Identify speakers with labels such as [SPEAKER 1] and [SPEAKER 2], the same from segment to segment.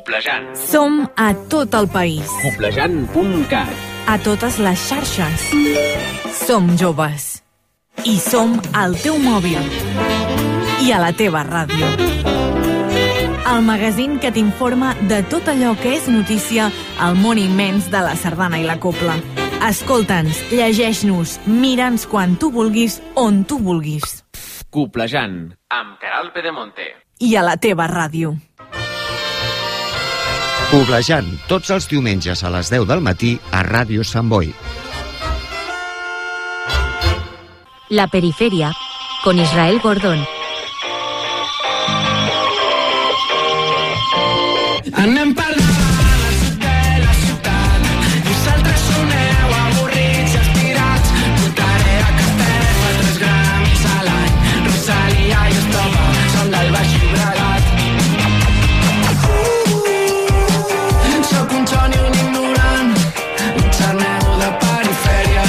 [SPEAKER 1] Cuplejant.
[SPEAKER 2] Som a tot el país.
[SPEAKER 1] Cuplejant.cat.
[SPEAKER 2] A totes les xarxes. Som joves. I som al teu mòbil. I a la teva ràdio. El magazín que t'informa de tot allò que és notícia al món immens de la sardana i la copla. Escolta'ns, llegeix-nos, mira'ns quan tu vulguis, on tu vulguis.
[SPEAKER 1] Cuplejant, amb Queralt Pedemonte.
[SPEAKER 2] I a la teva ràdio.
[SPEAKER 3] Cuplejant, tots els diumenges a les 10 del matí a Ràdio Sant Boi.
[SPEAKER 4] La Periferia, con Israel Gordón.
[SPEAKER 5] Anem per davant al sud de la ciutat. Vosaltres soneu avorrits i estirats. Portaré a Castefa 3 gramis a l'any. Rosalia i Estopa són del Baix Llobregat. Sóc un xoni, un ignorant, un xarnego de perifèria.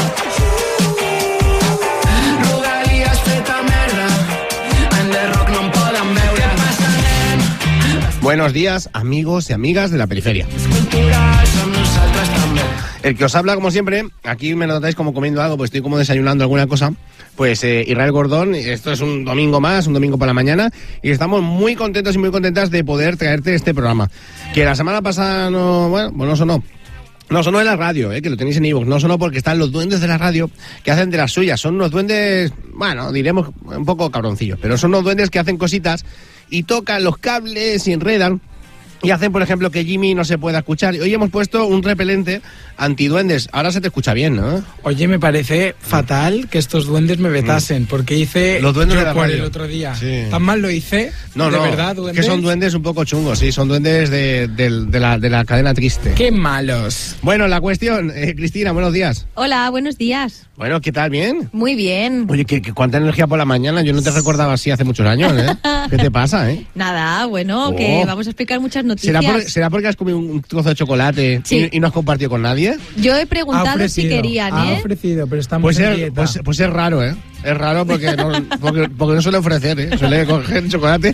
[SPEAKER 5] Rodalies feta merda, en The Rock no em poden veure. Què passa, nen?
[SPEAKER 6] Buenos días, amigos y amigas de la periferia. El que os habla, como siempre, aquí me notáis como comiendo algo, pues estoy como desayunando alguna cosa. Pues Israel Gordón, esto es un domingo más, un domingo por la mañana, y estamos muy contentos y muy contentas de poder traerte este programa. Que la semana pasada no sonó. No sonó en la radio, que lo tenéis en iVoox. No sonó porque están los duendes de la radio que hacen de las suyas. Son unos duendes, bueno, diremos un poco cabroncillos, pero son unos duendes que hacen cositas y tocan los cables y enredan y hacen, por ejemplo, que Jimmy no se pueda escuchar. Hoy hemos puesto un repelente antiduendes. Ahora se te escucha bien, ¿no?
[SPEAKER 7] Oye, me parece fatal que estos duendes me vetasen, porque hice
[SPEAKER 6] los duendes de la radio
[SPEAKER 7] el otro día.
[SPEAKER 6] Sí.
[SPEAKER 7] ¿Tan mal lo hice?
[SPEAKER 6] No,
[SPEAKER 7] ¿De verdad, duendes?
[SPEAKER 6] Que son duendes un poco chungos, sí, son duendes de la cadena triste.
[SPEAKER 7] ¡Qué malos!
[SPEAKER 6] Bueno, la cuestión, Cristina, buenos días.
[SPEAKER 8] Hola, buenos días.
[SPEAKER 6] Bueno, ¿qué tal? ¿Bien?
[SPEAKER 8] Muy bien.
[SPEAKER 6] Oye, que cuánta energía por la mañana, yo no te recordaba así hace muchos años, ¿eh? ¿Qué te pasa,
[SPEAKER 8] Nada, bueno, que vamos a explicar muchas noticias.
[SPEAKER 6] ¿Será porque has comido un trozo de chocolate y no has compartido con nadie?
[SPEAKER 8] Yo he preguntado si querían,
[SPEAKER 7] Ha ofrecido, pero estamos en dieta.
[SPEAKER 6] Pues es raro, ¿eh? Es raro porque no suele ofrecer, ¿eh? Suele coger el chocolate,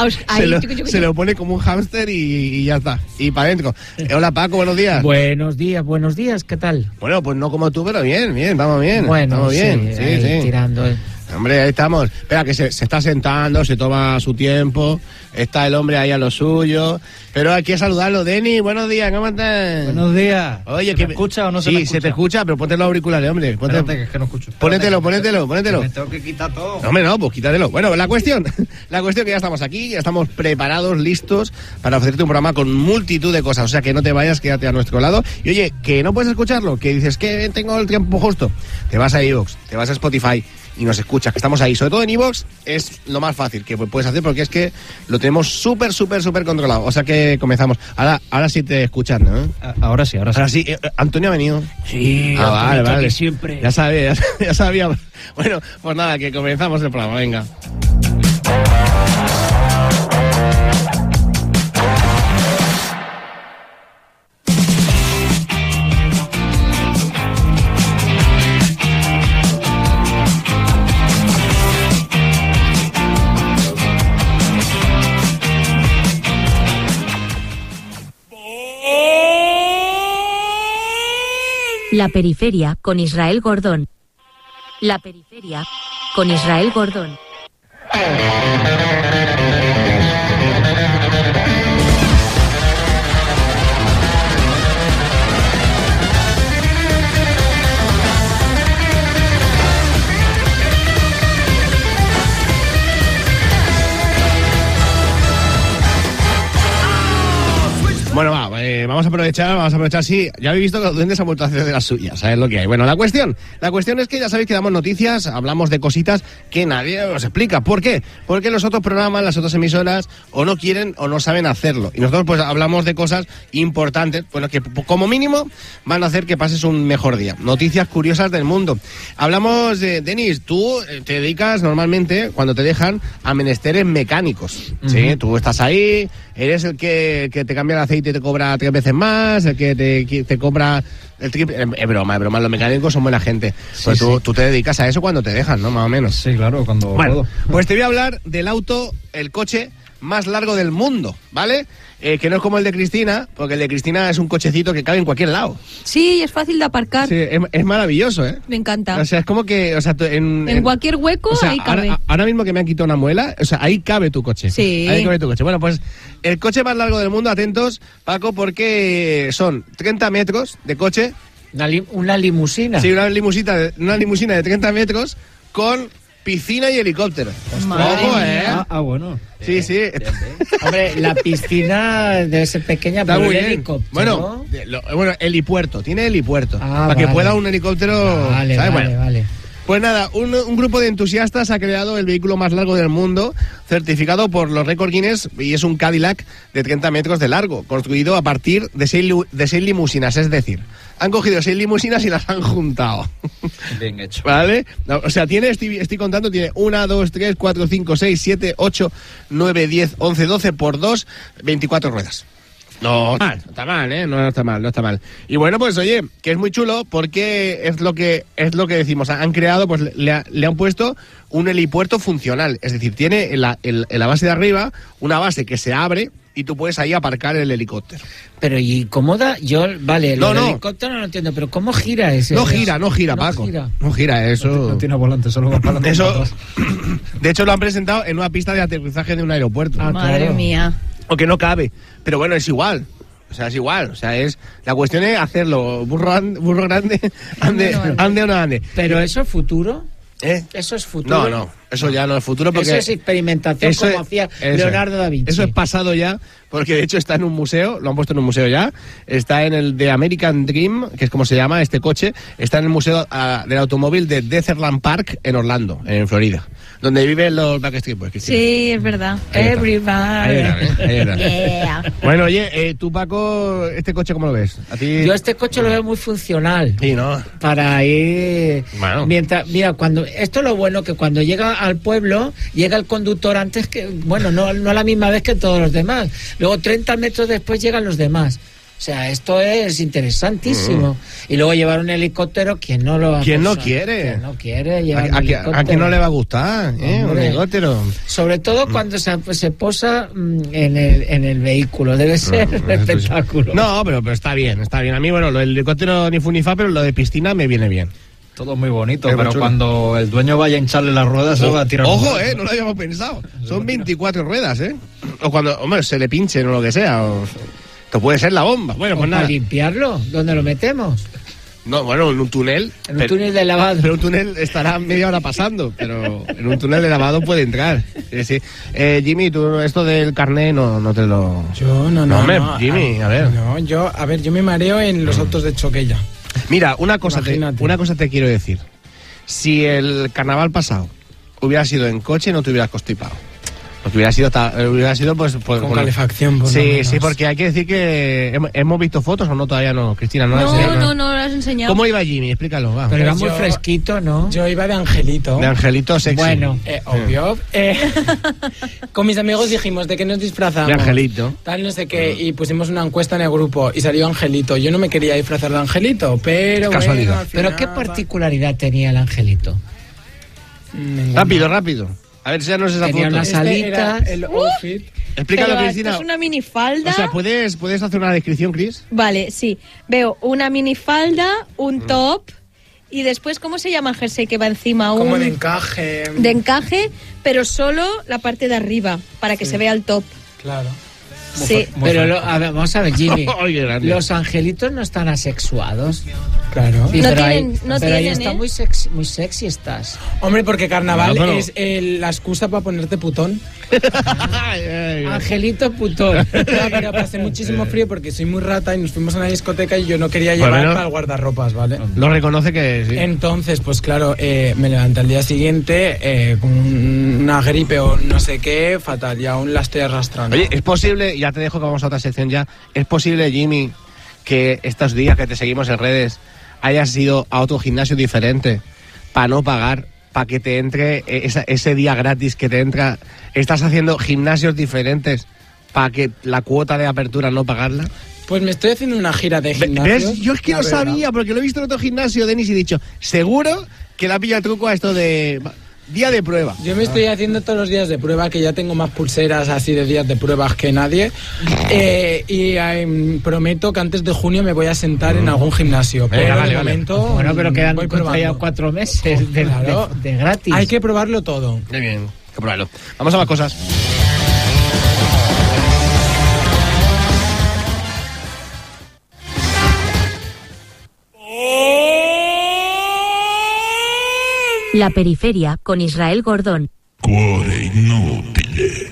[SPEAKER 6] se lo pone como un hámster y ya está. Y para adentro. Hola, Paco, buenos días.
[SPEAKER 9] Buenos días, ¿qué tal?
[SPEAKER 6] Bueno, pues no como tú, pero bien, vamos bien.
[SPEAKER 9] Bueno,
[SPEAKER 6] vamos bien, sí.
[SPEAKER 9] Tirando.
[SPEAKER 6] Hombre, ahí estamos. Espera, que se está sentando, se toma su tiempo. Está el hombre ahí a lo suyo. Pero hay que saludarlo. Denis, buenos días, ¿cómo estás?
[SPEAKER 9] Buenos días.
[SPEAKER 6] Oye,
[SPEAKER 9] ¿Se me escucha o no se me escucha?
[SPEAKER 6] Sí, se te escucha, pero ponte los auriculares, hombre.
[SPEAKER 9] Espérate, que es que no escucho.
[SPEAKER 6] Pónetelo.
[SPEAKER 9] Me tengo que quitar todo.
[SPEAKER 6] No, hombre, no, pues quítatelo. Bueno, la cuestión que ya estamos aquí, ya estamos preparados, listos para ofrecerte un programa con multitud de cosas. O sea, que no te vayas, quédate a nuestro lado. Y oye, que no puedes escucharlo, que dices que tengo el tiempo justo. Te vas a iVoox, te vas a Spotify y nos escuchas, que estamos ahí. Sobre todo en iVoox es lo más fácil que puedes hacer, porque es que lo tenemos súper controlado. O sea que comenzamos. Ahora sí te escuchan, ¿no?
[SPEAKER 9] Ahora sí.
[SPEAKER 6] Ahora sí. ¿Antonio ha venido?
[SPEAKER 9] Sí,
[SPEAKER 6] vale.
[SPEAKER 9] Siempre.
[SPEAKER 6] Ya sabía. Bueno, pues nada, que comenzamos el programa, venga.
[SPEAKER 4] La Periferia, con Israel Gordón. La Periferia, con Israel Gordón.
[SPEAKER 6] Bueno, vamos a aprovechar, sí. Ya habéis visto que los duendes han vuelto a hacer de las suyas, ¿sabes lo que hay? Bueno, la cuestión es que ya sabéis que damos noticias, hablamos de cositas que nadie os explica. ¿Por qué? Porque los otros programas, las otras emisoras, o no quieren o no saben hacerlo. Y nosotros pues hablamos de cosas importantes, bueno, que como mínimo van a hacer que pases un mejor día. Noticias curiosas del mundo. Hablamos de, Denis, tú te dedicas normalmente, cuando te dejan, a menesteres mecánicos. ¿Sí? Tú estás ahí, eres el que te cambia el aceite y te cobra 3 veces más, el que te cobra el triple. Es broma, los mecánicos son buena gente. Pues sí, tú te dedicas a eso cuando te dejan, ¿no? Más o menos.
[SPEAKER 9] Sí, claro, cuando
[SPEAKER 6] puedo.
[SPEAKER 9] puedo.
[SPEAKER 6] Pues te voy a hablar del auto, el coche más largo del mundo, ¿vale? Que no es como el de Cristina, porque el de Cristina es un cochecito que cabe en cualquier lado.
[SPEAKER 8] Sí, es fácil de aparcar.
[SPEAKER 6] Sí, es maravilloso, ¿eh?
[SPEAKER 8] Me encanta.
[SPEAKER 6] O sea, es como que... O sea,
[SPEAKER 8] en cualquier hueco, o sea, ahí cabe.
[SPEAKER 6] Ahora mismo que me han quitado una muela, o sea, ahí cabe tu coche.
[SPEAKER 8] Sí.
[SPEAKER 6] Ahí cabe tu coche. Bueno, pues el coche más largo del mundo, atentos, Paco, porque son 30 metros de coche.
[SPEAKER 10] Una limusina.
[SPEAKER 6] Sí, una limusina de 30 metros con piscina y helicóptero.
[SPEAKER 8] Ojo,
[SPEAKER 10] bueno.
[SPEAKER 6] Sí, sí.
[SPEAKER 10] Hombre, la piscina debe ser pequeña,
[SPEAKER 6] Está
[SPEAKER 10] pero
[SPEAKER 6] muy
[SPEAKER 10] el
[SPEAKER 6] bien.
[SPEAKER 10] helicóptero...
[SPEAKER 6] Bueno, helipuerto. Tiene helipuerto. para
[SPEAKER 10] vale.
[SPEAKER 6] que pueda un helicóptero...
[SPEAKER 10] Vale,
[SPEAKER 6] ¿sabes?
[SPEAKER 10] vale, vale.
[SPEAKER 6] Pues nada, un grupo de entusiastas ha creado el vehículo más largo del mundo, certificado por los récord Guinness, y es un Cadillac de 30 metros de largo, construido a partir de 6 limusinas, es decir, han cogido 6 limusinas y las han juntado.
[SPEAKER 9] Bien hecho.
[SPEAKER 6] ¿Vale? O sea, estoy contando, tiene 1, 2, 3, 4, 5, 6, 7, 8, 9, 10, 11, 12 por 2, 24 ruedas. No está mal, ¿eh? No está mal. Y bueno, pues oye, que es muy chulo porque es lo que decimos. Han creado, pues le han puesto un helipuerto funcional. Es decir, tiene en la base de arriba una base que se abre y tú puedes ahí aparcar el helicóptero.
[SPEAKER 10] Pero ¿y cómo da? El helicóptero no lo entiendo, pero ¿cómo gira ese?
[SPEAKER 6] No gira, Paco. No gira, eso.
[SPEAKER 9] No tiene volante, solo va para adelante.
[SPEAKER 6] Eso, de hecho, lo han presentado en una pista de aterrizaje de un aeropuerto.
[SPEAKER 8] Madre mía.
[SPEAKER 6] O que no cabe. Pero bueno, es igual. O sea, es igual. O sea, la cuestión es hacerlo. Burro grande, ande o no ande.
[SPEAKER 10] ¿Pero eso es futuro? ¿Eso es futuro?
[SPEAKER 6] No. Eso ya no es futuro porque...
[SPEAKER 10] Eso es experimentación como hacía Leonardo da Vinci.
[SPEAKER 6] Eso es pasado ya, porque de hecho está en un museo, lo han puesto en un museo ya. Está en el de American Dream, que es como se llama este coche. Está en el museo del automóvil de Desertland Park en Orlando, en Florida. Donde viven los Backstreet Boys.
[SPEAKER 8] Sí, es verdad.
[SPEAKER 10] Everybody.
[SPEAKER 8] Yeah.
[SPEAKER 6] Bueno, oye, tú, Paco, ¿este coche cómo lo ves? ¿A ti?
[SPEAKER 10] Yo este coche lo veo muy funcional.
[SPEAKER 6] Sí, ¿no?
[SPEAKER 10] Para ir...
[SPEAKER 6] Bueno.
[SPEAKER 10] Mira, esto es lo bueno, que cuando llega al pueblo, llega el conductor antes que... Bueno, no a la misma vez que todos los demás. Luego 30 metros después llegan los demás. O sea, esto es interesantísimo. Y luego llevar un helicóptero, ¿quién no lo va a
[SPEAKER 6] ¿Quién no
[SPEAKER 10] pasar?
[SPEAKER 6] quiere?
[SPEAKER 10] ¿Quién no quiere llevar un helicóptero?
[SPEAKER 6] ¿A quién no le va a gustar? Un helicóptero.
[SPEAKER 10] Sobre todo cuando se posa en el vehículo. Debe ser un espectáculo.
[SPEAKER 6] No, pero está bien, está bien. A mí, bueno, lo del helicóptero ni fu ni fa, pero lo de piscina me viene bien.
[SPEAKER 9] Todo muy bonito, pero cuando el dueño vaya a hincharle las ruedas, se va a tirar.
[SPEAKER 6] Ojo, no lo habíamos pensado. Son 24 ruedas, O cuando, hombre, se le pinchen o lo que sea. Esto puede ser la bomba. Bueno, pues nada.
[SPEAKER 10] ¿Para limpiarlo? ¿Dónde lo metemos?
[SPEAKER 6] No, bueno, en un túnel.
[SPEAKER 10] En un túnel de lavado.
[SPEAKER 6] Pero un túnel estará media hora pasando, pero en un túnel de lavado puede entrar. Sí. Jimmy, tú esto del carné no te lo...
[SPEAKER 7] Yo no.
[SPEAKER 6] Hombre, Jimmy, a ver.
[SPEAKER 7] No, yo me mareo en los autos de choque ya.
[SPEAKER 6] Mira, una cosa te quiero decir. Si el carnaval pasado hubiera sido en coche, no te hubieras constipado. Porque hubiera sido pues
[SPEAKER 7] con calefacción.
[SPEAKER 6] Sí, porque hay que decir que hemos visto fotos o no, todavía no, Cristina, no
[SPEAKER 8] lo has enseñado.
[SPEAKER 6] ¿Cómo iba Jimmy? Explícalo, va.
[SPEAKER 10] Pero era muy fresquito, ¿no?
[SPEAKER 7] Yo iba de angelito.
[SPEAKER 6] De angelito sexy.
[SPEAKER 10] Bueno,
[SPEAKER 7] obvio. Con mis amigos dijimos de qué nos disfrazamos.
[SPEAKER 6] De angelito.
[SPEAKER 7] Tal, no sé qué, y pusimos una encuesta en el grupo y salió angelito. Yo no me quería disfrazar de angelito, pero
[SPEAKER 6] casualidad.
[SPEAKER 7] Bueno,
[SPEAKER 10] ¿Pero qué particularidad tenía el angelito?
[SPEAKER 6] Rápido. A ver si ya no es esa
[SPEAKER 10] tenía
[SPEAKER 6] foto.
[SPEAKER 10] Unas alitas.
[SPEAKER 7] El outfit.
[SPEAKER 6] Explícalo, Cristina.
[SPEAKER 8] Esto es una minifalda.
[SPEAKER 6] O sea, ¿puedes hacer una descripción, Cris?
[SPEAKER 8] Vale, sí. Veo una minifalda, un top y después, ¿cómo se llama el jersey que va encima?
[SPEAKER 7] Como de encaje.
[SPEAKER 8] De encaje, pero solo la parte de arriba, para que se vea el top.
[SPEAKER 7] Claro.
[SPEAKER 8] Sí.
[SPEAKER 10] Pero vamos a ver, Jimmy. Los angelitos no están asexuados.
[SPEAKER 7] Claro.
[SPEAKER 10] Sí,
[SPEAKER 8] no
[SPEAKER 10] pero
[SPEAKER 8] tienen,
[SPEAKER 10] ahí está muy sexy estás.
[SPEAKER 7] Hombre, porque carnaval es la excusa para ponerte putón.
[SPEAKER 10] Angelito putón.
[SPEAKER 7] No, pero pasé muchísimo frío porque soy muy rata y nos fuimos a una discoteca y yo no quería llevar para el guardarropas, ¿vale?
[SPEAKER 6] Lo reconoce que sí.
[SPEAKER 7] Entonces, pues claro, me levanté al día siguiente con una gripe o no sé qué, fatal, y aún la estoy arrastrando.
[SPEAKER 6] Oye, es posible, ya te dejo que vamos a otra sección ya, es posible, Jimmy, que estos días que te seguimos en redes hayas ido a otro gimnasio diferente para no pagar, para que te entre ese día gratis que te entra. ¿Estás haciendo gimnasios diferentes para que la cuota de apertura no pagarla?
[SPEAKER 7] Pues me estoy haciendo una gira de gimnasios.
[SPEAKER 6] ¿Ves? Yo es que no sabía, porque lo he visto en otro gimnasio, Denis, y he dicho, seguro que le ha pillado el truco a esto de día de prueba.
[SPEAKER 7] Yo me estoy haciendo todos los días de prueba, que ya tengo más pulseras así de días de pruebas que nadie. Prometo que antes de junio me voy a sentar en algún gimnasio. Pero
[SPEAKER 6] vale,
[SPEAKER 7] de momento,
[SPEAKER 10] Bueno, pero quedan
[SPEAKER 7] voy
[SPEAKER 10] ya 4 meses de gratis.
[SPEAKER 7] Hay que probarlo todo.
[SPEAKER 6] Muy bien, hay que probarlo. Vamos a más cosas.
[SPEAKER 4] La periferia con Israel Gordón.
[SPEAKER 11] Cuore inutile.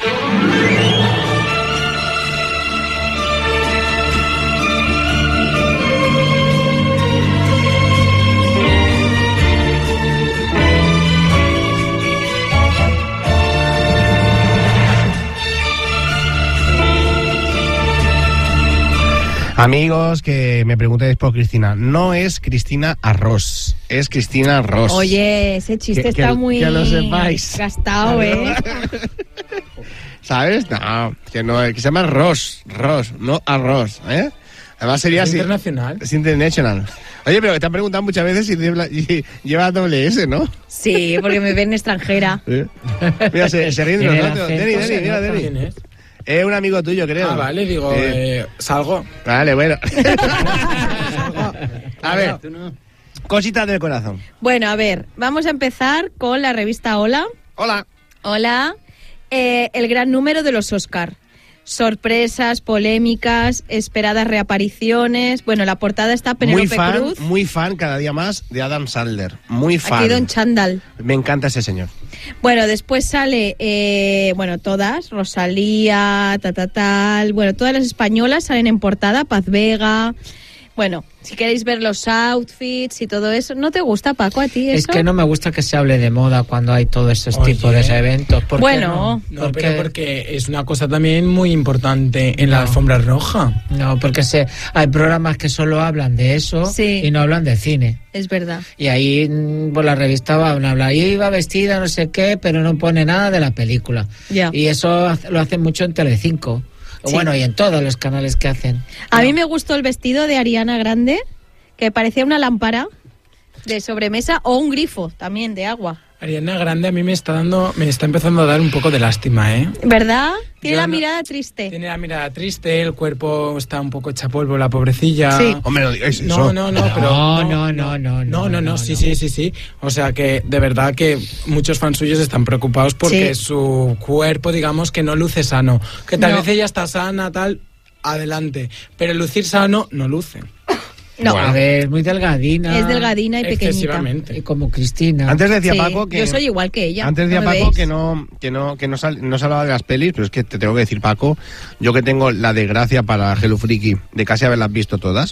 [SPEAKER 6] Amigos, que me preguntéis por Cristina. No es Cristina Arroz, es Cristina Ross.
[SPEAKER 8] Oye, ese chiste está muy
[SPEAKER 6] que lo sepáis.
[SPEAKER 8] gastado, ¿eh?
[SPEAKER 6] ¿Sabes? No, que se llama Ross, no Arroz, ¿eh? Además sería
[SPEAKER 7] ¿Es
[SPEAKER 6] así.
[SPEAKER 7] internacional?
[SPEAKER 6] Es international. Oye, pero te han preguntado muchas veces si lleva doble S, ¿no?
[SPEAKER 8] Sí, porque me ven extranjera.
[SPEAKER 6] ¿Sí? Mira, se ríen de nosotros. Deni, mira, Deni.
[SPEAKER 7] ¿Quién es?
[SPEAKER 6] Es un amigo tuyo, creo.
[SPEAKER 7] Ah, vale, digo, salgo.
[SPEAKER 6] Vale, bueno. A ver, cositas del corazón.
[SPEAKER 8] Bueno, a ver, vamos a empezar con la revista Hola.
[SPEAKER 6] Hola.
[SPEAKER 8] Hola. El gran número de los Oscar. Sorpresas, polémicas, esperadas reapariciones. Bueno, la portada está Penélope Cruz.
[SPEAKER 6] Muy fan cada día más de Adam Sandler. Muy fan.
[SPEAKER 8] Aquí Don Chandal.
[SPEAKER 6] Me encanta ese señor.
[SPEAKER 8] Bueno, después sale, todas, Rosalía, tal. Bueno, todas las españolas salen en portada, Paz Vega. Bueno, si queréis ver los outfits y todo eso. ¿No te gusta, Paco, a ti eso?
[SPEAKER 10] Es que no me gusta que se hable de moda cuando hay todos estos tipos de eventos. ¿Por qué no?
[SPEAKER 7] No, pero porque es una cosa también muy importante en la alfombra roja.
[SPEAKER 10] No, porque hay programas que solo hablan de eso y no hablan de cine.
[SPEAKER 8] Es verdad.
[SPEAKER 10] Y ahí por la revista van a hablar, iba vestida no sé qué, pero no pone nada de la película.
[SPEAKER 8] Ya.
[SPEAKER 10] Y eso lo hacen mucho en Telecinco. Sí. Bueno, y en todos los canales que hacen.
[SPEAKER 8] A mí me gustó el vestido de Ariana Grande, que parecía una lámpara de sobremesa o un grifo también de agua.
[SPEAKER 7] Ariana Grande a mí me está empezando a dar un poco de lástima, ¿eh?
[SPEAKER 8] ¿Verdad? Tiene la mirada triste.
[SPEAKER 7] Tiene la mirada triste, el cuerpo está un poco hecha polvo, la pobrecilla.
[SPEAKER 8] Sí.
[SPEAKER 6] Hombre, no digáis
[SPEAKER 7] No,
[SPEAKER 6] eso.
[SPEAKER 7] No, sí. O sea que de verdad que muchos fans suyos están preocupados porque su cuerpo, digamos, que no luce sano. Que tal vez ella está sana, tal, adelante. Pero lucir sano no luce.
[SPEAKER 8] No,
[SPEAKER 10] bueno. A ver, es muy delgadina.
[SPEAKER 8] Es delgadina y pequeñita.
[SPEAKER 10] Y como Cristina.
[SPEAKER 6] Antes decía Paco que...
[SPEAKER 8] Yo soy igual que ella.
[SPEAKER 6] Antes decía Paco que no se hablaba de las pelis, pero es que te tengo que decir, Paco, yo que tengo la desgracia para Hello Freaky de casi haberlas visto todas,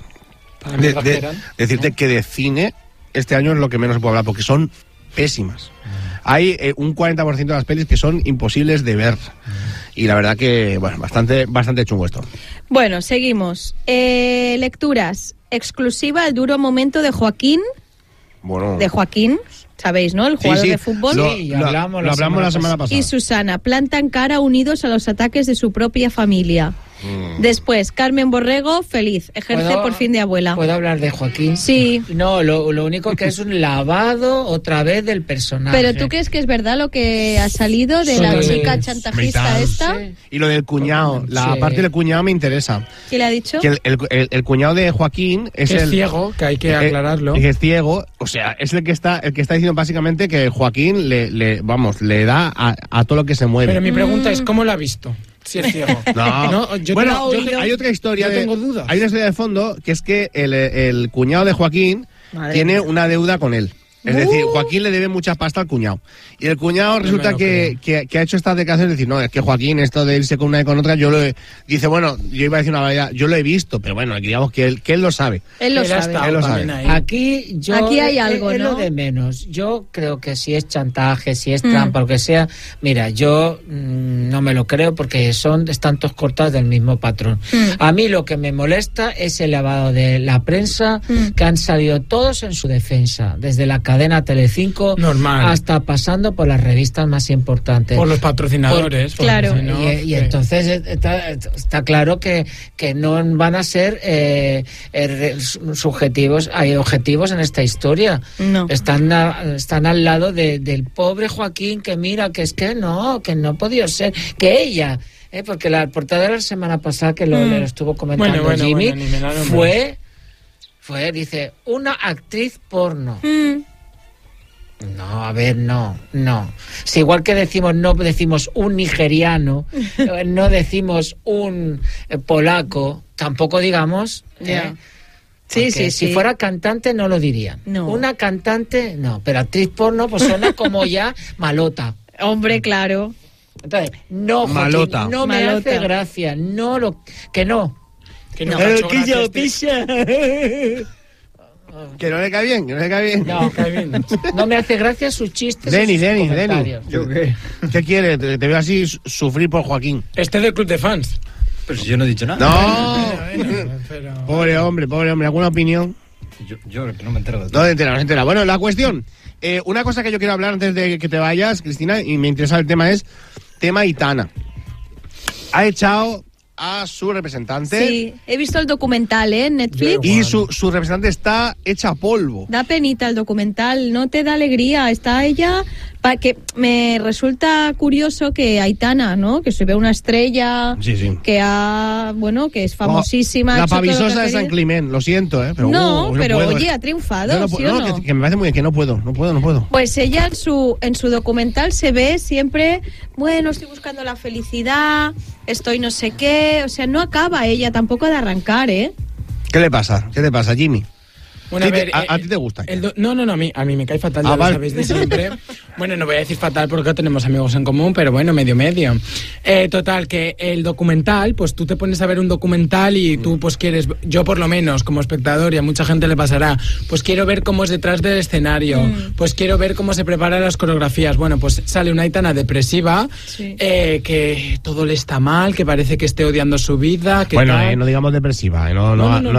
[SPEAKER 6] decirte que de cine este año es lo que menos se puede hablar, porque son pésimas. Hay un 40% de las pelis que son imposibles de ver. Y la verdad que, bueno, bastante chungo esto.
[SPEAKER 8] Bueno, seguimos. Lecturas. Exclusiva, el duro momento de Joaquín.
[SPEAKER 6] Bueno.
[SPEAKER 8] De Joaquín, ¿sabéis, no? El jugador de fútbol.
[SPEAKER 6] Lo hablamos la semana pasada.
[SPEAKER 8] Y Susana, plantan cara unidos a los ataques de su propia familia. Después, Carmen Borrego, feliz, ejerce por fin de abuela.
[SPEAKER 10] ¿Puedo hablar de Joaquín?
[SPEAKER 8] Sí.
[SPEAKER 10] No, lo único que es un lavado otra vez del personaje.
[SPEAKER 8] ¿Pero tú crees que es verdad lo que ha salido de la chica chantajista esta?
[SPEAKER 6] Sí. Y lo del cuñado, la parte del cuñado me interesa.
[SPEAKER 8] ¿Qué le ha dicho?
[SPEAKER 6] Que el cuñado de Joaquín es
[SPEAKER 7] el ciego, que hay que aclararlo.
[SPEAKER 6] Que es ciego, o sea, es el que está diciendo básicamente que Joaquín le da a todo lo que se mueve.
[SPEAKER 7] Pero mi pregunta es, ¿cómo lo ha visto? Si es ciego.
[SPEAKER 6] No, hay otra historia.
[SPEAKER 7] Yo tengo dudas.
[SPEAKER 6] Hay una historia de fondo que es que el cuñado de Joaquín tiene una deuda con él. Es decir, Joaquín le debe mucha pasta al cuñado. Y el cuñado resulta que ha hecho estas declaraciones, es decir, no, es que Joaquín, esto de irse con una y con otra, dice, bueno, yo iba a decir una barbaridad, yo lo he visto, pero bueno, digamos que él lo sabe.
[SPEAKER 8] Él lo sabe.
[SPEAKER 10] Aquí
[SPEAKER 8] hay algo,
[SPEAKER 10] es
[SPEAKER 8] ¿no?
[SPEAKER 10] lo de menos. Yo creo que si es chantaje, si es trampa, lo que sea, mira, yo no me lo creo porque están todos cortados del mismo patrón. A mí lo que me molesta es el lavado de la prensa, que han salido todos en su defensa, desde la cadena cadena Telecinco,
[SPEAKER 7] normal,
[SPEAKER 10] hasta pasando por las revistas más importantes.
[SPEAKER 7] Por los patrocinadores.
[SPEAKER 8] Claro.
[SPEAKER 10] Y entonces está claro que no van a ser subjetivos, hay objetivos en esta historia.
[SPEAKER 8] No.
[SPEAKER 10] Están al lado del pobre Joaquín, que mira, que no podía ser, que ella... porque la portada de la semana pasada que lo estuvo comentando Jimmy fue, dice, una actriz porno. No, a ver, no. Si igual que no decimos un nigeriano, no decimos un polaco, tampoco digamos... Sí. Si fuera cantante no lo dirían. No. Una cantante, no, pero actriz porno pues suena como ya malota.
[SPEAKER 8] Hombre, claro.
[SPEAKER 10] Entonces, no,
[SPEAKER 6] malota.
[SPEAKER 10] Joaquín, no me hace gracia, que no.
[SPEAKER 6] Que no le cae bien,
[SPEAKER 10] No me hace gracia sus chistes.
[SPEAKER 6] Denis. ¿Qué quiere? Te veo así sufrir por Joaquín.
[SPEAKER 7] Este es del club de fans.
[SPEAKER 9] Pero si yo no he dicho nada.
[SPEAKER 6] No. Pobre hombre. ¿Alguna opinión?
[SPEAKER 9] Yo no me entero de todo.
[SPEAKER 6] No te entera. Bueno, la cuestión. Una cosa que yo quiero hablar antes de que te vayas, Cristina, y me interesa el tema, es tema Aitana. Ha echado a su representante.
[SPEAKER 8] Sí, he visto el documental en Netflix.
[SPEAKER 6] Y su representante está hecha polvo.
[SPEAKER 8] Da penita el documental, no te da alegría. Está ella... que me resulta curioso que Aitana, ¿no? Que se ve una estrella, que que es famosísima.
[SPEAKER 6] La pavisosa de San Climent, lo siento, pero
[SPEAKER 8] puedo, oye, ha triunfado, ¿sí o no?
[SPEAKER 6] Que me parece muy bien, que no puedo.
[SPEAKER 8] Pues ella en su documental se ve siempre, estoy buscando la felicidad, estoy no sé qué, o sea, no acaba ella tampoco de arrancar, ¿eh?
[SPEAKER 6] ¿Qué le pasa, Jimmy?
[SPEAKER 7] Bueno,
[SPEAKER 6] ¿A ti te gusta?
[SPEAKER 7] No, a mí me cae fatal, ya lo sabéis de siempre. Bueno, no voy a decir fatal porque tenemos amigos en común, pero bueno, medio. Total, que el documental, pues tú te pones a ver un documental y tú pues quieres, yo por lo menos como espectador, y a mucha gente le pasará, pues quiero ver cómo es detrás del escenario, pues quiero ver cómo se preparan las coreografías. Bueno, pues sale una Aitana depresiva, que todo le está mal, que parece que esté odiando su vida. Que
[SPEAKER 6] no digamos depresiva, no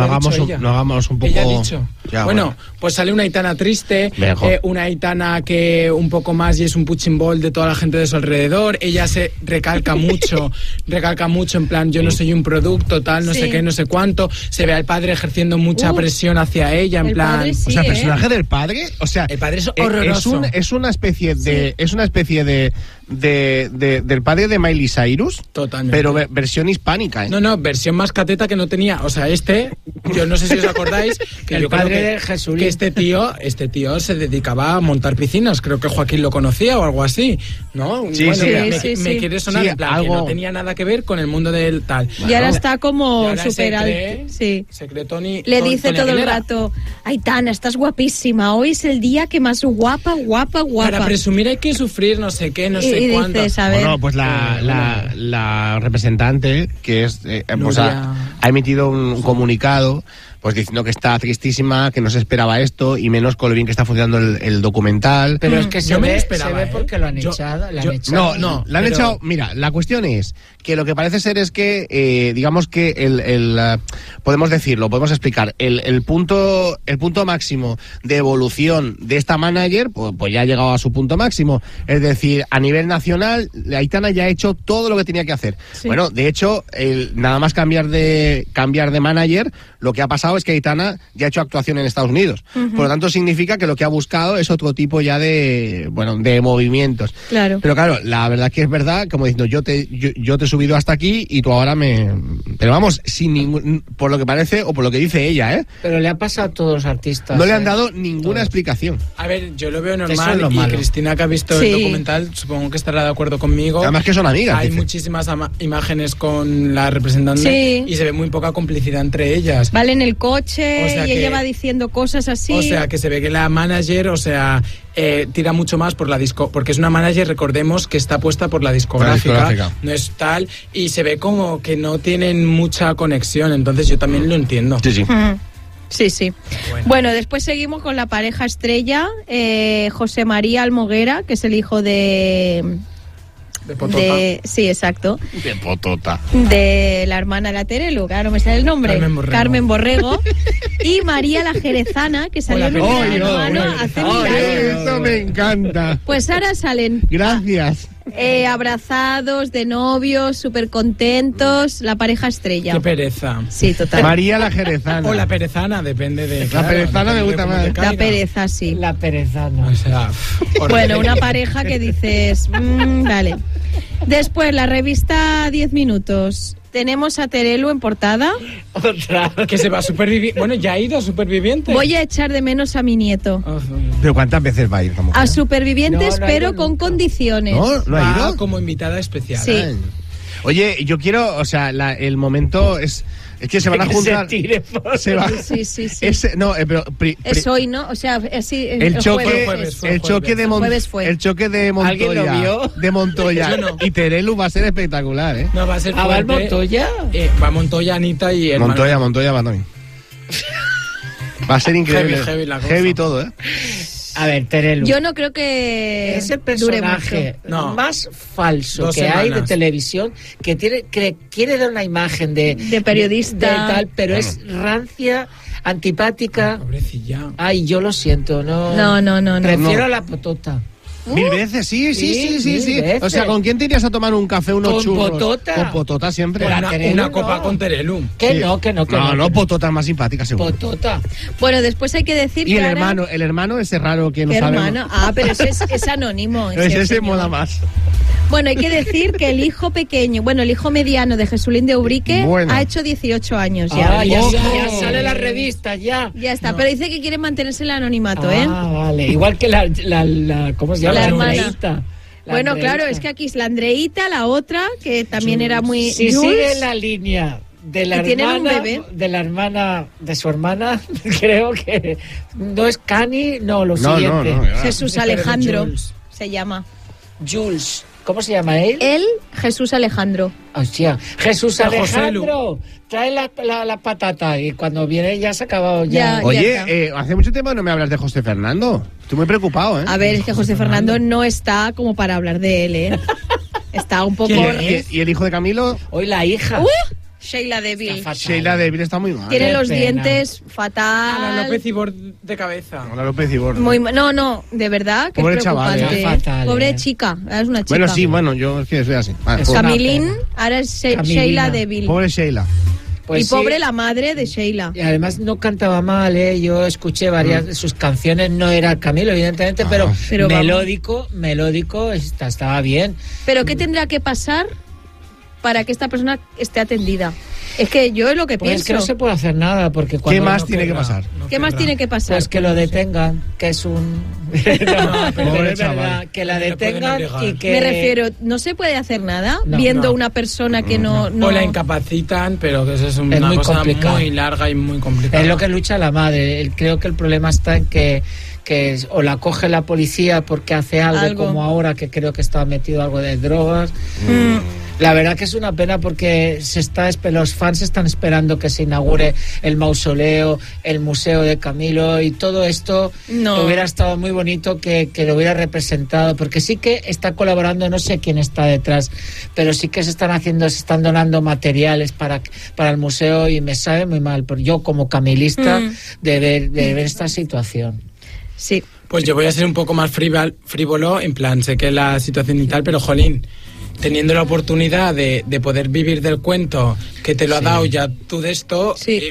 [SPEAKER 6] hagamos un poco...
[SPEAKER 7] Ella ha dicho... Pues sale una Aitana triste, una Aitana que un poco más y es un punching ball de toda la gente de su alrededor. Ella se recalca mucho en plan, yo no soy un producto, tal, no sé qué, no sé cuánto. Se ve al padre ejerciendo mucha presión hacia ella, en plan...
[SPEAKER 8] Padre, sí,
[SPEAKER 6] o sea, el personaje del padre, o sea...
[SPEAKER 7] El padre es horroroso.
[SPEAKER 6] Es una especie de... del padre de Miley Cyrus.
[SPEAKER 7] Totalmente.
[SPEAKER 6] Pero versión hispánica, ¿eh?
[SPEAKER 7] No, versión más cateta que no tenía. O sea, yo no sé si os acordáis, que
[SPEAKER 10] el
[SPEAKER 7] yo
[SPEAKER 10] padre
[SPEAKER 7] creo
[SPEAKER 10] de Jesús.
[SPEAKER 7] Que este tío se dedicaba a montar piscinas. Creo que Joaquín lo conocía o algo así, ¿no? Me quiere sonar en plan que no tenía nada que ver con el mundo del tal.
[SPEAKER 8] Y ahora está como súper alto. Le dice todo el rato, Aitana, estás guapísima, hoy es el día que más guapa.
[SPEAKER 7] Para presumir hay que sufrir no sé qué, no sé cuánto.
[SPEAKER 8] Dices, a ver.
[SPEAKER 6] Bueno, pues la representante, que es ha emitido un comunicado pues diciendo que está tristísima, que no se esperaba esto, y menos con lo bien que está funcionando el documental.
[SPEAKER 10] Pero es que se ve porque lo han echado.
[SPEAKER 6] No, la han echado. Mira, la cuestión es que lo que parece ser es que, digamos que podemos decirlo, podemos explicar, el punto máximo de evolución de esta manager, pues ya ha llegado a su punto máximo. Es decir, a nivel nacional, Aitana ya ha hecho todo lo que tenía que hacer. Sí. Bueno, de hecho, nada más cambiar de manager, lo que ha pasado es que Aitana ya ha hecho actuación en Estados Unidos. Uh-huh. Por lo tanto, significa que lo que ha buscado es otro tipo ya de movimientos.
[SPEAKER 8] Claro.
[SPEAKER 6] Pero claro, la verdad que es verdad, como diciendo, yo te he subido hasta aquí y tú ahora Pero vamos, sin ningún... Por lo que parece, o por lo que dice ella, ¿eh?
[SPEAKER 10] Pero le ha pasado a todos los artistas.
[SPEAKER 6] No le han dado ninguna explicación.
[SPEAKER 7] A ver, yo lo veo normal, y Cristina, que ha visto el documental, supongo que estará de acuerdo conmigo.
[SPEAKER 6] Además que son amigas.
[SPEAKER 7] Hay muchísimas imágenes con la representante y se ve muy poca complicidad entre ellas.
[SPEAKER 8] Vale, en el coche, y ella va diciendo cosas así.
[SPEAKER 7] O sea, que se ve que la manager, tira mucho más por la disco, porque es una manager, recordemos, que está puesta por la discográfica. No es tal, y se ve como que no tienen mucha conexión, entonces yo también lo entiendo.
[SPEAKER 6] Sí.
[SPEAKER 8] Sí. Bueno, después seguimos con la pareja estrella, José María Almoguera, que es el hijo de
[SPEAKER 7] De Potota.
[SPEAKER 8] Sí, exacto.
[SPEAKER 6] De Potota.
[SPEAKER 8] De la hermana de la Terelu, que ahora no me sale el nombre. Carmen Borrego. Y María la Jerezana, que salió en un hermano hace 1000 años.
[SPEAKER 6] Eso me encanta.
[SPEAKER 8] Pues ahora salen
[SPEAKER 6] Gracias.
[SPEAKER 8] abrazados, de novios, súper contentos, la pareja estrella.
[SPEAKER 7] Qué pereza.
[SPEAKER 8] Sí, total.
[SPEAKER 6] María la Jerezana.
[SPEAKER 7] O la perezana, depende de...
[SPEAKER 6] La perezana me gusta más.
[SPEAKER 8] La pereza, sí.
[SPEAKER 10] La perezana.
[SPEAKER 7] O sea,
[SPEAKER 8] bueno, una pareja que dices, vale. Después, la revista 10 minutos. Tenemos a Terelu en portada.
[SPEAKER 10] Otra.
[SPEAKER 7] Que se va a Superviviente. Bueno, ya ha ido a Superviviente.
[SPEAKER 8] Voy a echar de menos a mi nieto.
[SPEAKER 6] ¿Pero cuántas veces va a ir?
[SPEAKER 8] A Supervivientes,
[SPEAKER 10] No ha
[SPEAKER 8] pero
[SPEAKER 10] ido
[SPEAKER 8] con
[SPEAKER 10] nunca.
[SPEAKER 8] condiciones.
[SPEAKER 6] ¿No ha ido?
[SPEAKER 7] como invitada especial.
[SPEAKER 8] Sí.
[SPEAKER 6] Oye, yo quiero, o sea, el momento es que se van a juntar. Se va.
[SPEAKER 8] Sí.
[SPEAKER 6] No, pero
[SPEAKER 8] Es hoy, ¿no? O sea, sí,
[SPEAKER 6] el choque,
[SPEAKER 7] jueves.
[SPEAKER 6] el choque de
[SPEAKER 8] Jueves fue.
[SPEAKER 6] el choque de Montoya,
[SPEAKER 10] ¿Alguien lo vio?
[SPEAKER 6] de Montoya
[SPEAKER 7] Yo no.
[SPEAKER 6] y Terelu va a ser espectacular, ¿eh?
[SPEAKER 7] No, va a ser
[SPEAKER 10] ¿A
[SPEAKER 7] fuerte.
[SPEAKER 10] Montoya?
[SPEAKER 7] Va Montoya, Anita y el
[SPEAKER 6] Montoya va también. Va a ser increíble.
[SPEAKER 7] Heavy la cosa.
[SPEAKER 6] Heavy todo, ¿eh?
[SPEAKER 10] A ver, Terelu.
[SPEAKER 8] Yo no creo que
[SPEAKER 10] Es el
[SPEAKER 8] dure
[SPEAKER 10] personaje
[SPEAKER 8] mucho.
[SPEAKER 7] No.
[SPEAKER 10] más falso
[SPEAKER 7] 2
[SPEAKER 10] que hay de
[SPEAKER 7] semanas.
[SPEAKER 10] televisión, que quiere dar una imagen de
[SPEAKER 8] periodista.
[SPEAKER 10] de tal, pero es rancia, antipática.
[SPEAKER 7] Pobrecilla.
[SPEAKER 10] Ay, yo lo siento, no.
[SPEAKER 8] No.
[SPEAKER 10] Prefiero
[SPEAKER 6] No.
[SPEAKER 10] a la Potota.
[SPEAKER 6] Mil veces, sí.
[SPEAKER 10] mil veces.
[SPEAKER 6] O sea, ¿con quién te irías a tomar un café, unos
[SPEAKER 10] Con
[SPEAKER 6] churros?
[SPEAKER 10] Potota.
[SPEAKER 6] Con Potota siempre.
[SPEAKER 10] Con
[SPEAKER 7] Una,
[SPEAKER 10] Terelu,
[SPEAKER 7] una copa
[SPEAKER 10] no.
[SPEAKER 7] con Terelu.
[SPEAKER 10] Que
[SPEAKER 6] Sí.
[SPEAKER 10] no.
[SPEAKER 6] No, Potota es más simpática, seguro.
[SPEAKER 10] Potota.
[SPEAKER 8] Bueno, después hay que decir
[SPEAKER 6] Y
[SPEAKER 8] que
[SPEAKER 6] el
[SPEAKER 8] ahora-
[SPEAKER 6] hermano ese raro que no
[SPEAKER 8] ¿Qué
[SPEAKER 6] sabe.
[SPEAKER 8] hermano? Ah, pero es anónimo.
[SPEAKER 6] Ese
[SPEAKER 8] señor.
[SPEAKER 6] mola más.
[SPEAKER 8] Bueno, hay que decir que el hijo pequeño, el hijo mediano de Jesulín de Ubrique
[SPEAKER 6] Bueno.
[SPEAKER 8] ha hecho 18 años ya.
[SPEAKER 10] Ya
[SPEAKER 6] Ojo.
[SPEAKER 10] sale la revista, ya.
[SPEAKER 8] Ya está, pero dice que quiere mantenerse el anonimato, ¿eh?
[SPEAKER 10] Vale. Igual que la ¿cómo se llama?
[SPEAKER 8] La hermana.
[SPEAKER 10] Andreita. La
[SPEAKER 8] Bueno,
[SPEAKER 10] Andreita.
[SPEAKER 8] claro, es que aquí es la Andreita, la otra, que también era muy...
[SPEAKER 10] Si
[SPEAKER 8] Jules,
[SPEAKER 10] sigue la línea de la
[SPEAKER 8] ¿Y tienen un
[SPEAKER 10] hermana,
[SPEAKER 8] bebé?
[SPEAKER 10] de la hermana de su hermana, creo que no es Cani, no, lo
[SPEAKER 6] No,
[SPEAKER 10] siguiente.
[SPEAKER 6] no, ya.
[SPEAKER 8] Jesús Alejandro se llama.
[SPEAKER 10] Jules, ¿cómo se llama él?
[SPEAKER 8] Él, Jesús Alejandro.
[SPEAKER 10] Hostia, Jesús
[SPEAKER 7] El José
[SPEAKER 10] Alejandro, trae la patata y cuando viene ya se ha acabado ya.
[SPEAKER 8] Ya
[SPEAKER 6] Oye,
[SPEAKER 8] está.
[SPEAKER 6] hace mucho tiempo no me hablas de José Fernando. Estoy muy preocupado, ¿eh?
[SPEAKER 8] A ver, es que José Fernando no está como para hablar de él, ¿eh? Está un poco...
[SPEAKER 6] ¿Y el hijo de Camilo?
[SPEAKER 10] Hoy la hija.
[SPEAKER 8] Sheila Deville.
[SPEAKER 10] Está fatal.
[SPEAKER 6] Sheila Deville está muy mal.
[SPEAKER 8] Tiene
[SPEAKER 10] Qué
[SPEAKER 8] los
[SPEAKER 10] pena.
[SPEAKER 8] dientes
[SPEAKER 7] Ana
[SPEAKER 8] fatal.
[SPEAKER 7] López y de cabeza.
[SPEAKER 6] Hola, López y Borda.
[SPEAKER 8] Muy, no, de verdad, que
[SPEAKER 6] Pobre
[SPEAKER 8] es
[SPEAKER 6] chaval,
[SPEAKER 8] preocupante.
[SPEAKER 10] ¿eh? Fatal,
[SPEAKER 8] Pobre
[SPEAKER 10] ¿eh?
[SPEAKER 8] chica, es una chica.
[SPEAKER 6] Bueno, sí, yo es que soy así. Vale,
[SPEAKER 10] Es
[SPEAKER 6] pobre-
[SPEAKER 8] Camilín,
[SPEAKER 10] Una pena.
[SPEAKER 8] ahora es
[SPEAKER 10] Camilina.
[SPEAKER 8] Sheila Deville.
[SPEAKER 6] Pobre Sheila.
[SPEAKER 10] Pues
[SPEAKER 8] y
[SPEAKER 10] sí.
[SPEAKER 8] pobre la madre de Sheila.
[SPEAKER 10] Y además no cantaba mal, ¿eh? Yo escuché varias de sus canciones, no era Camilo, evidentemente, pero
[SPEAKER 8] vamos.
[SPEAKER 10] melódico estaba bien.
[SPEAKER 8] Pero ¿qué tendrá que pasar para que esta persona esté atendida? Es que yo es lo que
[SPEAKER 10] Pues es
[SPEAKER 8] pienso.
[SPEAKER 10] que no se puede hacer nada, porque
[SPEAKER 6] ¿Qué
[SPEAKER 10] cuando...
[SPEAKER 6] más
[SPEAKER 7] no
[SPEAKER 6] tiene que
[SPEAKER 7] querrá.
[SPEAKER 6] pasar?
[SPEAKER 8] ¿Qué más tiene que pasar?
[SPEAKER 10] Pues que lo detengan, que es un...
[SPEAKER 7] No, pero
[SPEAKER 6] Pobre
[SPEAKER 10] es verdad,
[SPEAKER 6] chaval.
[SPEAKER 10] que la
[SPEAKER 7] No le pueden
[SPEAKER 10] detengan
[SPEAKER 7] obligar.
[SPEAKER 10] y que...
[SPEAKER 8] Me refiero, no se puede hacer nada
[SPEAKER 10] No,
[SPEAKER 8] viendo
[SPEAKER 7] no.
[SPEAKER 8] una persona que no...
[SPEAKER 7] O la incapacitan, pero que eso es una
[SPEAKER 10] muy
[SPEAKER 7] cosa
[SPEAKER 10] complicado.
[SPEAKER 7] muy larga y muy complicada.
[SPEAKER 10] Es lo que lucha la madre. Creo que el problema está en que o la coge la policía porque hace algo, como ahora, que creo que está metido algo de drogas. La verdad que es una pena porque los fans están esperando que se inaugure el mausoleo, el museo de Camilo y todo esto.
[SPEAKER 8] No.
[SPEAKER 10] Hubiera estado muy bonito que lo hubiera representado, porque sí que está colaborando, no sé quién está detrás, pero sí que se están donando materiales para el museo y me sabe muy mal, porque yo como camilista de ver esta situación.
[SPEAKER 8] Sí.
[SPEAKER 7] Pues yo voy a ser un poco más frívolo, en plan, sé que la situación y tal, pero jolín, teniendo la oportunidad de poder vivir del cuento que te lo ha dado ya tú de esto...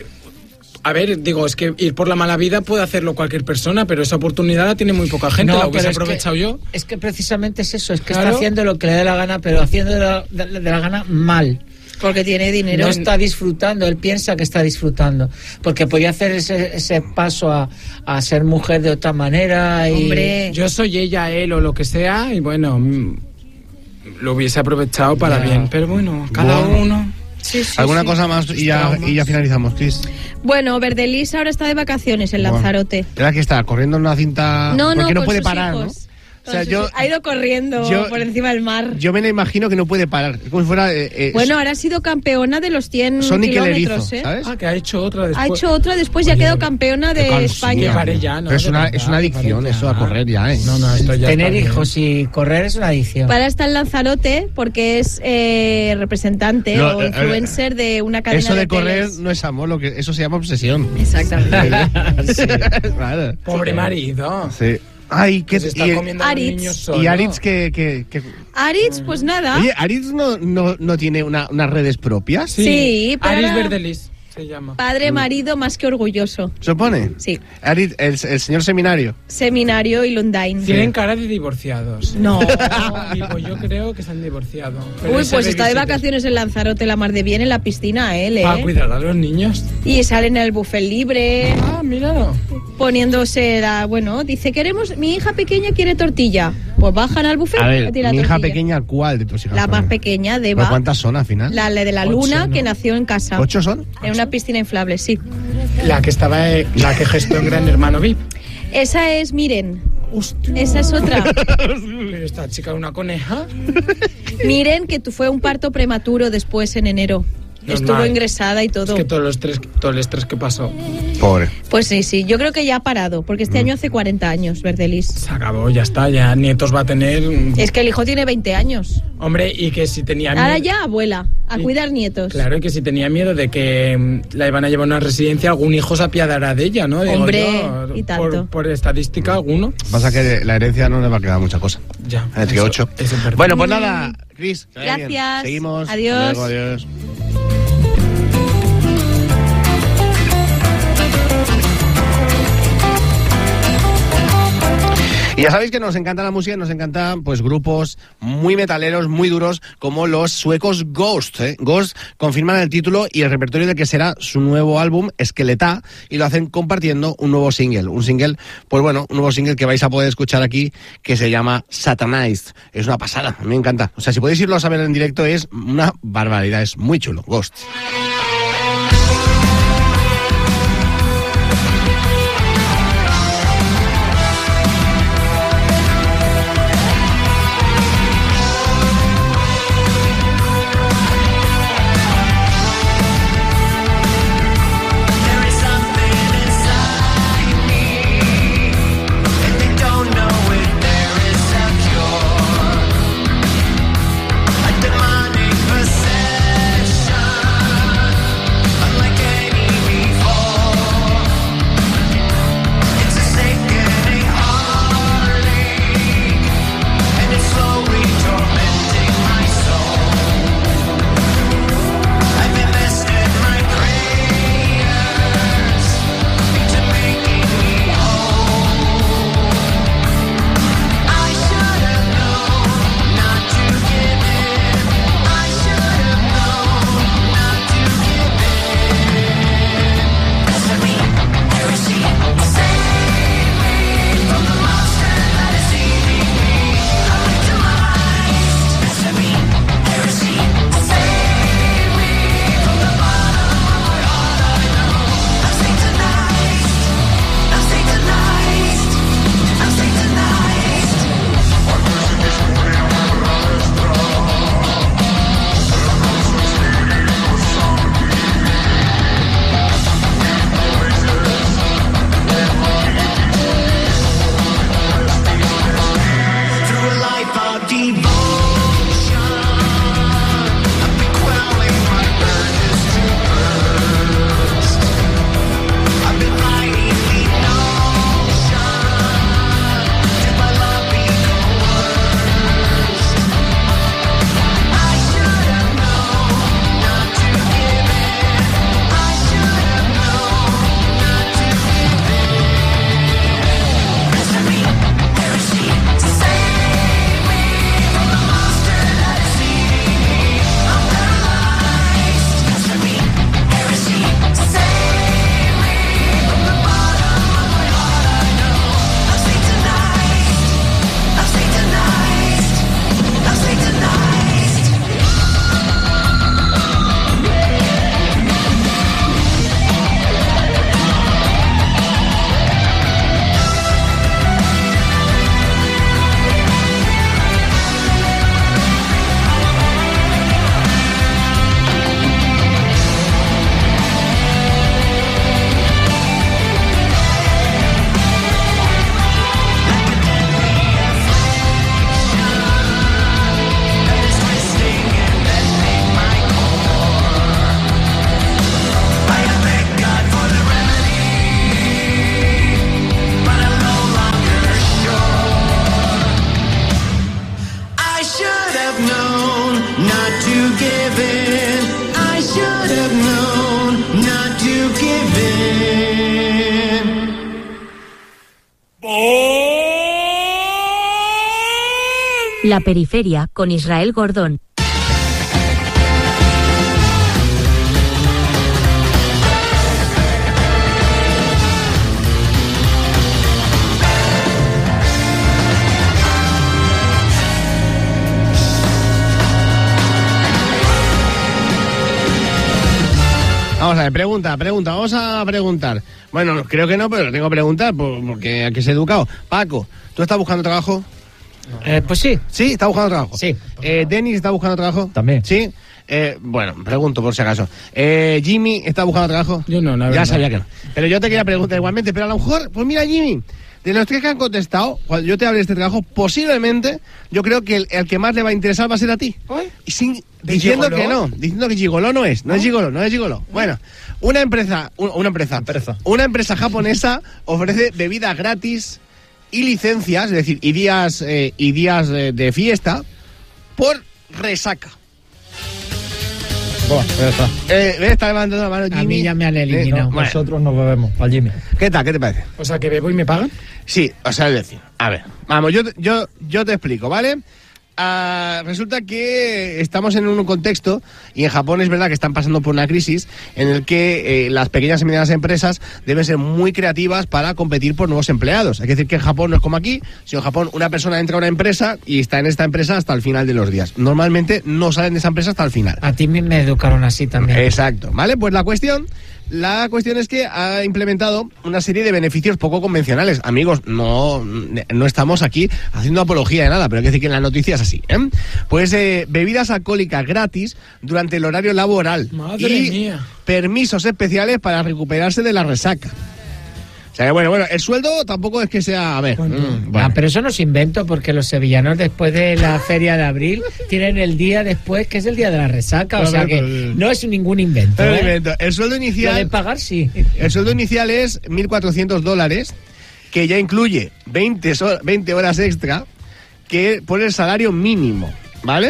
[SPEAKER 7] a ver, digo, es que ir por la mala vida puede hacerlo cualquier persona, pero esa oportunidad la tiene muy poca gente, la hubiese aprovechado yo.
[SPEAKER 10] Es que precisamente es eso, es que
[SPEAKER 7] Claro.
[SPEAKER 10] está haciendo lo que le dé la gana, pero haciendo de la gana mal.
[SPEAKER 8] Porque tiene dinero.
[SPEAKER 10] No está disfrutando, él piensa que está disfrutando, porque podía hacer ese paso a ser mujer de otra manera. Y...
[SPEAKER 8] Hombre.
[SPEAKER 7] Yo soy ella, él o lo que sea, y bueno, lo hubiese aprovechado para bien, pero bueno, cada uno...
[SPEAKER 8] Sí,
[SPEAKER 6] ¿Alguna
[SPEAKER 8] sí.
[SPEAKER 6] cosa más y ya finalizamos, Chris?
[SPEAKER 8] Bueno, Verdelis ahora está de vacaciones en
[SPEAKER 6] Bueno.
[SPEAKER 8] Lanzarote.
[SPEAKER 6] ¿Era que está corriendo en una cinta?
[SPEAKER 8] No,
[SPEAKER 6] Porque no
[SPEAKER 8] con
[SPEAKER 6] puede
[SPEAKER 8] sus
[SPEAKER 6] parar,
[SPEAKER 8] hijos.
[SPEAKER 6] O sea, yo,
[SPEAKER 8] ha ido corriendo por encima del mar.
[SPEAKER 6] Yo me la imagino que no puede parar. Como si fuera...
[SPEAKER 8] bueno, ahora ha sido campeona de los 100 kilómetros, ¿eh?
[SPEAKER 6] ¿sabes?
[SPEAKER 7] Que ha hecho otra después.
[SPEAKER 8] Ha hecho otra después y ha quedado campeona de España.
[SPEAKER 7] Ya, ¿no?
[SPEAKER 6] Pero es una adicción eso, a correr ya, ¿eh?
[SPEAKER 10] No, esto ya tener hijos y correr es una adicción.
[SPEAKER 8] Para está en Lanzarote porque es representante o influencer de una cadena
[SPEAKER 6] eso de correr
[SPEAKER 8] teles.
[SPEAKER 6] No es amor, eso se llama obsesión.
[SPEAKER 8] Exactamente.
[SPEAKER 6] Sí. Claro.
[SPEAKER 7] Pobre marido.
[SPEAKER 6] Sí. Ay, que
[SPEAKER 7] se está comiendo a los niños solo.
[SPEAKER 6] Y Aritz que
[SPEAKER 8] Aritz, pues nada.
[SPEAKER 6] Oye, ¿Aritz no tiene unas redes propias?
[SPEAKER 8] Sí, pero
[SPEAKER 7] Aritz Verdelis se llama.
[SPEAKER 8] Padre, marido, más que orgulloso.
[SPEAKER 6] ¿Supone?
[SPEAKER 8] Sí.
[SPEAKER 6] Aritz, el señor Seminario.
[SPEAKER 8] Seminario y Lundain.
[SPEAKER 7] Tienen cara de divorciados.
[SPEAKER 8] No.
[SPEAKER 7] Digo, yo creo que se han divorciado.
[SPEAKER 8] Uy, pues está de vacaciones en Lanzarote, la mar de bien, en la piscina, él,
[SPEAKER 7] Para cuidar a los niños.
[SPEAKER 8] Y salen en el buffet libre.
[SPEAKER 7] Ah, míralo.
[SPEAKER 8] Poniéndose dice, mi hija pequeña quiere tortilla. Pues bajan al buffet.
[SPEAKER 6] A ver,
[SPEAKER 8] mi
[SPEAKER 6] hija pequeña, ¿cuál de tus hijas?
[SPEAKER 8] La más pequeña, Deva.
[SPEAKER 6] ¿Cuántas son al final?
[SPEAKER 8] La de la
[SPEAKER 7] 8,
[SPEAKER 8] luna,
[SPEAKER 7] ¿no?
[SPEAKER 8] Que nació en casa.
[SPEAKER 6] 8 son.
[SPEAKER 8] En una piscina inflable, sí.
[SPEAKER 7] La que gestó en Gran Hermano VIP.
[SPEAKER 8] Esa es Miren.
[SPEAKER 7] Hostia.
[SPEAKER 8] Esa es otra.
[SPEAKER 7] Pero esta chica es una coneja.
[SPEAKER 8] Miren que fue un parto prematuro después en enero.
[SPEAKER 7] Normal.
[SPEAKER 8] Estuvo ingresada y todo.
[SPEAKER 7] Es que todo el estrés que pasó.
[SPEAKER 6] Pobre.
[SPEAKER 8] Pues sí, yo creo que ya ha parado, porque este año hace 40 años, Verdelis.
[SPEAKER 7] Se acabó, ya está, ya nietos va a tener.
[SPEAKER 8] Es que el hijo tiene 20 años.
[SPEAKER 7] Hombre, y que si tenía miedo.
[SPEAKER 8] Ahora ya, abuela, a cuidar nietos.
[SPEAKER 7] Claro, y que si tenía miedo de que la iban a llevar a una residencia, algún hijo se apiadará de ella, ¿no? Digo
[SPEAKER 8] hombre,
[SPEAKER 7] yo,
[SPEAKER 8] y tanto.
[SPEAKER 7] Por estadística, alguno.
[SPEAKER 6] Pasa que la herencia no le va a quedar mucha cosa.
[SPEAKER 7] Ya.
[SPEAKER 6] Es que 8. Bueno, pues nada, Cris.
[SPEAKER 8] Gracias.
[SPEAKER 6] Seguimos.
[SPEAKER 8] Adiós.
[SPEAKER 6] Luego, adiós. Y ya sabéis que nos encanta la música, nos encantan pues grupos muy metaleros, muy duros, como los suecos Ghost. Ghost confirman el título y el repertorio de que será su nuevo álbum, Esqueleta, y lo hacen compartiendo un nuevo single. Un single, pues bueno, un nuevo single que vais a poder escuchar aquí, que se llama Satanized. Es una pasada, me encanta. O sea, si podéis irlo a ver en directo, es una barbaridad, es muy chulo. Ghost.
[SPEAKER 5] Demonic possession, unlike
[SPEAKER 4] La Periferia con Israel Gordón.
[SPEAKER 6] Vamos a ver, vamos a preguntar. Bueno, creo que no, pero lo tengo que preguntar porque hay que ser educado. Paco, ¿tú estás buscando trabajo?
[SPEAKER 10] Pues sí.
[SPEAKER 6] ¿Sí? ¿Estás buscando trabajo?
[SPEAKER 10] Sí.
[SPEAKER 6] ¿Denis está buscando trabajo?
[SPEAKER 9] También.
[SPEAKER 6] ¿Sí? Bueno, pregunto por si acaso. ¿Jimmy está buscando trabajo?
[SPEAKER 7] Yo no, la verdad.
[SPEAKER 6] Ya sabía que no. Pero yo te quería preguntar igualmente, pero a lo mejor, pues mira, Jimmy, de los tres que han contestado, cuando yo te hable de este trabajo, posiblemente yo creo que el que más le va a interesar va a ser a ti. Y diciendo que no, diciendo que gigoló no es gigoló. Bueno, una empresa japonesa ofrece bebidas gratis y licencias, es decir, y días de fiesta por resaca.
[SPEAKER 9] Buah, ya está.
[SPEAKER 6] Está levantando la mano Jimmy.
[SPEAKER 10] A mí ya me han eliminado.
[SPEAKER 6] Bueno.
[SPEAKER 9] Nosotros nos bebemos, al Jimmy.
[SPEAKER 6] ¿Qué tal? ¿Qué te parece?
[SPEAKER 7] O sea, que bebo y me pagan.
[SPEAKER 6] Sí, o sea, es decir, a ver, vamos, yo te explico, ¿vale? Resulta que estamos en un contexto, y en Japón es verdad que están pasando por una crisis en el que las pequeñas y medianas empresas deben ser muy creativas para competir por nuevos empleados. Hay que decir que en Japón no es como aquí, sino en Japón una persona entra a una empresa y está en esta empresa hasta el final de los días. Normalmente no salen de esa empresa hasta el final.
[SPEAKER 10] A ti me educaron así también.
[SPEAKER 6] Exacto, ¿vale? Pues la cuestión es que ha implementado una serie de beneficios poco convencionales. Amigos, no estamos aquí haciendo apología de nada, pero hay que decir que en la noticia es así, ¿eh? Pues bebidas alcohólicas gratis durante el horario laboral.
[SPEAKER 7] Madre mía.
[SPEAKER 6] Permisos especiales para recuperarse de la resaca. O sea que bueno, el sueldo tampoco es que sea, a ver.
[SPEAKER 10] Bueno. Pero eso no es invento, porque los sevillanos después de la feria de abril tienen el día después, que es el día de la resaca, o sea que no es ningún invento.
[SPEAKER 6] El sueldo inicial.
[SPEAKER 10] Lo de pagar, sí.
[SPEAKER 6] El sueldo inicial es $1.400, que ya incluye 20 horas extra, que pone el salario mínimo, ¿vale?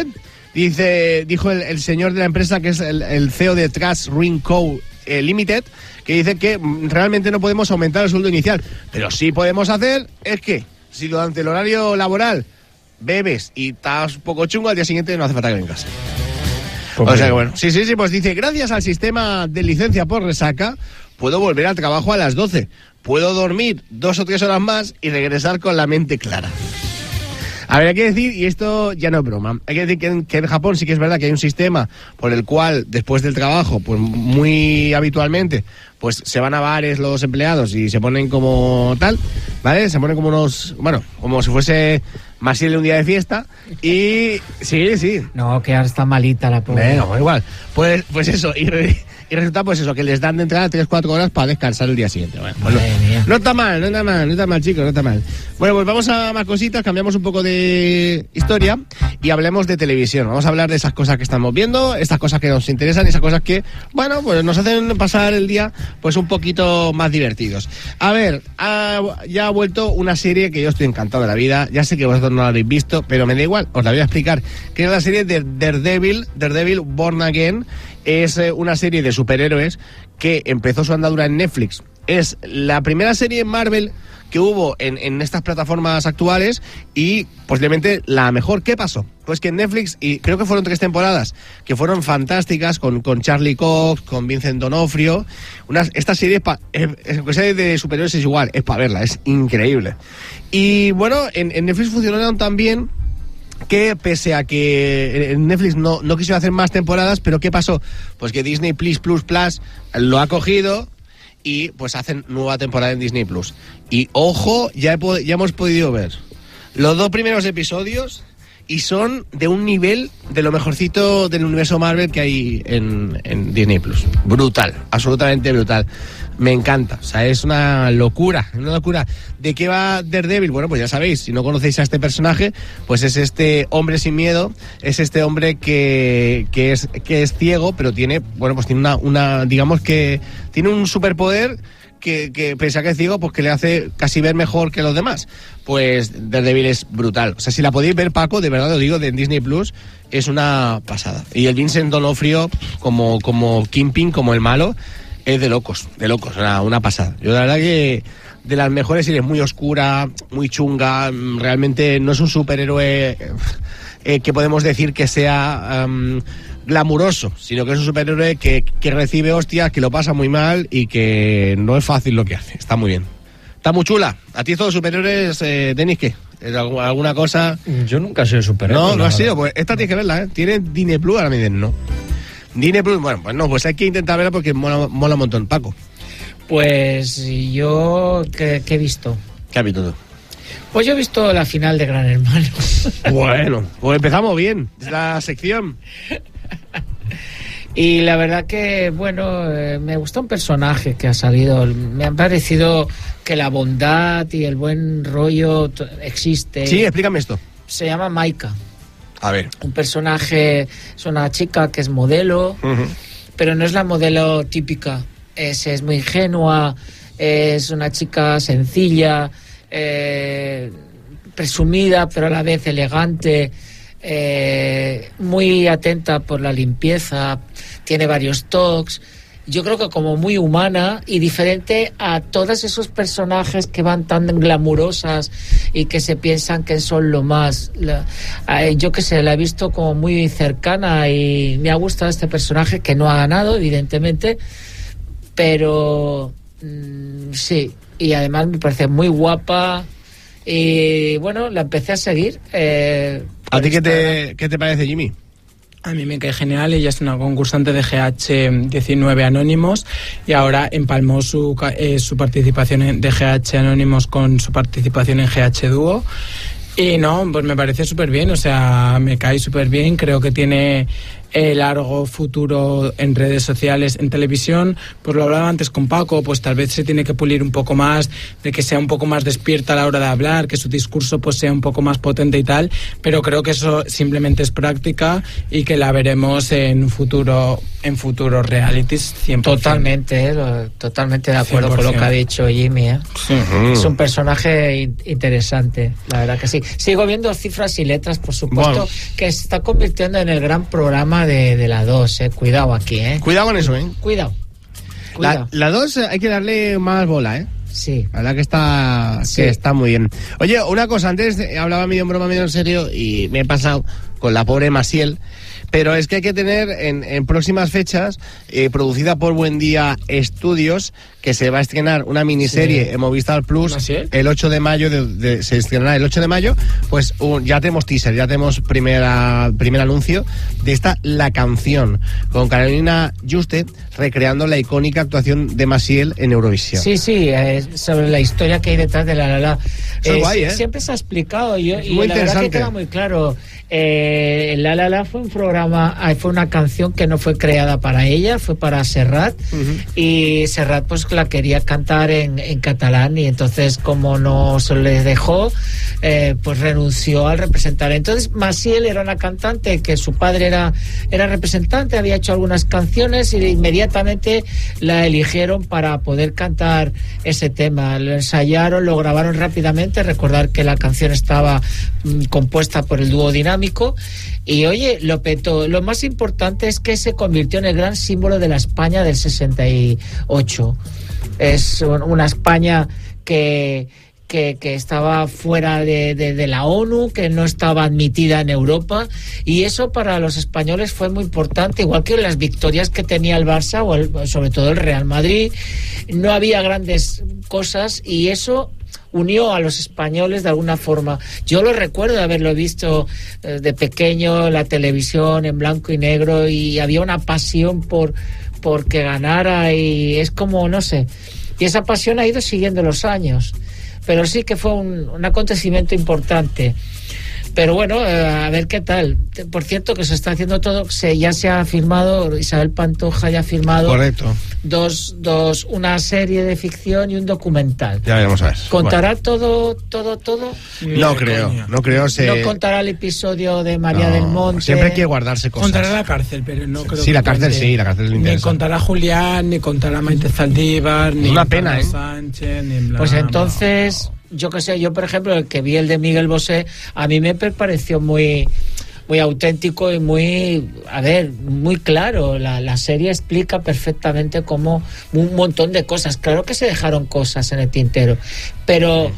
[SPEAKER 6] Dijo el señor de la empresa, que es el CEO de Trash Ring Co. Limited, que dice que realmente no podemos aumentar el sueldo inicial, pero sí podemos hacer es que si durante el horario laboral bebes y estás un poco chungo, al día siguiente no hace falta que vengas. O sea que bueno, sí, pues dice, gracias al sistema de licencia por resaca, puedo volver al trabajo a las 12, puedo dormir 2 o 3 horas más y regresar con la mente clara. A ver, hay que decir, y esto ya no es broma, hay que decir que en Japón sí que es verdad que hay un sistema por el cual después del trabajo, pues muy habitualmente, pues se van a bares los empleados y se ponen como tal, ¿vale? Se ponen como bueno, como si fuese Masilde un día de fiesta y... Sí.
[SPEAKER 10] No, que ahora está malita la pobre.
[SPEAKER 6] No, igual. Pues eso, y resulta pues eso, que les dan de entrada 3-4 horas para descansar el día siguiente. Bueno, pues no está mal, chicos, no está mal. Bueno, pues vamos a más cositas, cambiamos un poco de historia y hablemos de televisión. Vamos a hablar de esas cosas que estamos viendo, estas cosas que nos interesan y esas cosas que, bueno, pues nos hacen pasar el día pues un poquito más divertidos. A ver, ya ha vuelto una serie que yo estoy encantado de la vida. Ya sé que vosotros no la habéis visto, pero me da igual, os la voy a explicar. Que es la serie de Daredevil Born Again. Es una serie de superhéroes que empezó su andadura en Netflix. Es la primera serie en Marvel que hubo en estas plataformas actuales y posiblemente la mejor. ¿Qué pasó? Pues que en Netflix, y creo que fueron 3 temporadas, que fueron fantásticas, con Charlie Cox, con Vincent D'Onofrio. Esta serie de superhéroes es igual, es para verla, es increíble. Y bueno, en Netflix funcionaron tan bien que pese a que Netflix no quiso hacer más temporadas, pero ¿qué pasó? Pues que Disney Plus lo ha cogido y pues hacen nueva temporada en Disney Plus. Y ojo, ya hemos podido ver los 2 primeros episodios y son de un nivel de lo mejorcito del universo Marvel que hay en Disney Plus. Brutal, absolutamente brutal. Me encanta, o sea, es una locura. ¿De qué va Daredevil? Bueno, pues ya sabéis, si no conocéis a este personaje, pues es este hombre sin miedo, es este hombre que es ciego, pero tiene, bueno, pues tiene digamos que tiene un superpoder que pese a que es ciego, pues que le hace casi ver mejor que los demás. Pues Daredevil es brutal. O sea, si la podéis ver, Paco, de verdad lo digo, de Disney Plus, es una pasada. Y el Vincent D'Onofrio como Kingpin, como el malo, es de locos, una pasada. Yo la verdad que de las mejores series, muy oscura, muy chunga, realmente no es un superhéroe que podemos decir que sea glamuroso, sino que es un superhéroe que recibe hostias, que lo pasa muy mal y que no es fácil lo que hace. Está muy bien. Está muy chula. ¿A ti estos superhéroes, Denis, qué? ¿Alguna cosa?
[SPEAKER 9] Yo nunca he sido superhéroe.
[SPEAKER 6] No has sido. Pues esta tienes que verla, ¿eh? Tiene Disney Plus, ahora me dicen no. Disney Plus, bueno, pues no, pues hay que intentar verla porque mola un montón. Paco.
[SPEAKER 10] Pues yo, ¿qué he visto?
[SPEAKER 6] ¿Qué has visto tú?
[SPEAKER 10] Pues yo he visto la final de Gran Hermano.
[SPEAKER 6] Bueno, pues empezamos bien. Es la sección.
[SPEAKER 10] Y la verdad que, bueno, me gusta un personaje que ha salido. Me ha parecido que la bondad y el buen rollo existe.
[SPEAKER 6] Sí, explícame esto.
[SPEAKER 10] Se llama Maika.
[SPEAKER 6] A ver.
[SPEAKER 10] Un personaje, es una chica que es modelo, pero no es la modelo típica. Es muy ingenua, es una chica sencilla, presumida, pero a la vez elegante, muy atenta por la limpieza, tiene varios toques. Yo creo que como muy humana y diferente a todos esos personajes que van tan glamurosas y que se piensan que son lo más. Yo que sé, la he visto como muy cercana y me ha gustado este personaje, que no ha ganado, evidentemente, pero sí, y además me parece muy guapa y bueno, la empecé a seguir.
[SPEAKER 6] ¿A ti qué te parece, Jimmy?
[SPEAKER 7] A mí me cae genial, ella es una concursante de GH19 Anónimos y ahora empalmó su participación de GH Anónimos con su participación en GH Dúo. Y no, pues me parece súper bien, o sea, me cae súper bien, creo que tiene largo futuro en redes sociales, en televisión. Pues lo hablaba antes con Paco, pues tal vez se tiene que pulir un poco más, de que sea un poco más despierta a la hora de hablar, que su discurso pues sea un poco más potente y tal, pero creo que eso simplemente es práctica y que la veremos en futuros realities 100%.
[SPEAKER 10] Totalmente de acuerdo 100%. Con lo que ha dicho Jimmy, ¿eh? Uh-huh. Es un personaje interesante, la verdad que sí. Sigo viendo Cifras y Letras, por supuesto, que se está convirtiendo en el gran programa de la 2, cuidado aquí,
[SPEAKER 6] Cuidado con eso,
[SPEAKER 10] Cuidado.
[SPEAKER 6] La 2 hay que darle más bola,
[SPEAKER 10] Sí.
[SPEAKER 6] La verdad que está muy bien. Oye, una cosa, antes hablaba medio en broma, medio en serio, y me he pasado con la pobre Maciel, pero es que hay que tener en próximas fechas, producida por Buen Día Estudios, que se va a estrenar una miniserie en Movistar Plus el 8 de mayo, se estrenará el 8 de mayo, pues ya tenemos teaser, ya tenemos primer anuncio de esta La Canción, con Carolina Juste recreando la icónica actuación de Maciel en Eurovisión.
[SPEAKER 10] Sí, sobre la historia que hay detrás de La La La.
[SPEAKER 6] Eso es guay,
[SPEAKER 10] Siempre se ha explicado, y
[SPEAKER 6] muy
[SPEAKER 10] la verdad que queda muy claro. La La La fue un programa, fue una canción que no fue creada para ella, fue para Serrat, y Serrat pues la quería cantar en catalán, y entonces como no se le dejó, pues renunció al representar. Entonces Maciel era una cantante que su padre era representante, había hecho algunas canciones y inmediatamente la eligieron para poder cantar ese tema. Lo ensayaron, lo grabaron rápidamente. Recordar que la canción estaba compuesta por el dúo Dinámico, y oye, lo petó. Lo más importante es que se convirtió en el gran símbolo de la España del 68. Es una España que estaba fuera de la ONU, que no estaba admitida en Europa, y eso para los españoles fue muy importante, igual que las victorias que tenía el Barça o sobre todo el Real Madrid. No había grandes cosas y eso unió a los españoles de alguna forma. Yo lo recuerdo de haberlo visto de pequeño en la televisión en blanco y negro, y había una pasión por que ganara, y es como, no sé, y esa pasión ha ido siguiendo los años, pero sí que fue un acontecimiento importante. Pero bueno, a ver qué tal. Por cierto, que se está haciendo todo, ya se ha firmado, Isabel Pantoja ya ha firmado.
[SPEAKER 6] Correcto.
[SPEAKER 10] Una serie de ficción y un documental.
[SPEAKER 6] Ya veremos a ver.
[SPEAKER 10] ¿Contará todo?
[SPEAKER 6] No creo.
[SPEAKER 10] No contará el episodio de María del Monte.
[SPEAKER 6] Siempre hay que guardarse cosas.
[SPEAKER 7] Contará la cárcel, pero no creo.
[SPEAKER 6] Sí, la cárcel es interesante.
[SPEAKER 7] Ni contará Julián, ni contará Maite Zaldívar, ni
[SPEAKER 6] una pena,
[SPEAKER 7] Sánchez, ni bla,
[SPEAKER 10] pues entonces... Yo que sé, yo por ejemplo, el que vi el de Miguel Bosé, a mí me pareció muy muy auténtico y muy claro. La serie explica perfectamente cómo un montón de cosas. Claro que se dejaron cosas en el tintero, pero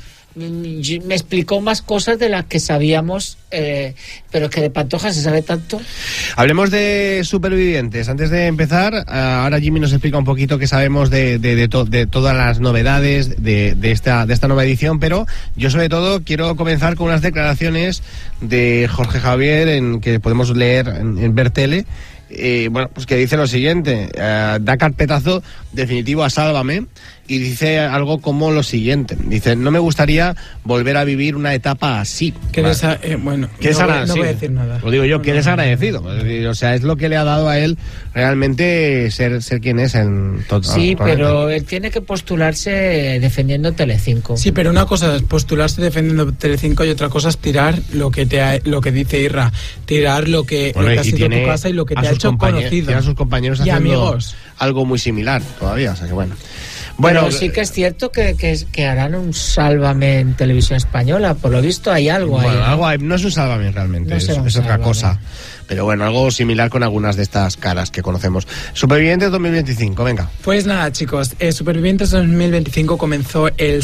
[SPEAKER 10] me explicó más cosas de las que sabíamos, pero que de Pantoja se sabe tanto.
[SPEAKER 6] Hablemos de Supervivientes. Antes de empezar, ahora Jimmy nos explica un poquito qué sabemos de todas las novedades de esta nueva edición, pero yo sobre todo quiero comenzar con unas declaraciones de Jorge Javier que podemos leer en Vertele. Pues que dice lo siguiente: da carpetazo definitivo a Sálvame, y dice algo como lo siguiente. Dice: no me gustaría volver a vivir una etapa así.
[SPEAKER 7] Que
[SPEAKER 6] no
[SPEAKER 7] voy a decir nada.
[SPEAKER 6] Lo digo yo, que desagradecido. O sea, es lo que le ha dado a él realmente ser quien es en todo.
[SPEAKER 10] Sí, pero él tiene que postularse defendiendo Telecinco.
[SPEAKER 7] Sí, pero una cosa es postularse defendiendo Telecinco y otra cosa es tirar lo que dice Irra, tirar lo que ha sido tu casa y lo que te ha hecho conocido.
[SPEAKER 6] Tiene a sus compañeros
[SPEAKER 7] y
[SPEAKER 6] haciendo
[SPEAKER 7] amigos.
[SPEAKER 6] Algo muy similar todavía, o sea que bueno.
[SPEAKER 10] Bueno, sí que es cierto que harán un Sálvame en televisión española. Por lo visto hay algo ahí.
[SPEAKER 6] Bueno, algo hay, no es un Sálvame realmente, es otra cosa. Pero bueno, algo similar con algunas de estas caras que conocemos. Supervivientes 2025, venga.
[SPEAKER 7] Pues nada, chicos, Supervivientes 2025 comenzó el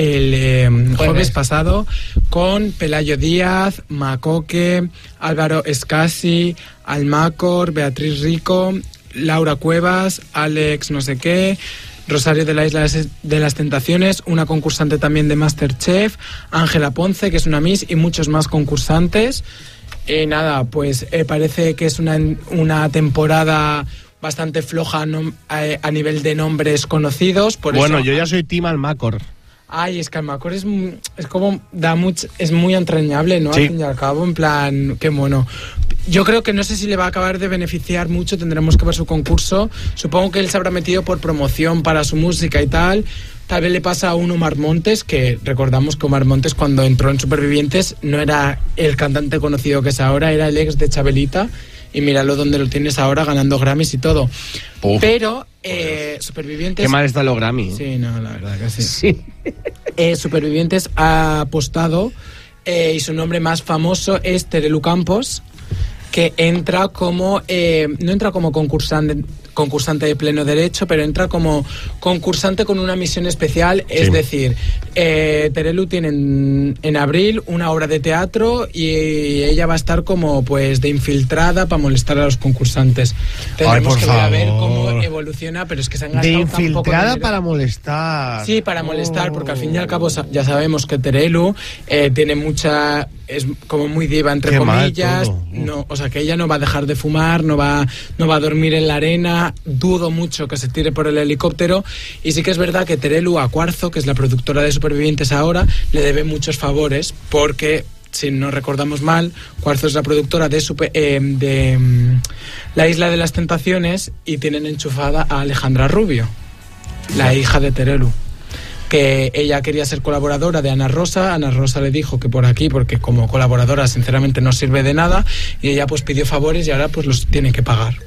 [SPEAKER 7] jueves pasado con Pelayo Díaz, Macoque, Álvaro Escasi, Almacor, Beatriz Rico, Laura Cuevas, Alex no sé qué, Rosario de la Isla de las Tentaciones, una concursante también de MasterChef, Ángela Ponce, que es una Miss, y muchos más concursantes. Nada, pues parece que es una temporada bastante floja a nivel de nombres conocidos.
[SPEAKER 6] Bueno, yo ya soy Team Almacor.
[SPEAKER 7] Ay, es que Almacor es como es muy entrañable, ¿no?
[SPEAKER 6] Sí.
[SPEAKER 7] Al fin y al cabo, en plan, qué mono. Yo creo que no sé si le va a acabar de beneficiar mucho, tendremos que ver su concurso. Supongo que él se habrá metido por promoción para su música y tal. Tal vez le pasa a un Omar Montes, que recordamos que Omar Montes cuando entró en Supervivientes no era el cantante conocido que es ahora, era el ex de Chabelita. Y míralo donde lo tienes ahora, ganando Grammys y todo.
[SPEAKER 6] Uf,
[SPEAKER 7] pero Supervivientes...
[SPEAKER 6] Qué mal está los Grammy.
[SPEAKER 7] Sí, no, la verdad que sí. Supervivientes ha apostado y su nombre más famoso es Terelu Campos, que entra como no entra como concursante de pleno derecho, pero entra como concursante con una misión especial. Sí. Es decir, Terelu tiene en abril una obra de teatro y ella va a estar como pues de infiltrada para molestar a los concursantes. Tendremos que ver a ver cómo evoluciona, pero es que se han gastado
[SPEAKER 6] de
[SPEAKER 7] tan poco
[SPEAKER 6] infiltrada
[SPEAKER 7] dinero.
[SPEAKER 6] para molestar.
[SPEAKER 7] Sí, para molestar, porque al fin y al cabo ya sabemos que Terelu tiene mucha... es como muy diva, entre
[SPEAKER 6] Qué
[SPEAKER 7] comillas. No, o sea, que ella no va a dejar de fumar, no va a dormir en la arena. Dudo mucho que se tire por el helicóptero. Y sí que es verdad que Terelu a Cuarzo, que es la productora de Supervivientes ahora, le debe muchos favores, porque si no recordamos mal, Cuarzo es la productora de La Isla de las Tentaciones, y tienen enchufada a Alejandra Rubio, la hija de Terelu, que ella quería ser colaboradora de Ana Rosa. Ana Rosa le dijo que por aquí, porque como colaboradora sinceramente no sirve de nada, y ella pues pidió favores y ahora pues los tiene que pagar.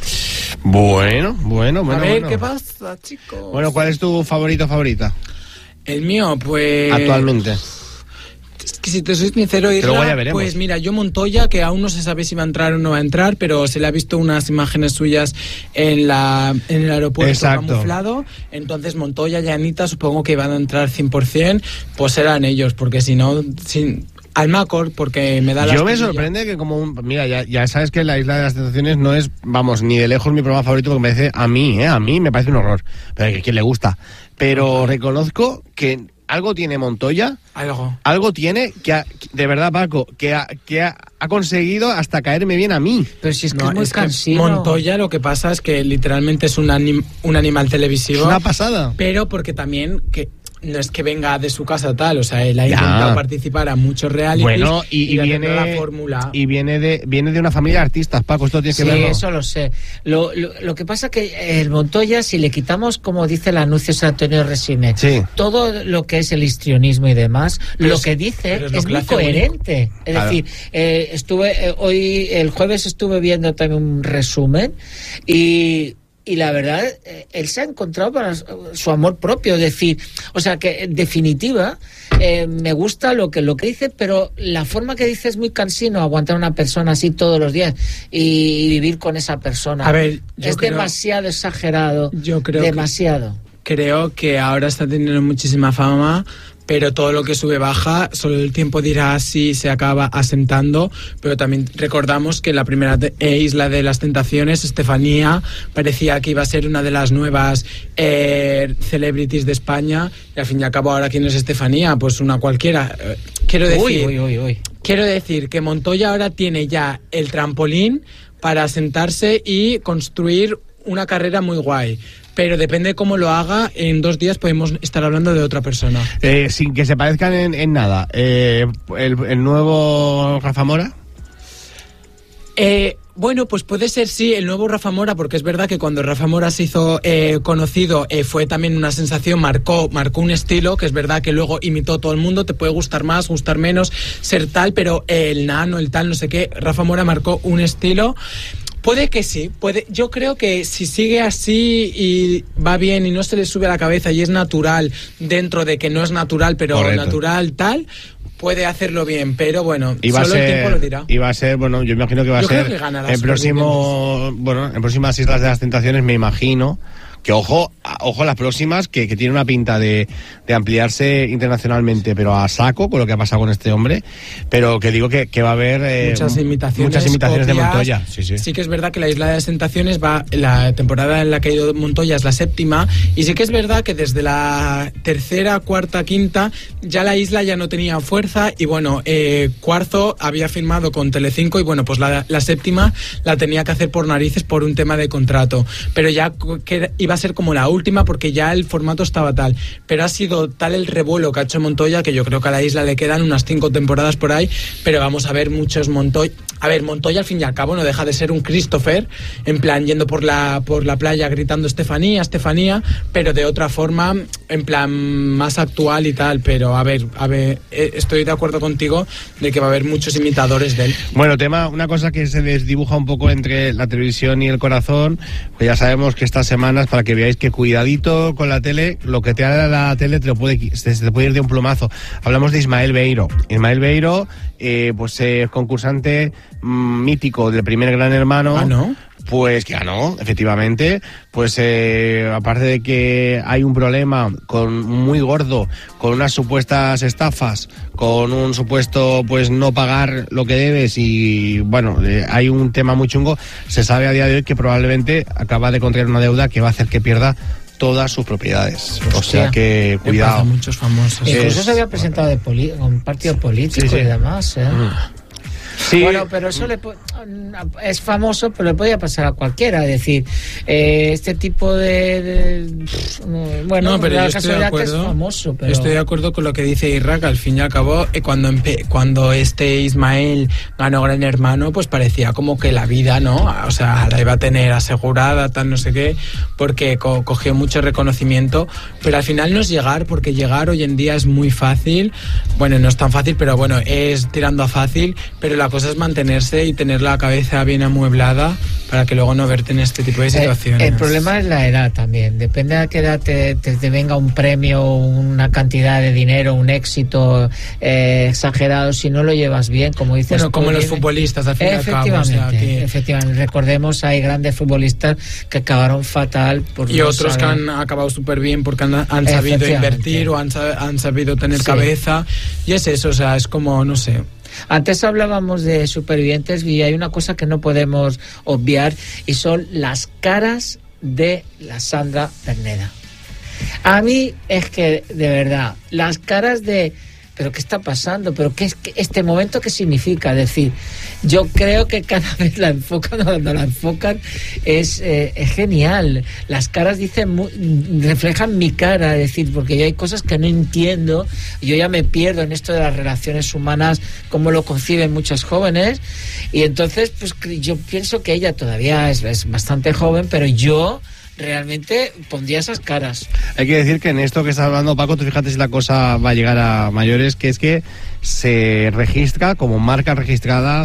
[SPEAKER 6] Bueno.
[SPEAKER 7] A ver, ¿qué pasa, chicos?
[SPEAKER 6] Bueno, ¿cuál es tu favorita?
[SPEAKER 7] El mío, pues...
[SPEAKER 6] Actualmente.
[SPEAKER 7] Es que si te soy sincero, Irra,
[SPEAKER 6] luego ya veremos.
[SPEAKER 7] Pues mira, yo Montoya, que aún no se sabe si va a entrar o no va a entrar, pero se le ha visto unas imágenes suyas en el aeropuerto. Exacto. Camuflado. Entonces Montoya y Anita supongo que van a entrar 100%, pues serán ellos, porque si no... Almacor, porque me da la...
[SPEAKER 6] Yo me sorprende que mira, ya sabes que La Isla de las Tentaciones no es, vamos, ni de lejos mi programa favorito, porque me parece, a mí me parece un horror, pero a quien le gusta. Pero reconozco que algo tiene Montoya, algo tiene que de verdad, Paco, que ha conseguido hasta caerme bien a mí.
[SPEAKER 10] Pero si es que es muy cansino.
[SPEAKER 7] Montoya, lo que pasa es que literalmente es un animal televisivo.
[SPEAKER 6] Es una pasada.
[SPEAKER 7] Pero porque también no es que venga de su casa tal, o sea, él ha intentado participar a muchos realities.
[SPEAKER 6] Bueno, y viene
[SPEAKER 7] la fórmula.
[SPEAKER 6] Y viene de una familia de artistas, Paco, esto tienes que verlo.
[SPEAKER 10] Sí, eso lo sé. Lo que pasa que el Montoya, si le quitamos, como dice el anuncio de Antonio Resine, todo lo que es el histrionismo y demás, lo que dice es muy coherente. Es decir, el jueves estuve viendo también un resumen y y la verdad, él se ha encontrado para su amor propio, es decir, o sea que en definitiva me gusta lo que dice, pero la forma que dice es muy cansino, aguantar a una persona así todos los días y vivir con esa persona.
[SPEAKER 7] A ver,
[SPEAKER 10] es demasiado exagerado, demasiado.
[SPEAKER 7] Creo que ahora está teniendo muchísima fama, pero todo lo que sube baja, solo el tiempo dirá si se acaba asentando. Pero también recordamos que la primera isla de las tentaciones, Estefanía, parecía que iba a ser una de las nuevas celebrities de España, y al fin y al cabo ahora, ¿quién es Estefanía? Pues una cualquiera. Quiero decir que Montoya ahora tiene ya el trampolín para sentarse y construir una carrera muy guay. Pero depende cómo lo haga, en 2 días podemos estar hablando de otra persona.
[SPEAKER 6] Sin que se parezcan en nada. ¿El nuevo Rafa Mora?
[SPEAKER 7] Bueno, pues puede ser sí, el nuevo Rafa Mora, porque es verdad que cuando Rafa Mora se hizo conocido fue también una sensación, marcó un estilo, que es verdad que luego imitó todo el mundo, te puede gustar más, gustar menos, ser tal, pero el nano, el tal, no sé qué, Rafa Mora marcó un estilo. Puede que sí, yo creo que si sigue así y va bien y no se le sube a la cabeza y es natural, dentro de que no es natural, pero correcto, natural tal, puede hacerlo bien, pero bueno, solo el tiempo lo dirá.
[SPEAKER 6] Y va a ser, bueno, yo imagino que va a ser en próximas Islas de las Tentaciones, me imagino. Que ojo las próximas, que tiene una pinta de ampliarse internacionalmente, pero a saco con lo que ha pasado con este hombre, pero que digo que va a haber
[SPEAKER 7] muchas imitaciones
[SPEAKER 6] copias de Montoya.
[SPEAKER 7] Sí que es verdad que la Isla de las Tentaciones la temporada en la que ha ido Montoya es la 7ª, y sí que es verdad que desde la 3ª, 4ª, 5ª ya la isla ya no tenía fuerza, y bueno, Cuarzo había firmado con Telecinco, y bueno, pues la 7ª la tenía que hacer por narices por un tema de contrato, pero ya que iba a ser como la última porque ya el formato estaba tal, pero ha sido tal el revuelo que ha hecho Montoya que yo creo que a la isla le quedan unas 5 temporadas por ahí, pero vamos a ver muchos Montoya. A ver, Montoya al fin y al cabo no deja de ser un Christopher, en plan yendo por la playa gritando Estefanía, Estefanía, pero de otra forma, en plan más actual y tal, pero a ver, estoy de acuerdo contigo de que va a haber muchos imitadores de él.
[SPEAKER 6] Bueno, una cosa que se desdibuja un poco entre la televisión y el corazón, pues ya sabemos que estas semanas, para que veáis que cuidadito con la tele, lo que te haga la tele se te puede ir de un plumazo. Hablamos de Ismael Beiro. Ismael Beiro, concursante mítico del primer Gran Hermano.
[SPEAKER 7] Ah, ¿no?
[SPEAKER 6] Pues que ganó, efectivamente. Pues aparte de que hay un problema muy gordo con unas supuestas estafas, con un supuesto pues no pagar lo que debes, y bueno, hay un tema muy chungo. Se sabe a día de hoy que probablemente acaba de contraer una deuda que va a hacer que pierda todas sus propiedades. Hostia, o sea que cuidado.
[SPEAKER 7] Muchos famosos.
[SPEAKER 10] Incluso se había presentado de un partido político y demás. Sí. Bueno, pero eso es famoso, pero le podía pasar a cualquiera. Es decir, este tipo bueno,
[SPEAKER 7] no, pero
[SPEAKER 10] la
[SPEAKER 7] yo estoy de acuerdo,
[SPEAKER 10] que es famoso. Pero...
[SPEAKER 7] Estoy de acuerdo con lo que dice Irra, que al fin y al cabo, cuando este Ismael ganó Gran Hermano, pues parecía como que la vida, ¿no? O sea, la iba a tener asegurada, tal, no sé qué, porque cogió mucho reconocimiento, pero al final no es llegar, porque llegar hoy en día es muy fácil. Bueno, no es tan fácil, pero bueno, es tirando a fácil, pero la cosa es mantenerse y tener la cabeza bien amueblada para que luego no verte en este tipo de situaciones.
[SPEAKER 10] El problema es la edad también. Depende de qué edad te venga un premio, una cantidad de dinero, un éxito exagerado, si no lo llevas bien, como dices.
[SPEAKER 7] Bueno, como los futbolistas, al fin y al cabo.
[SPEAKER 10] Efectivamente. Recordemos, hay grandes futbolistas que acabaron fatal.
[SPEAKER 7] Y otros que han acabado súper bien porque han sabido invertir o han sabido tener cabeza. Y es eso, o sea, es como, no sé...
[SPEAKER 10] Antes hablábamos de supervivientes y hay una cosa que no podemos obviar, y son las caras de la Sandra Berneda. A mí es que, de verdad, las caras de... ¿Pero qué está pasando? ¿Pero qué es este momento qué significa? Es decir, yo creo que cada vez la enfocan, cuando la enfocan es genial. Las caras reflejan mi cara, es decir, porque yo hay cosas que no entiendo. Yo ya me pierdo en esto de las relaciones humanas, cómo lo conciben muchos jóvenes. Y entonces, pues yo pienso que ella todavía es bastante joven, pero yo... realmente pondría esas caras.
[SPEAKER 6] Hay que decir que en esto que estás hablando, Paco, tú fíjate si la cosa va a llegar a mayores, que es que se registra como marca registrada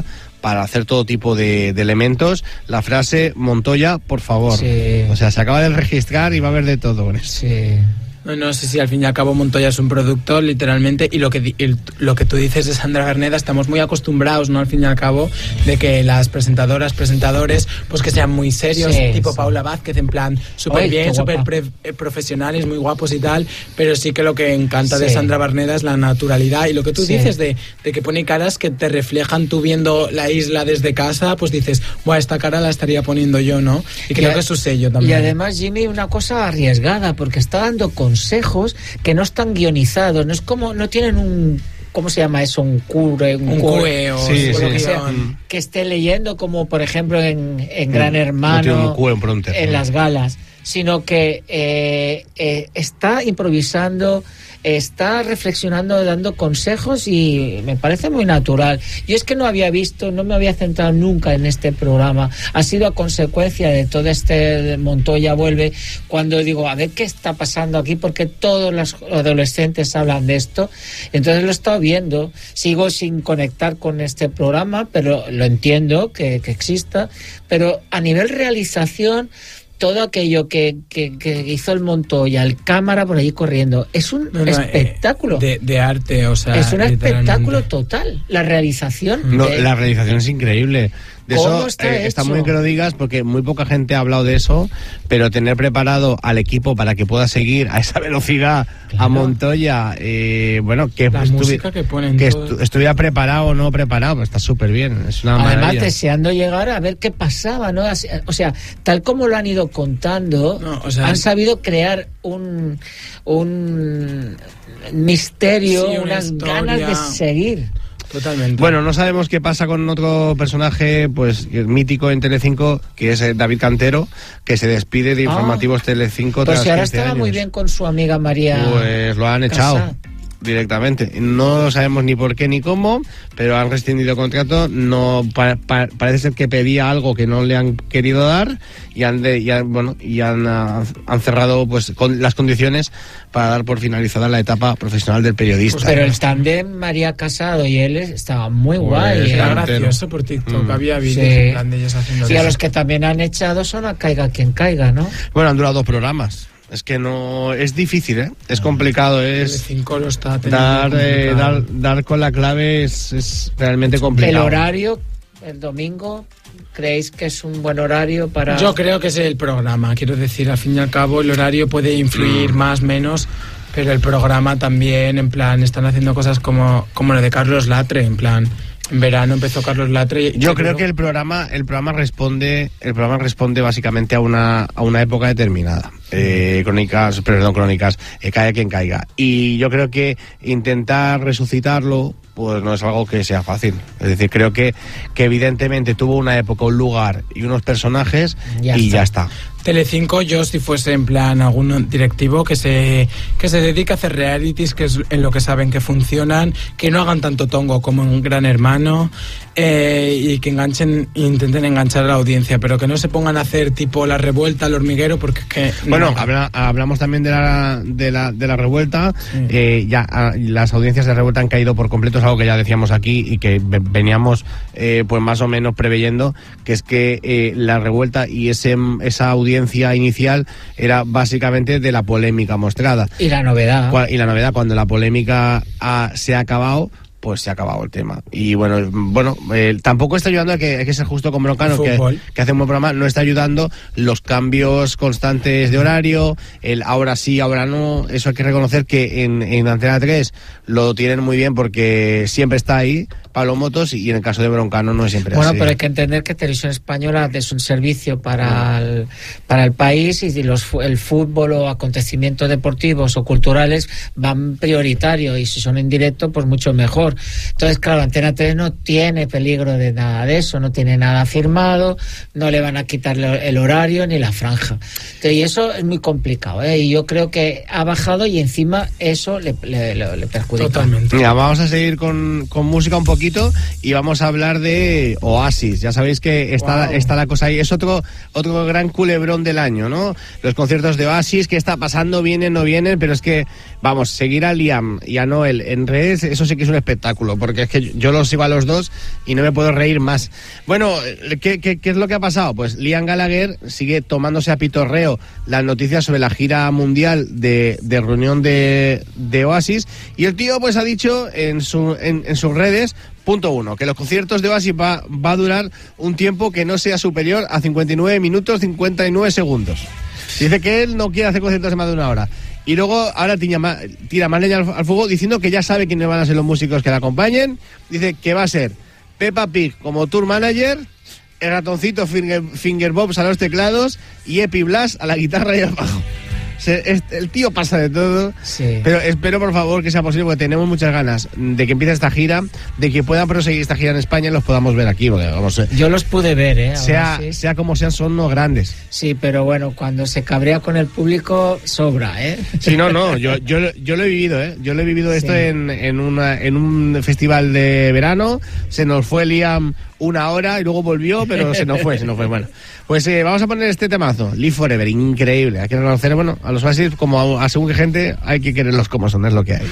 [SPEAKER 6] para hacer todo tipo de elementos. La frase Montoya, por favor.
[SPEAKER 10] Sí.
[SPEAKER 6] O sea, se acaba de registrar y va a haber de todo con eso.
[SPEAKER 10] Sí.
[SPEAKER 7] No sé si al fin y al cabo Montoya es un producto, literalmente, y lo que tú dices de Sandra Berneda, estamos muy acostumbrados, ¿no? Al fin y al cabo, de que las presentadores, pues que sean muy serios, tipo Paula Vázquez, en plan, súper bien, súper profesionales, muy guapos y tal, pero sí que lo que encanta de Sandra Berneda es la naturalidad, y lo que tú dices de que pone caras que te reflejan, tú viendo la isla desde casa, pues dices, buah, esta cara la estaría poniendo yo, ¿no? Y creo que es su sello también.
[SPEAKER 10] Y además, Jimmy, una cosa arriesgada, porque está dando consejos que no están guionizados, no es como, no tienen un, ¿cómo se llama eso? Un cue o lo que sea, que esté leyendo, como por ejemplo en Gran Hermano, en las galas, sino que está improvisando, está reflexionando, dando consejos, y me parece muy natural. Yo es que no me había centrado nunca en este programa. Ha sido a consecuencia de todo este Montoya Vuelve, cuando digo, a ver qué está pasando aquí, porque todos los adolescentes hablan de esto. Entonces lo he estado viendo, sigo sin conectar con este programa, pero lo entiendo que exista. Pero a nivel realización, todo aquello que hizo el Montoya, el cámara por allí corriendo, es un espectáculo
[SPEAKER 7] de arte, o sea,
[SPEAKER 10] es un espectáculo total. La realización
[SPEAKER 6] la realización es increíble. De eso está muy bien que lo digas, porque muy poca gente ha hablado de eso, pero tener preparado al equipo para que pueda seguir a esa velocidad a Montoya, bueno, que
[SPEAKER 7] la música que ponen,
[SPEAKER 6] que estuviera preparado o no preparado, pues está súper bien, es una maravilla.
[SPEAKER 10] Además, deseando llegar a ver qué pasaba, ¿no? O sea, tal como lo han ido contando, han sabido crear un misterio, unas ganas de seguir.
[SPEAKER 7] Totalmente.
[SPEAKER 6] Bueno, no sabemos qué pasa con otro personaje pues mítico en Telecinco, que es David Cantero, que se despide de Informativos Telecinco
[SPEAKER 10] tras 15 años.
[SPEAKER 6] Pues si ahora estaba
[SPEAKER 10] muy bien con su amiga María.
[SPEAKER 6] Pues lo han echado directamente. No sabemos ni por qué ni cómo, pero han rescindido contrato. No parece ser que pedía algo que no le han querido dar, y han cerrado pues con las condiciones para dar por finalizada la etapa profesional del periodista.
[SPEAKER 10] Pues, pero el tándem María Casado y él estaba muy guay.
[SPEAKER 7] Era gracioso por TikTok, había vídeos en plan de ellos haciendo
[SPEAKER 10] a los que también han echado son a Caiga quien caiga, ¿no?
[SPEAKER 6] Bueno, han durado 2 programas. Es que no, es difícil, es complicado,
[SPEAKER 7] lo está
[SPEAKER 6] dar con la clave es realmente complicado.
[SPEAKER 10] El horario, el domingo, ¿creéis que es un buen horario para...?
[SPEAKER 7] Yo creo que es el programa, quiero decir, al fin y al cabo el horario puede influir más, menos, pero el programa también, en plan, están haciendo cosas como lo de Carlos Latre, en plan... En verano empezó Carlos Latre.
[SPEAKER 6] Yo creo que el programa responde básicamente a una época determinada. Crónicas, caiga quien caiga. Y yo creo que intentar resucitarlo pues no es algo que sea fácil. Es decir, creo que evidentemente tuvo una época, un lugar y unos personajes ya está.
[SPEAKER 7] Telecinco, yo si fuese en plan algún directivo que se dedica a hacer realities, que es en lo que saben que funcionan, que no hagan tanto tongo como en Gran Hermano, y que intenten enganchar a la audiencia, pero que no se pongan a hacer tipo La Revuelta, El Hormiguero, porque es que...
[SPEAKER 6] Bueno, hablamos también de la Revuelta, ya las audiencias de La Revuelta han caído por completo, es algo que ya decíamos aquí y que veníamos pues más o menos preveyendo, que es que La Revuelta y esa audiencia inicial era básicamente de la polémica mostrada.
[SPEAKER 10] Y la novedad,
[SPEAKER 6] cuando la polémica se ha acabado, pues se ha acabado el tema. Y bueno, tampoco está ayudando, hay que ser justo con Broncano, que hace un buen programa, no está ayudando los cambios constantes de horario, el ahora sí, ahora no. Eso hay que reconocer que en Antena 3 lo tienen muy bien, porque siempre está ahí Pablo Motos, y en el caso de Broncano no es siempre así.
[SPEAKER 10] Bueno, pero hay que entender que Televisión Española es un servicio para el país, y el fútbol o acontecimientos deportivos o culturales van prioritario, y si son en directo, pues mucho mejor. Entonces, claro, Antena 3 no tiene peligro de nada de eso, no tiene nada firmado, no le van a quitar el horario ni la franja. Entonces, y eso es muy complicado, y yo creo que ha bajado, y encima eso le perjudica.
[SPEAKER 7] Totalmente.
[SPEAKER 6] Mira, vamos a seguir con música un poquito. poquito y vamos a hablar de Oasis. Ya sabéis que está la cosa ahí. Es otro gran culebrón del año, ¿no? Los conciertos de Oasis, ¿qué está pasando? ¿Vienen, no vienen? Pero es que, vamos, seguir a Liam y a Noel en redes, eso sí que es un espectáculo, porque es que yo los sigo a los dos y no me puedo reír más. Bueno, ¿qué es lo que ha pasado? Pues Liam Gallagher sigue tomándose a pitorreo las noticias sobre la gira mundial de reunión de Oasis, y el tío pues ha dicho en sus redes, punto 1, que los conciertos de Oasis va a durar un tiempo que no sea superior a 59 minutos 59 segundos. Dice que él no quiere hacer conciertos de más de una hora. Y luego ahora tira más leña al fuego diciendo que ya sabe quiénes van a ser los músicos que la acompañen. Dice que va a ser Peppa Pig como tour manager, el ratoncito Fingerbobs a los teclados y Epi Blas a la guitarra y al bajo. El tío pasa de todo, sí. Pero espero por favor que sea posible, porque tenemos muchas ganas de que empiece esta gira, de que puedan proseguir esta gira en España y los podamos ver aquí, porque vamos,
[SPEAKER 10] yo los pude ver,
[SPEAKER 6] sea como sean, son unos grandes.
[SPEAKER 10] Sí, pero bueno, cuando se cabrea con el público sobra,
[SPEAKER 6] Sí, no, yo lo he vivido, yo lo he vivido esto sí. en un festival de verano. Se nos fue Liam una hora y luego volvió, pero se nos fue. Bueno, pues vamos a poner este temazo, Live Forever, increíble. Hay que reconocer, bueno, a los Oasis, como a según qué gente, hay que quererlos como son, es lo que hay.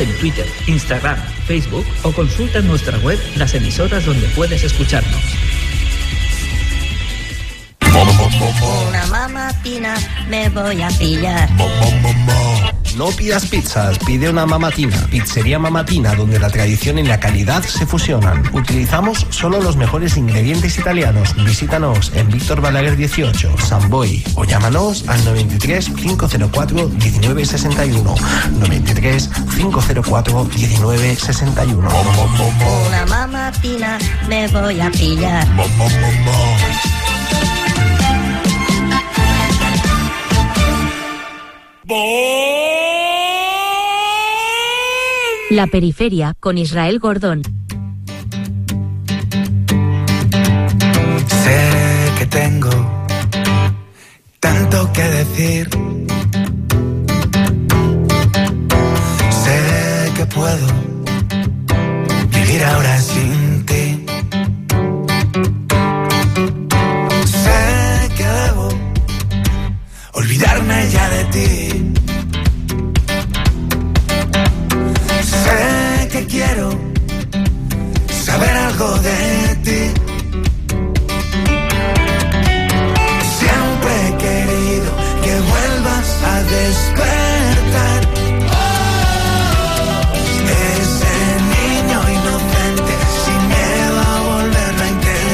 [SPEAKER 12] en Twitter, Instagram, Facebook o consulta en nuestra web las emisoras donde puedes escucharnos.
[SPEAKER 13] Una mamatina me voy a pillar.
[SPEAKER 14] No pidas pizzas, pide una mamatina. Pizzería Mamatina, donde la tradición y la calidad se fusionan. Utilizamos solo los mejores ingredientes italianos. Visítanos en Víctor Balaguer 18, San Boi, o llámanos al 93 504 1961. 93 504 1961.
[SPEAKER 13] Una mamatina me voy a pillar.
[SPEAKER 4] La Periferia con Israel Gordón.
[SPEAKER 5] Sé que tengo tanto que decir. Sé que puedo vivir ahora sin ti. Sé que debo olvidarme ya de ti. Sé que quiero saber algo de ti. Siempre he querido que vuelvas a despertar. Ese niño inocente sin miedo a volverlo a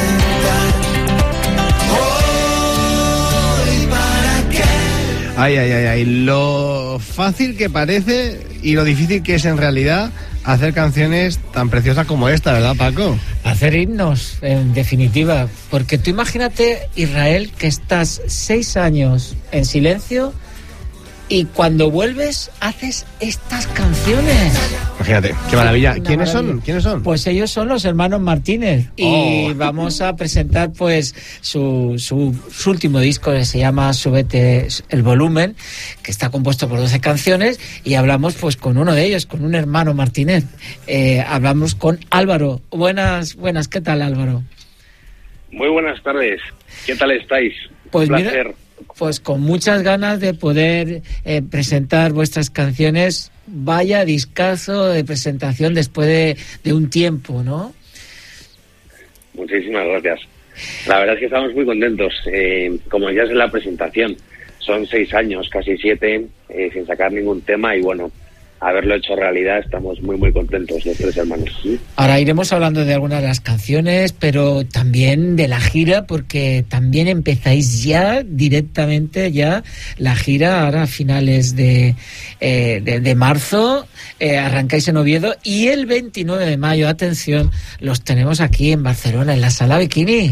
[SPEAKER 5] intentar. Hoy, ¿para qué?
[SPEAKER 6] Ay, lo fácil que parece y lo difícil que es en realidad hacer canciones tan preciosas como esta, ¿verdad, Paco?
[SPEAKER 10] Hacer himnos, en definitiva. Porque tú imagínate, Israel, que estás 6 años en silencio y cuando vuelves haces estas canciones.
[SPEAKER 6] Imagínate, qué maravilla.
[SPEAKER 10] Una
[SPEAKER 6] ¿Quiénes
[SPEAKER 10] maravilla.
[SPEAKER 6] son? ¿Quiénes son?
[SPEAKER 10] Pues ellos son los hermanos Martínez. Y vamos a presentar pues su último disco, que se llama Súbete el volumen, que está compuesto por 12 canciones, y hablamos pues con uno de ellos, con un hermano Martínez. Hablamos con Álvaro. Buenas, ¿qué tal, Álvaro?
[SPEAKER 15] Muy buenas tardes. ¿Qué tal estáis?
[SPEAKER 10] Pues
[SPEAKER 15] Un
[SPEAKER 10] mira,
[SPEAKER 15] placer.
[SPEAKER 10] pues con muchas ganas de poder presentar vuestras canciones. Vaya discazo de presentación después de un tiempo, ¿no?
[SPEAKER 15] Muchísimas gracias. La verdad es que estamos muy contentos. Como ya es en la presentación, son 6 años, casi 7, sin sacar ningún tema, y bueno, haberlo hecho realidad, estamos muy muy contentos los 3 hermanos. ¿Sí?
[SPEAKER 10] Ahora iremos hablando de algunas de las canciones, pero también de la gira, porque también empezáis ya directamente la gira ahora a finales de marzo, arrancáis en Oviedo, y el 29 de mayo, atención, los tenemos aquí en Barcelona, en la Sala Bikini.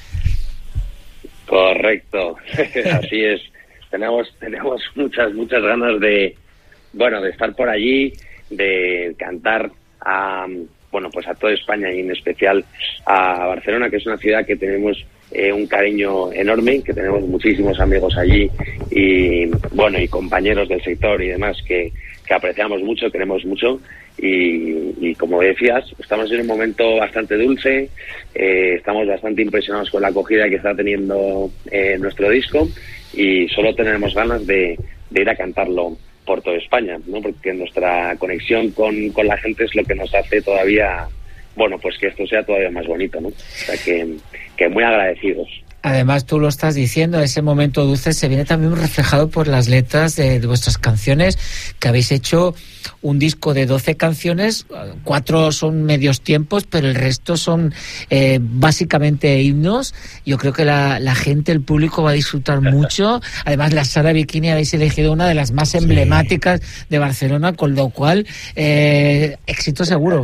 [SPEAKER 15] Correcto, así es. Tenemos muchas ganas de estar por allí, de cantar a toda España y en especial a Barcelona, que es una ciudad que tenemos un cariño enorme, que tenemos muchísimos amigos allí y compañeros del sector y demás que apreciamos mucho, queremos mucho, y como decías, estamos en un momento bastante dulce, estamos bastante impresionados con la acogida que está teniendo nuestro disco, y solo tenemos ganas de ir a cantarlo por toda España, ¿no? Porque nuestra conexión con la gente es lo que nos hace todavía, que esto sea todavía más bonito, ¿no? O sea, que muy agradecidos.
[SPEAKER 10] Además, tú lo estás diciendo, ese momento dulce se viene también reflejado por las letras de vuestras canciones, que habéis hecho un disco de 12 canciones, 4 son medios tiempos, pero el resto son básicamente himnos. Yo creo que la gente, el público va a disfrutar mucho. Además, la Sala Bikini habéis elegido una de las más emblemáticas de Barcelona, con lo cual, éxito seguro.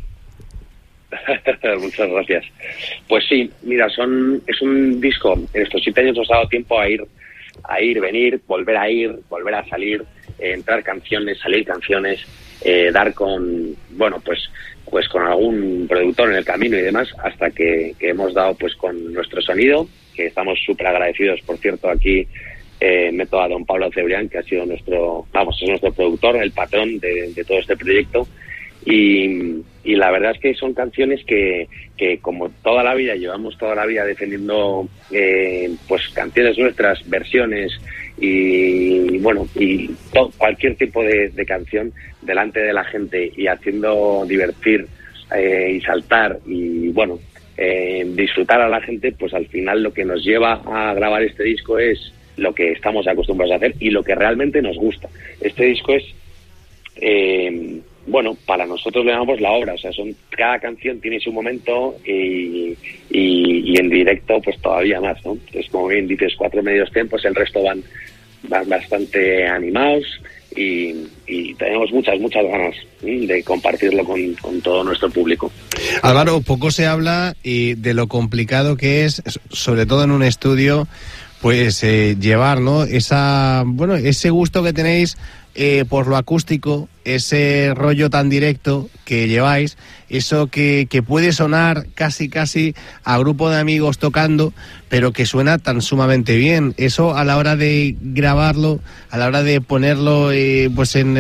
[SPEAKER 15] Muchas gracias. Pues sí, mira, es un disco. En estos 7 años nos ha dado tiempo a ir, venir, volver a salir, entrar canciones, salir canciones, dar con con algún productor en el camino y demás, hasta que hemos dado pues con nuestro sonido, que estamos súper agradecidos, por cierto. Aquí meto a don Pablo Cebrián, que ha sido es nuestro productor, el patrón de todo este proyecto. Y la verdad es que son canciones que como toda la vida llevamos toda la vida defendiendo canciones nuestras, versiones bueno, y cualquier tipo de canción delante de la gente y haciendo divertir y saltar y bueno, disfrutar a la gente, pues al final lo que nos lleva a grabar este disco es lo que estamos acostumbrados a hacer y lo que realmente nos gusta. Este disco es bueno, para nosotros le llamamos la obra, o sea, cada canción tiene su momento y en directo pues todavía más, ¿no? Entonces, como bien dices, 4 medios tiempos, el resto van bastante animados y tenemos muchas ganas de compartirlo con todo nuestro público.
[SPEAKER 6] Álvaro, poco se habla de lo complicado que es, sobre todo en un estudio, pues llevar, ¿no? Ese gusto que tenéis por lo acústico, ese rollo tan directo que lleváis, eso que puede sonar casi a grupo de amigos tocando, pero que suena tan sumamente bien. Eso a la hora de grabarlo, a la hora de ponerlo en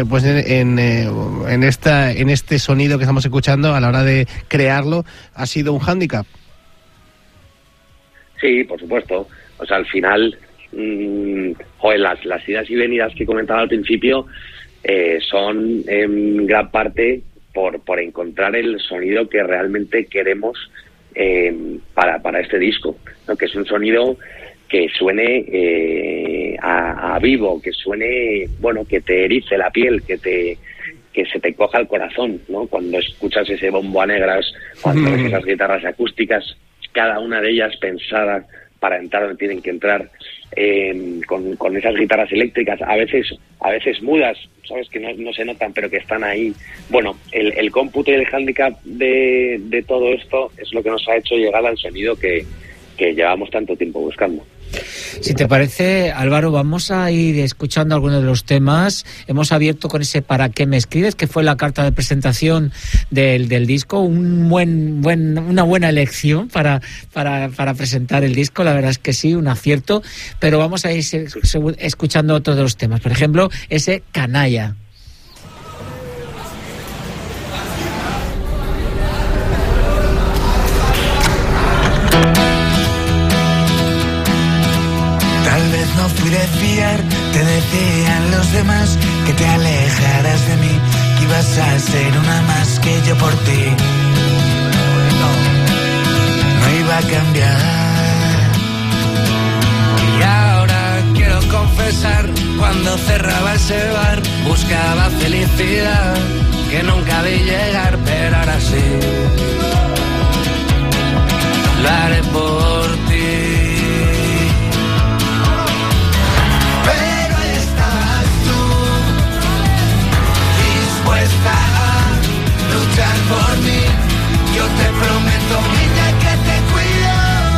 [SPEAKER 6] este sonido que estamos escuchando, a la hora de crearlo, ¿ha sido un hándicap?
[SPEAKER 15] Sí, por supuesto. O sea, al final, las idas y venidas que comentaba al principio son en gran parte por encontrar el sonido que realmente queremos para este disco, ¿no? Que es un sonido que suene a vivo, que suene, bueno, que te erice la piel, que se te coja el corazón, ¿no? Cuando escuchas ese bombo a negras, cuando ves esas guitarras acústicas, cada una de ellas pensada para entrar donde tienen que entrar, con esas guitarras eléctricas, a veces mudas, sabes, que no se notan, pero que están ahí. Bueno, el cómputo y el hándicap de todo esto es lo que nos ha hecho llegar al sonido que llevamos tanto tiempo buscando.
[SPEAKER 10] Si te parece, Álvaro, vamos a ir escuchando algunos de los temas. Hemos abierto con ese ¿Para qué me escribes?, que fue la carta de presentación del disco. Una buena elección para presentar el disco. La verdad es que sí, un acierto. Pero vamos a ir escuchando otros de los temas. Por ejemplo, ese Canalla.
[SPEAKER 5] No fui de fiar, te decían los demás que te alejaras de mí, que ibas a ser una más que yo por ti. No iba a cambiar. Y ahora quiero confesar, cuando cerraba ese bar, buscaba felicidad, que nunca vi llegar, pero ahora sí, lo haré por ti. Luchar por mí, yo te prometo, niña, que te cuido.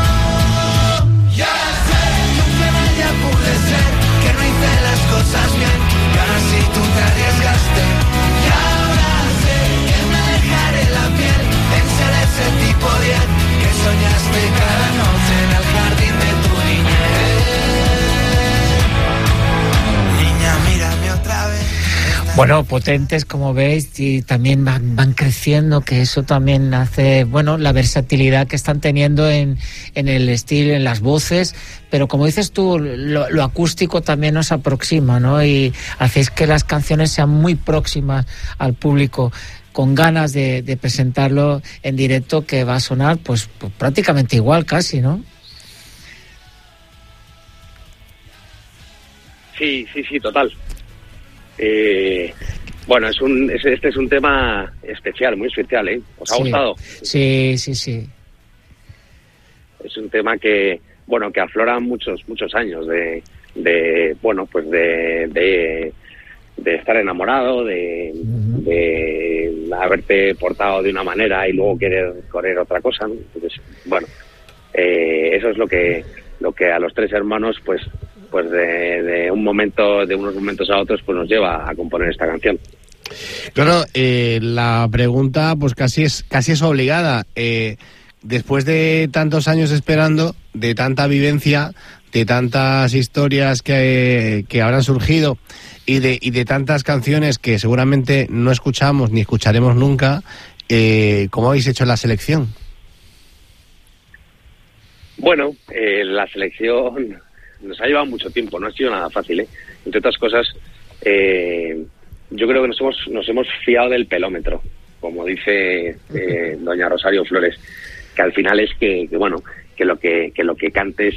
[SPEAKER 5] Ya sé, nunca ya pude ser, que no hice las cosas bien, y ahora sí tú te arriesgaste. Y ahora sé que me dejaré la piel en ser ese tipo bien que soñaste cada noche en el jardín de tu niñez. Niña, mírame otra vez.
[SPEAKER 10] Bueno, potentes, como veis, y también van creciendo, que eso también hace, bueno, la versatilidad que están teniendo en el estilo, en las voces, pero como dices tú, lo acústico también nos aproxima, ¿no? Y hacéis que las canciones sean muy próximas al público, con ganas de presentarlo en directo, que va a sonar pues prácticamente igual, casi, ¿no?
[SPEAKER 15] Sí, total. Bueno, este es un tema especial, muy especial, ¿eh? ¿Os ha gustado?
[SPEAKER 10] Sí.
[SPEAKER 15] Es un tema que aflora muchos años de estar enamorado, de haberte portado de una manera y luego querer otra cosa, ¿no? Entonces, bueno, eso es lo que a los tres hermanos, pues de unos momentos a otros, pues nos lleva a componer esta canción.
[SPEAKER 6] Claro, la pregunta pues casi es obligada. Después de tantos años esperando, de tanta vivencia, de tantas historias que habrán surgido y de tantas canciones que seguramente no escuchamos ni escucharemos nunca, ¿cómo habéis hecho la selección?
[SPEAKER 15] Bueno, la selección nos ha llevado mucho tiempo, no ha sido nada fácil, ¿eh? Entre otras cosas, yo creo que nos hemos fiado del pelómetro, como dice doña Rosario Flores, que al final es que lo que cantes,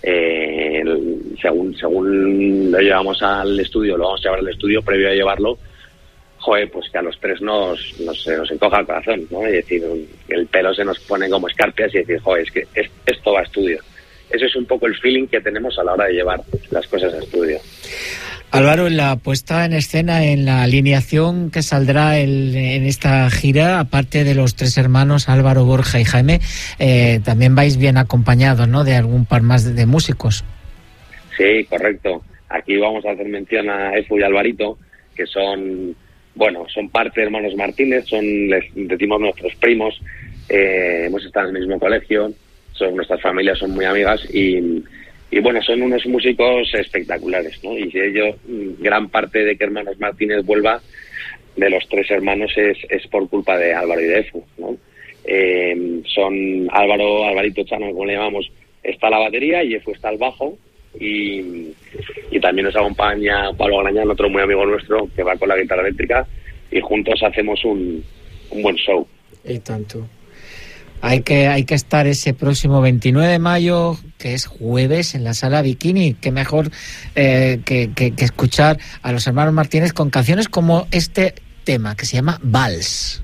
[SPEAKER 15] según lo llevamos al estudio, lo vamos a llevar al estudio, previo a llevarlo, pues que a los tres nos encoja el corazón, ¿no? Es decir, el pelo se nos pone como escarpias y decir, es que esto va a estudio. Ese es un poco el feeling que tenemos a la hora de llevar las cosas a estudio.
[SPEAKER 10] Álvaro, en la puesta en escena, en la alineación que saldrá en esta gira, aparte de los tres hermanos Álvaro, Borja y Jaime, también vais bien acompañados, ¿no?, de algún par más de músicos. Sí, correcto. Aquí vamos a hacer mención a Efu y Alvarito, que son parte de hermanos Martínez, les decimos nuestros primos, hemos estado en el mismo colegio, nuestras familias son muy amigas y son unos músicos espectaculares, ¿no? Y de ello, gran parte de que Hermanos Martínez vuelva de los tres hermanos es por culpa de Álvaro y de Efu, ¿no? Son Alvarito Chano, como le llamamos, está la batería y Efu está al bajo y también nos acompaña Pablo Grañán, otro muy amigo nuestro, que va con la guitarra eléctrica y juntos hacemos un buen show. Y tanto. Hay que estar ese próximo 29 de mayo, que es jueves, en la Sala Bikini. Qué mejor que escuchar a los hermanos Martínez con canciones como este tema, que se llama Vals.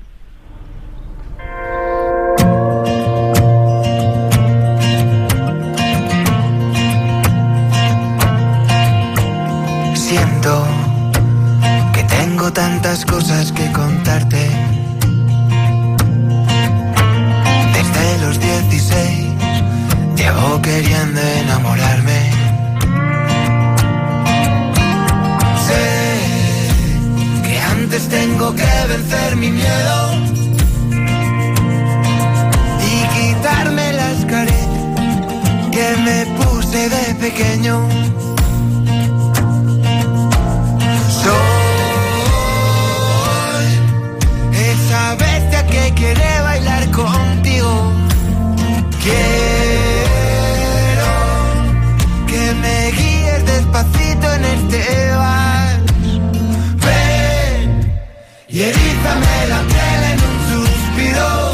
[SPEAKER 5] Siento que tengo tantas cosas que contarte. Desde los 16 llevo queriendo enamorarme. Sé que antes tengo que vencer mi miedo y quitarme las caretas que me puse de pequeño. Soy esa bestia que quiere bailar contigo. Quiero que me guíes despacito en este vals. Ven y erízame la piel en un suspiro.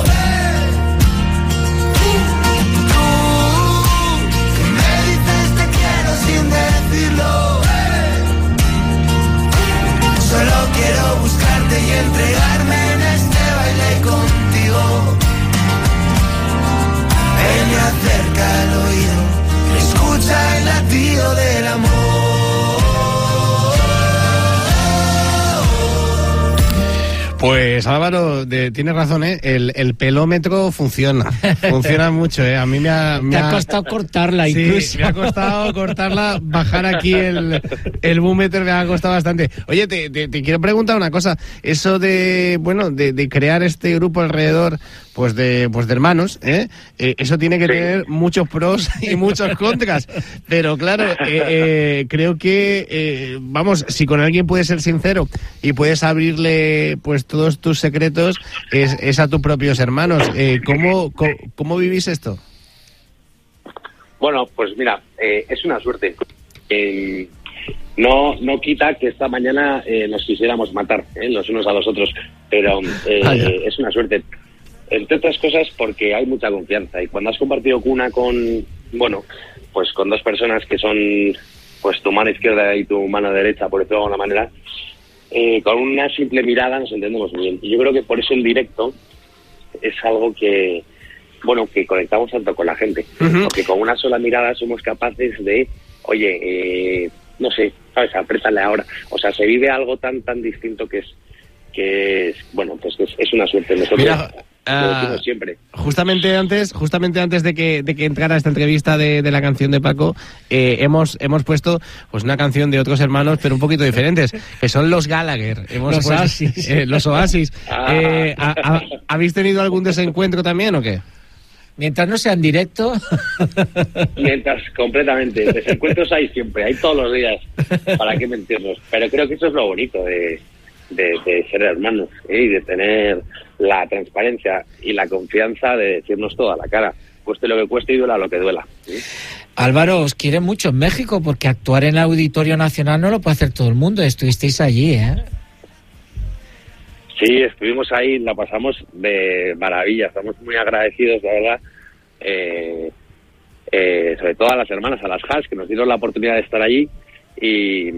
[SPEAKER 5] Tú que me dices te quiero sin decirlo. Solo quiero buscarte y entregarme en este baile contigo. Ven y acerca al oído, escucha el latido del amor.
[SPEAKER 6] Pues Álvaro, tienes razón, ¿eh? El pelómetro funciona mucho, ¿eh? A mí me ha
[SPEAKER 10] costado cortarla, incluso.
[SPEAKER 6] Sí, me ha costado cortarla, bajar aquí el búmetro me ha costado bastante. Oye, te quiero preguntar una cosa, eso de crear este grupo alrededor pues de hermanos, eso tiene que tener muchos pros y muchos contras, pero claro, creo que si con alguien puedes ser sincero y puedes abrirle pues todos tus secretos es a tus propios hermanos. ¿Cómo vivís esto?
[SPEAKER 15] Bueno, pues mira, es una suerte. No quita que esta mañana nos quisiéramos matar los unos a los otros, pero es una suerte. Entre otras cosas porque hay mucha confianza y cuando has compartido cuna con dos personas que son pues tu mano izquierda y tu mano derecha, por decirlo de alguna manera, con una simple mirada nos entendemos muy bien. Y yo creo que por eso el directo es algo que conectamos tanto con la gente, porque con una sola mirada somos capaces de, no sé, ¿sabes? Apriétale ahora. O sea, se vive algo tan distinto que es una suerte. Nosotros lo decimos siempre.
[SPEAKER 6] Justamente antes de que entrara esta entrevista de la canción de Paco, hemos puesto pues una canción de otros hermanos, pero un poquito diferentes, que son los Gallagher. Los Oasis. ¿Habéis tenido algún desencuentro también o qué?
[SPEAKER 10] Mientras no sea en directo.
[SPEAKER 15] Completamente. Desencuentros hay siempre, hay todos los días. ¿Para qué mentirnos? Pero creo que eso es lo bonito de ser hermanos, y de tener la transparencia y la confianza de decirnos todo a la cara, cueste lo que cueste y duela lo que duela.
[SPEAKER 10] Álvaro, os quiere mucho en México, porque actuar en el Auditorio Nacional no lo puede hacer todo el mundo. Estuvisteis allí, ¿eh?
[SPEAKER 15] Sí, estuvimos ahí, la pasamos de maravilla, estamos muy agradecidos, la verdad, sobre todo a las hermanas, a las Haas, que nos dieron la oportunidad de estar allí, y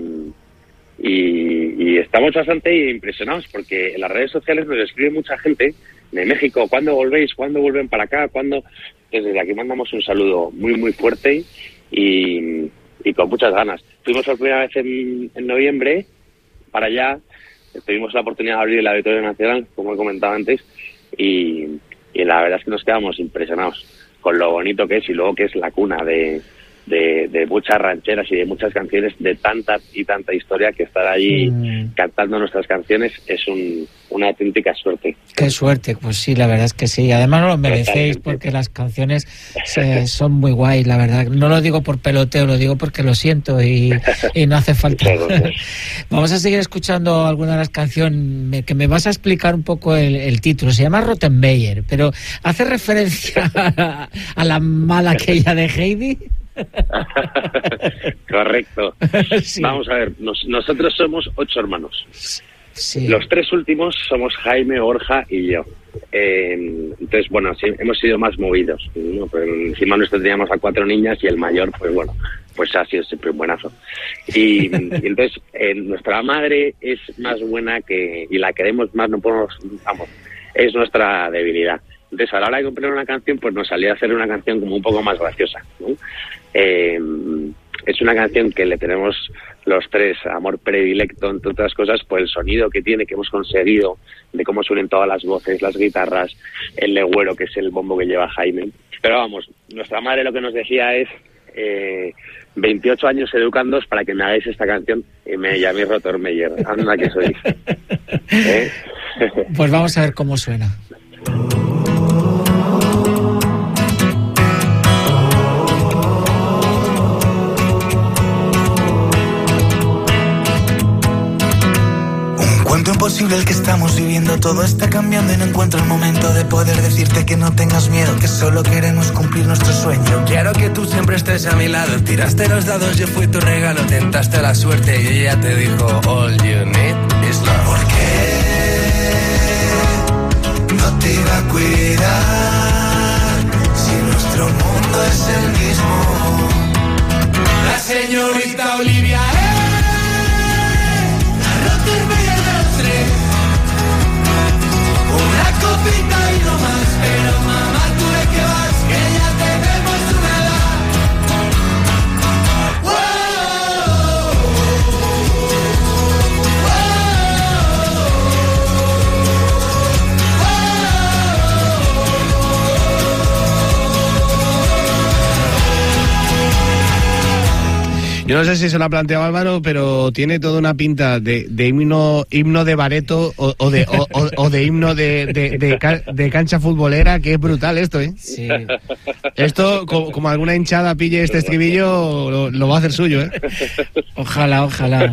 [SPEAKER 15] estamos bastante impresionados, porque en las redes sociales nos escribe mucha gente de México: ¿cuándo volvéis? ¿Cuándo vuelven para acá? ¿Cuándo? Entonces, desde aquí mandamos un saludo muy, muy fuerte y con muchas ganas. Fuimos por primera vez en noviembre para allá. Tuvimos la oportunidad de abrir el Auditorio Nacional, como he comentado antes, y la verdad es que nos quedamos impresionados con lo bonito que es, y luego que es la cuna de muchas rancheras y de muchas canciones, de tanta y tanta historia, que estar allí cantando nuestras canciones es una auténtica suerte.
[SPEAKER 10] Qué suerte, pues sí, la verdad es que sí. Además no lo merecéis, porque las canciones son muy guay, la verdad. No lo digo por peloteo, lo digo porque lo siento y no hace falta. Vamos a seguir escuchando alguna de las canciones, que me vas a explicar un poco el título. Se llama Rottenmeier, pero ¿hace referencia a la mala aquella de Heidi?
[SPEAKER 15] Correcto.
[SPEAKER 10] Sí.
[SPEAKER 15] Vamos a ver, nosotros somos 8 hermanos.
[SPEAKER 10] Sí.
[SPEAKER 15] Los 3 últimos somos Jaime, Borja y yo. Entonces, bueno, sí, hemos sido más movidos, ¿no? Pero encima nosotros teníamos a 4 niñas, y el mayor, pues bueno, pues ha sido siempre un buenazo. Y entonces, nuestra madre es más buena y la queremos más, no podemos, vamos, es nuestra debilidad. Entonces, a la hora de comprar una canción, pues nos salía a hacer una canción como un poco más graciosa, ¿no? Es una canción que le tenemos los 3 amor predilecto, entre otras cosas, por el sonido que tiene, que hemos conseguido, de cómo suenan todas las voces, las guitarras, el legüero, que es el bombo que lleva Jaime. Pero vamos, nuestra madre lo que nos decía es 28 años educándoos para que me hagáis esta canción, y me llaméis Rottenmeier. Anda que sois.
[SPEAKER 10] Pues vamos a ver cómo suena.
[SPEAKER 5] Cuento imposible el que estamos viviendo, todo está cambiando y no encuentro el momento de poder decirte que no tengas miedo, que solo queremos cumplir nuestro sueño. Quiero que tú siempre estés a mi lado, tiraste los dados, yo fui tu regalo, tentaste la suerte y ella te dijo all you need is love. ¿Por qué no te iba a cuidar si nuestro mundo es el mismo? La señorita Olivia una copita y no más, pero mamá, tú de qué vas, que ya tenemos una edad.
[SPEAKER 6] Yo no sé si se lo ha planteado Álvaro, pero tiene toda una pinta de himno de bareto o de himno de cancha futbolera, que es brutal esto, ¿eh?
[SPEAKER 10] Sí.
[SPEAKER 6] Esto, como alguna hinchada pille este estribillo, lo va a hacer suyo, ¿eh?
[SPEAKER 10] Ojalá, ojalá.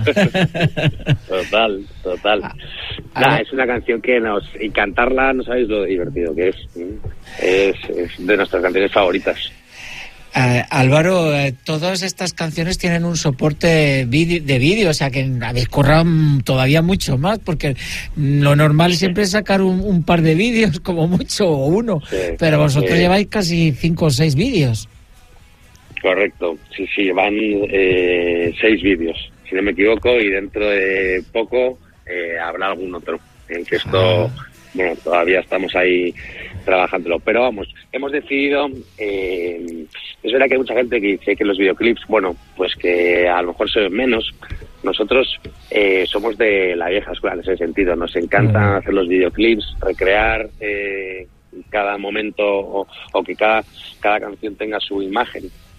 [SPEAKER 15] Total. Nada, es una canción que y cantarla, no sabéis lo divertido que es. Es de nuestras canciones favoritas.
[SPEAKER 10] Álvaro, todas estas canciones tienen un soporte de vídeo, o sea que habéis currado todavía mucho más, porque lo normal siempre es sacar un par de vídeos, como mucho, o uno, sí, pero vosotros lleváis casi 5 o 6 vídeos.
[SPEAKER 15] Correcto, sí, van 6 vídeos, si no me equivoco, y dentro de poco habrá algún otro, en que esto... Bueno, todavía estamos ahí trabajándolo, pero vamos, hemos decidido, es verdad que hay mucha gente que dice que los videoclips, bueno, pues que a lo mejor se ven menos. Nosotros somos de la vieja escuela en ese sentido, nos encanta hacer los videoclips, recrear cada momento o que cada canción tenga su imagen,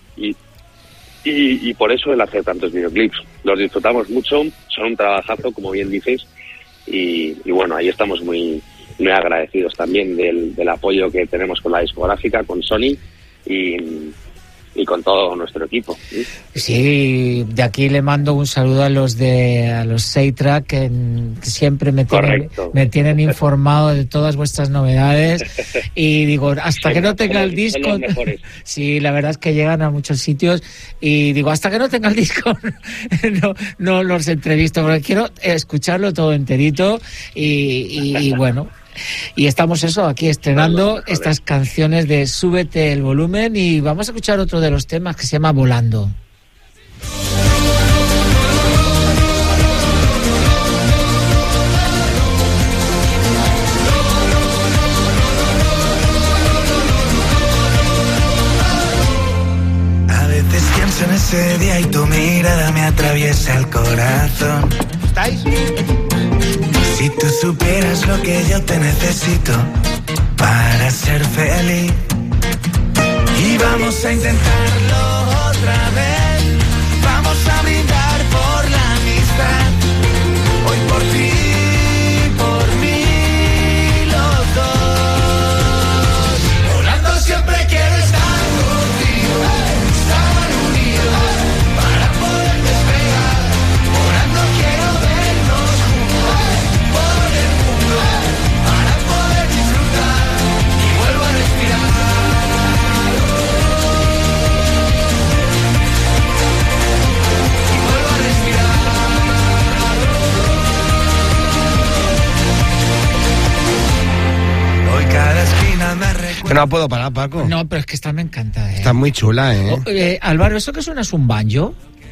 [SPEAKER 15] y por eso el hacer tantos videoclips. Los disfrutamos mucho, son un trabajazo, como bien dices, y bueno, ahí estamos muy agradecidos también del apoyo que tenemos con la discográfica, con Sony, y con todo nuestro equipo.
[SPEAKER 10] Sí, de aquí le mando un saludo a los Seitra que siempre me tienen informado de todas vuestras novedades, y digo, hasta que no tenga el disco, sí, la verdad es que llegan a muchos sitios, y digo, hasta que no tenga el disco no los entrevisto, porque quiero escucharlo todo enterito, y bueno. Y estamos aquí estrenando estas canciones de Súbete el volumen, y vamos a escuchar otro de los temas que se llama Volando.
[SPEAKER 5] A veces pienso en ese día y tu mirada me atraviesa el corazón.
[SPEAKER 6] ¿Estáis?
[SPEAKER 5] Si tú supieras lo que yo te necesito para ser feliz, y vamos a intentarlo otra vez, vamos a brindar por la amistad, hoy por ti, por mí, los dos. Volando siempre quiero estar contigo, estar unidos para poder despegar, volando quiero vernos juntos por el mundo para poder disfrutar, y vuelvo a respirar. Y vuelvo a respirar. Hoy cada esquina me recuerda.
[SPEAKER 6] Que no puedo parar, Paco.
[SPEAKER 10] No, pero es que esta me encanta,
[SPEAKER 6] Está muy chula,
[SPEAKER 10] Álvaro, ¿eso que suena es un banjo?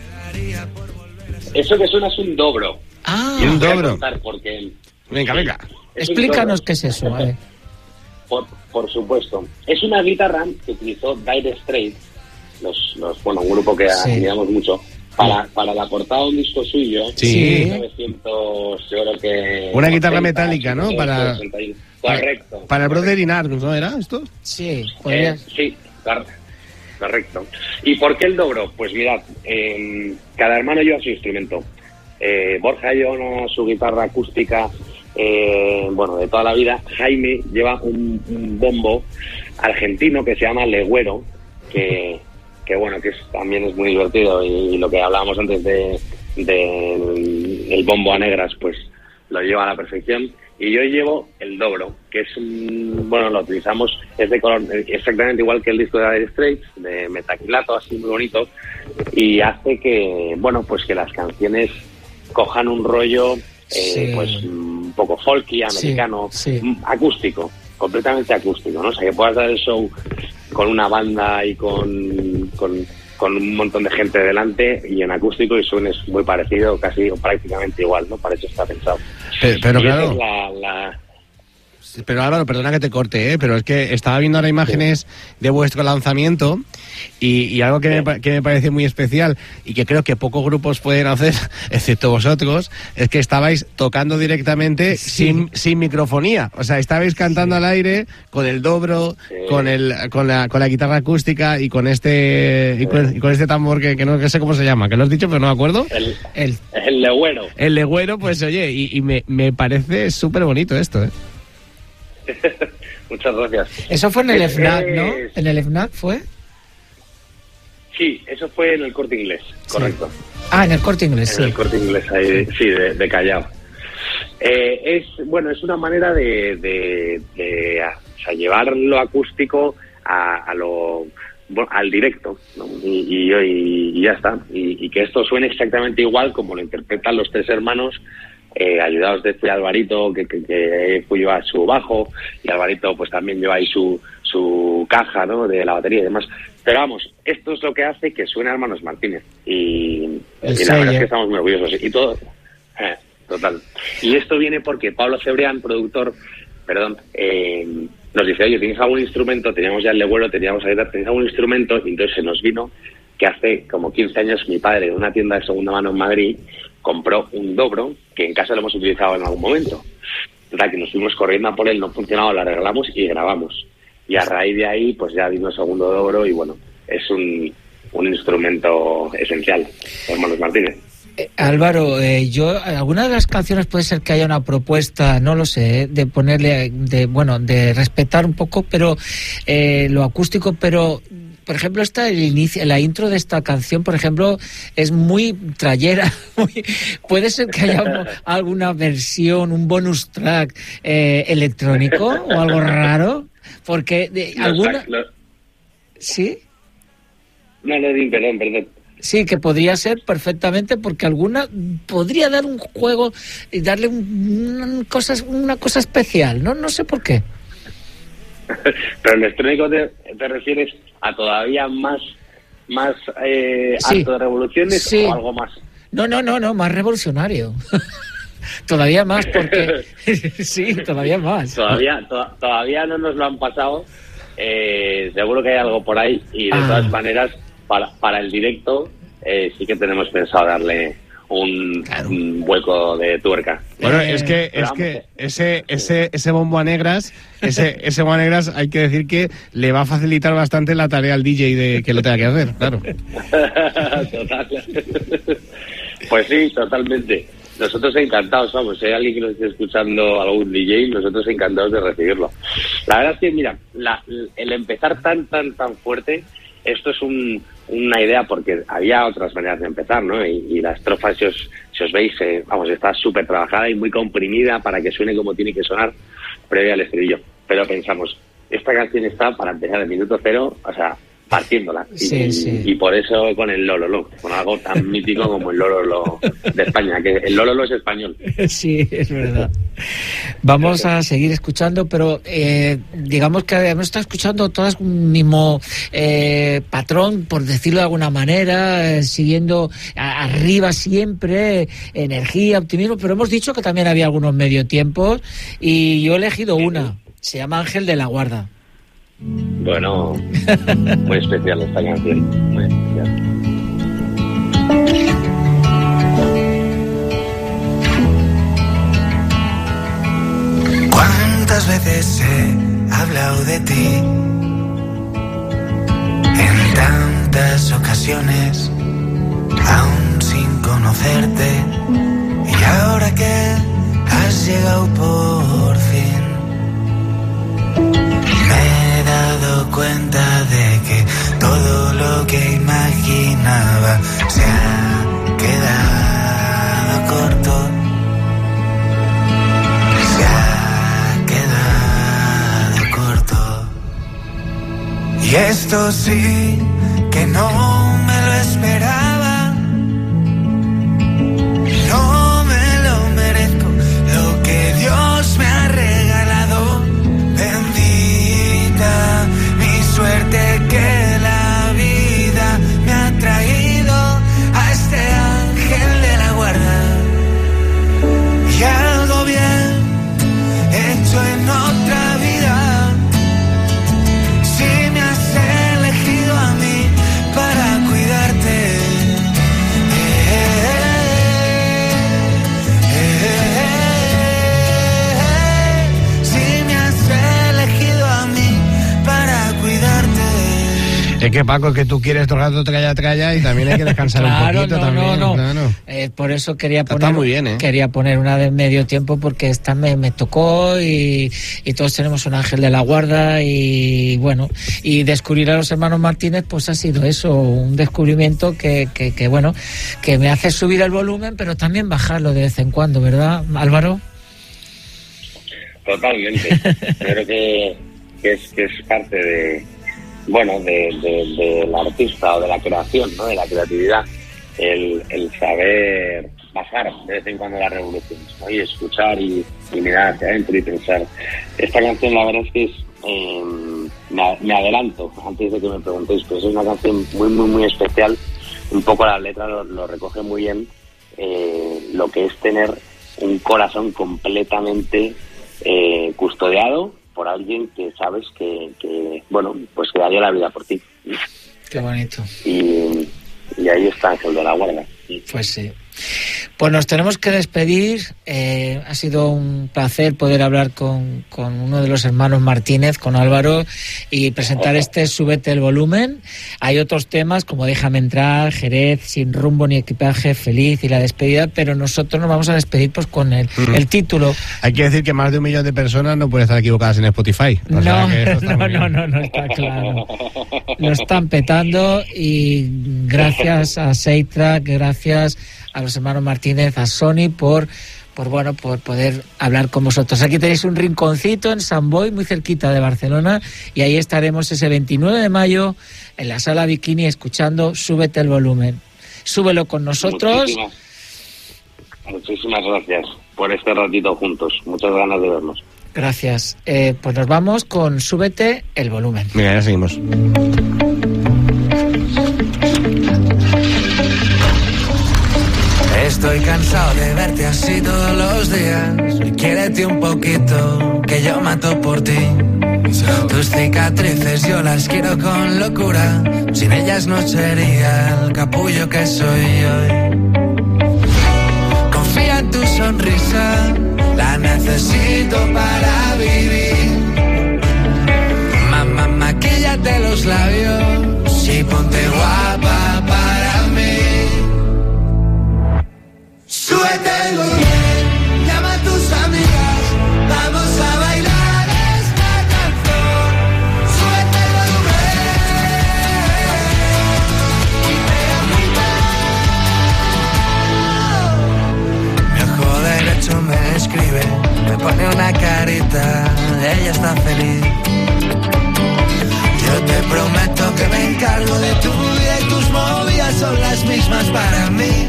[SPEAKER 15] Eso que suena es un dobro.
[SPEAKER 10] Ah,
[SPEAKER 15] Y os voy a
[SPEAKER 6] dobro.
[SPEAKER 15] contar porque...
[SPEAKER 6] Venga.
[SPEAKER 15] Es un
[SPEAKER 10] explícanos
[SPEAKER 15] dobro.
[SPEAKER 10] qué es eso.
[SPEAKER 15] Por supuesto. Es una guitarra que utilizó Dire Straits, un grupo que
[SPEAKER 10] Sí.
[SPEAKER 15] admiramos mucho, para la portada de un disco suyo.
[SPEAKER 6] Sí.
[SPEAKER 15] En 1900, yo creo que...
[SPEAKER 6] Una guitarra
[SPEAKER 15] 80,
[SPEAKER 6] metálica, ¿no?
[SPEAKER 15] 81. Correcto.
[SPEAKER 6] Para el Brother in Arms, ¿no era esto?
[SPEAKER 10] Sí,
[SPEAKER 15] Sí, correcto. ¿Y por qué el dobro? Pues mirad, cada hermano lleva su instrumento. Borja lleva su guitarra acústica, de toda la vida. Jaime lleva un bombo argentino que se llama legüero, que también es muy divertido, y lo que hablábamos antes del bombo a negras, pues lo lleva a la perfección. Y yo llevo el dobro, que es lo utilizamos, es de color exactamente igual que el disco de Dire Straits, de metacrilato, así muy bonito, y hace que, que las canciones cojan un rollo, un poco folky, americano, acústico, completamente acústico, ¿no? O sea, que puedas dar el show con una banda y con un montón de gente delante, y en acústico, y suenes muy parecido, casi o prácticamente igual, ¿no? Para eso está pensado.
[SPEAKER 6] Pero
[SPEAKER 15] Y
[SPEAKER 6] claro.
[SPEAKER 15] esa es la...
[SPEAKER 6] Pero Álvaro, perdona que te corte, pero es que estaba viendo ahora imágenes de vuestro lanzamiento, y algo que me parece muy especial, y que creo que pocos grupos pueden hacer, excepto vosotros, es que estabais tocando directamente sin microfonía. O sea, estabais cantando al aire con el dobro, con la guitarra acústica, y con este y con este tambor que no sé cómo se llama, que lo has dicho pero no me acuerdo.
[SPEAKER 15] El legüero.
[SPEAKER 6] El legüero, pues oye, y me parece súper bonito esto,
[SPEAKER 15] Muchas gracias.
[SPEAKER 10] Eso fue en el FNAC, ¿no? ¿En el FNAC fue?
[SPEAKER 15] Sí, eso fue en el Corte Inglés, correcto.
[SPEAKER 10] Ah, en el Corte Inglés,
[SPEAKER 15] En el Corte Inglés, ahí, sí, de Callao. Es una manera de llevar lo acústico al directo, ¿no? Y ya está. Y que esto suene exactamente igual como lo interpretan los tres hermanos, ayudados de este Alvarito, que lleva su bajo, y Alvarito pues también lleva ahí su caja, ¿no?, de la batería y demás. Pero vamos, esto es lo que hace que suene a Hermanos Martínez, y la verdad es que estamos muy orgullosos, y todo, total. Y esto viene porque Pablo Cebrián, productor, nos dice, oye, ¿tienes algún instrumento? Teníamos ya el legüero, teníamos ahí, ¿tenéis algún instrumento? Y entonces se nos vino que hace como 15 años mi padre, en una tienda de segunda mano en Madrid, compró un dobro, que en casa lo hemos utilizado en algún momento. Total, que nos fuimos corriendo a por él, no funcionaba, lo arreglamos y grabamos. Y a raíz de ahí, pues ya vino el segundo dobro, y bueno, es un instrumento esencial, Hermanos Martínez.
[SPEAKER 10] Álvaro, alguna de las canciones puede ser que haya una propuesta, no lo sé, de ponerle, de respetar un poco, pero lo acústico, pero por ejemplo, la intro de esta canción, por ejemplo, es muy trayera. ¿Puede ser que haya alguna versión, un bonus track electrónico o algo raro? Porque alguna... ¿Sí?
[SPEAKER 15] No, perdón.
[SPEAKER 10] Sí, que podría ser perfectamente, porque alguna podría dar un juego y darle una cosa especial, ¿no? No sé por qué.
[SPEAKER 15] Pero electrónico te refieres a todavía más alto de revoluciones o algo más.
[SPEAKER 10] No, más revolucionario. Todavía más, porque sí, todavía más.
[SPEAKER 15] Todavía no nos lo han pasado. Seguro que hay algo por ahí y de todas maneras para el directo sí que tenemos pensado darle un hueco de tuerca.
[SPEAKER 6] Bueno, es que ese bombo a negras, ese bombo a negras, hay que decir que le va a facilitar bastante la tarea al DJ de que lo tenga que hacer, claro.
[SPEAKER 15] Total. Pues sí, totalmente. Nosotros encantados, vamos, si hay alguien que nos esté escuchando, algún DJ, nosotros encantados de recibirlo. La verdad es que, mira, el empezar tan fuerte, esto es una idea porque había otras maneras de empezar, ¿no? Y la estrofa, si os veis, vamos, está súper trabajada y muy comprimida para que suene como tiene que sonar previo al estribillo. Pero pensamos, esta canción está para empezar el minuto cero, o sea, partiéndola. Y por eso con el Lololo, con algo tan mítico como el Lololo de España, que el Lololo es español.
[SPEAKER 10] Sí, es verdad. Vamos a seguir escuchando, pero digamos que hemos estado escuchando todas un mismo patrón, por decirlo de alguna manera, siguiendo arriba siempre, energía, optimismo, pero hemos dicho que también había algunos medio tiempos y yo he elegido una, se llama Ángel de la Guarda.
[SPEAKER 15] Bueno, muy especial esta canción, muy especial.
[SPEAKER 5] ¿Cuántas veces he hablado de ti? En tantas ocasiones, aún sin conocerte. Y ahora que has llegado por fin, me he dado cuenta de que todo lo que imaginaba se ha quedado corto. Se ha quedado corto. Y esto sí que no me lo esperaba. No me lo merezco, lo que Dios me ha regalado. Bendita mi suerte que la vida me ha traído a este ángel de la guarda. Y algo bien hecho en otra vida. Si me has elegido a mí para cuidarte.
[SPEAKER 6] Es que, Paco, es que tú quieres todo el rato tralla y también hay que descansar un poquito también.
[SPEAKER 10] No.
[SPEAKER 6] Claro.
[SPEAKER 10] Por eso quería poner,
[SPEAKER 6] está muy bien, ¿eh?
[SPEAKER 10] Quería poner una de medio tiempo porque esta me tocó y todos tenemos un ángel de la guarda y bueno, y descubrir a los hermanos Martínez pues ha sido eso, un descubrimiento que bueno, que me hace subir el volumen pero también bajarlo de vez en cuando, ¿verdad, Álvaro?
[SPEAKER 15] Totalmente. Creo que es parte de del artista o de la creación, ¿no? De la creatividad, el saber bajar de vez en cuando las revoluciones, ¿no? Y escuchar y mirar hacia adentro y pensar. Esta canción, la verdad es que me adelanto antes de que me preguntéis, pues es una canción muy especial. Un poco la letra lo recoge muy bien, lo que es tener un corazón completamente custodiado por alguien que sabes que bueno, pues que daría la vida por ti.
[SPEAKER 10] Qué bonito.
[SPEAKER 15] Y ahí está Ángel de la Guarda.
[SPEAKER 10] Pues sí. Pues nos tenemos que despedir. Ha sido un placer poder hablar con uno de los hermanos Martínez, con Álvaro, y presentar este Súbete el volumen. Hay otros temas como Déjame entrar, Jerez, Sin rumbo ni equipaje, Feliz y la despedida, pero nosotros nos vamos a despedir pues con el título.
[SPEAKER 6] Hay que decir que más de 1 millón de personas no pueden estar equivocadas en Spotify.
[SPEAKER 10] No está claro. Lo están petando, y gracias a Seitra, gracias a los hermanos Martínez, a Sony por poder hablar con vosotros. Aquí tenéis un rinconcito en Sant Boi, muy cerquita de Barcelona, y ahí estaremos ese 29 de mayo en la Sala Bikini escuchando Súbete el volumen. Súbelo con nosotros.
[SPEAKER 15] Muchísimas gracias por este ratito juntos. Muchas ganas de vernos.
[SPEAKER 10] Gracias. Pues nos vamos con Súbete el volumen.
[SPEAKER 6] Mira, ya seguimos.
[SPEAKER 5] Estoy cansado de verte así todos los días. Quiérete un poquito, que yo mato por ti. Tus cicatrices yo las quiero con locura. Sin ellas no sería el capullo que soy hoy. Confía en tu sonrisa, la necesito para vivir. Mamá, maquíllate los labios y ponte guapa para mí. Súbete el volumen, llama a tus amigas, vamos a bailar esta canción. Súbete el volumen y pega mi ojo derecho me escribe, me pone una carita, ella está feliz. Yo te prometo que me encargo de tu vida y tus movidas son las mismas para mí.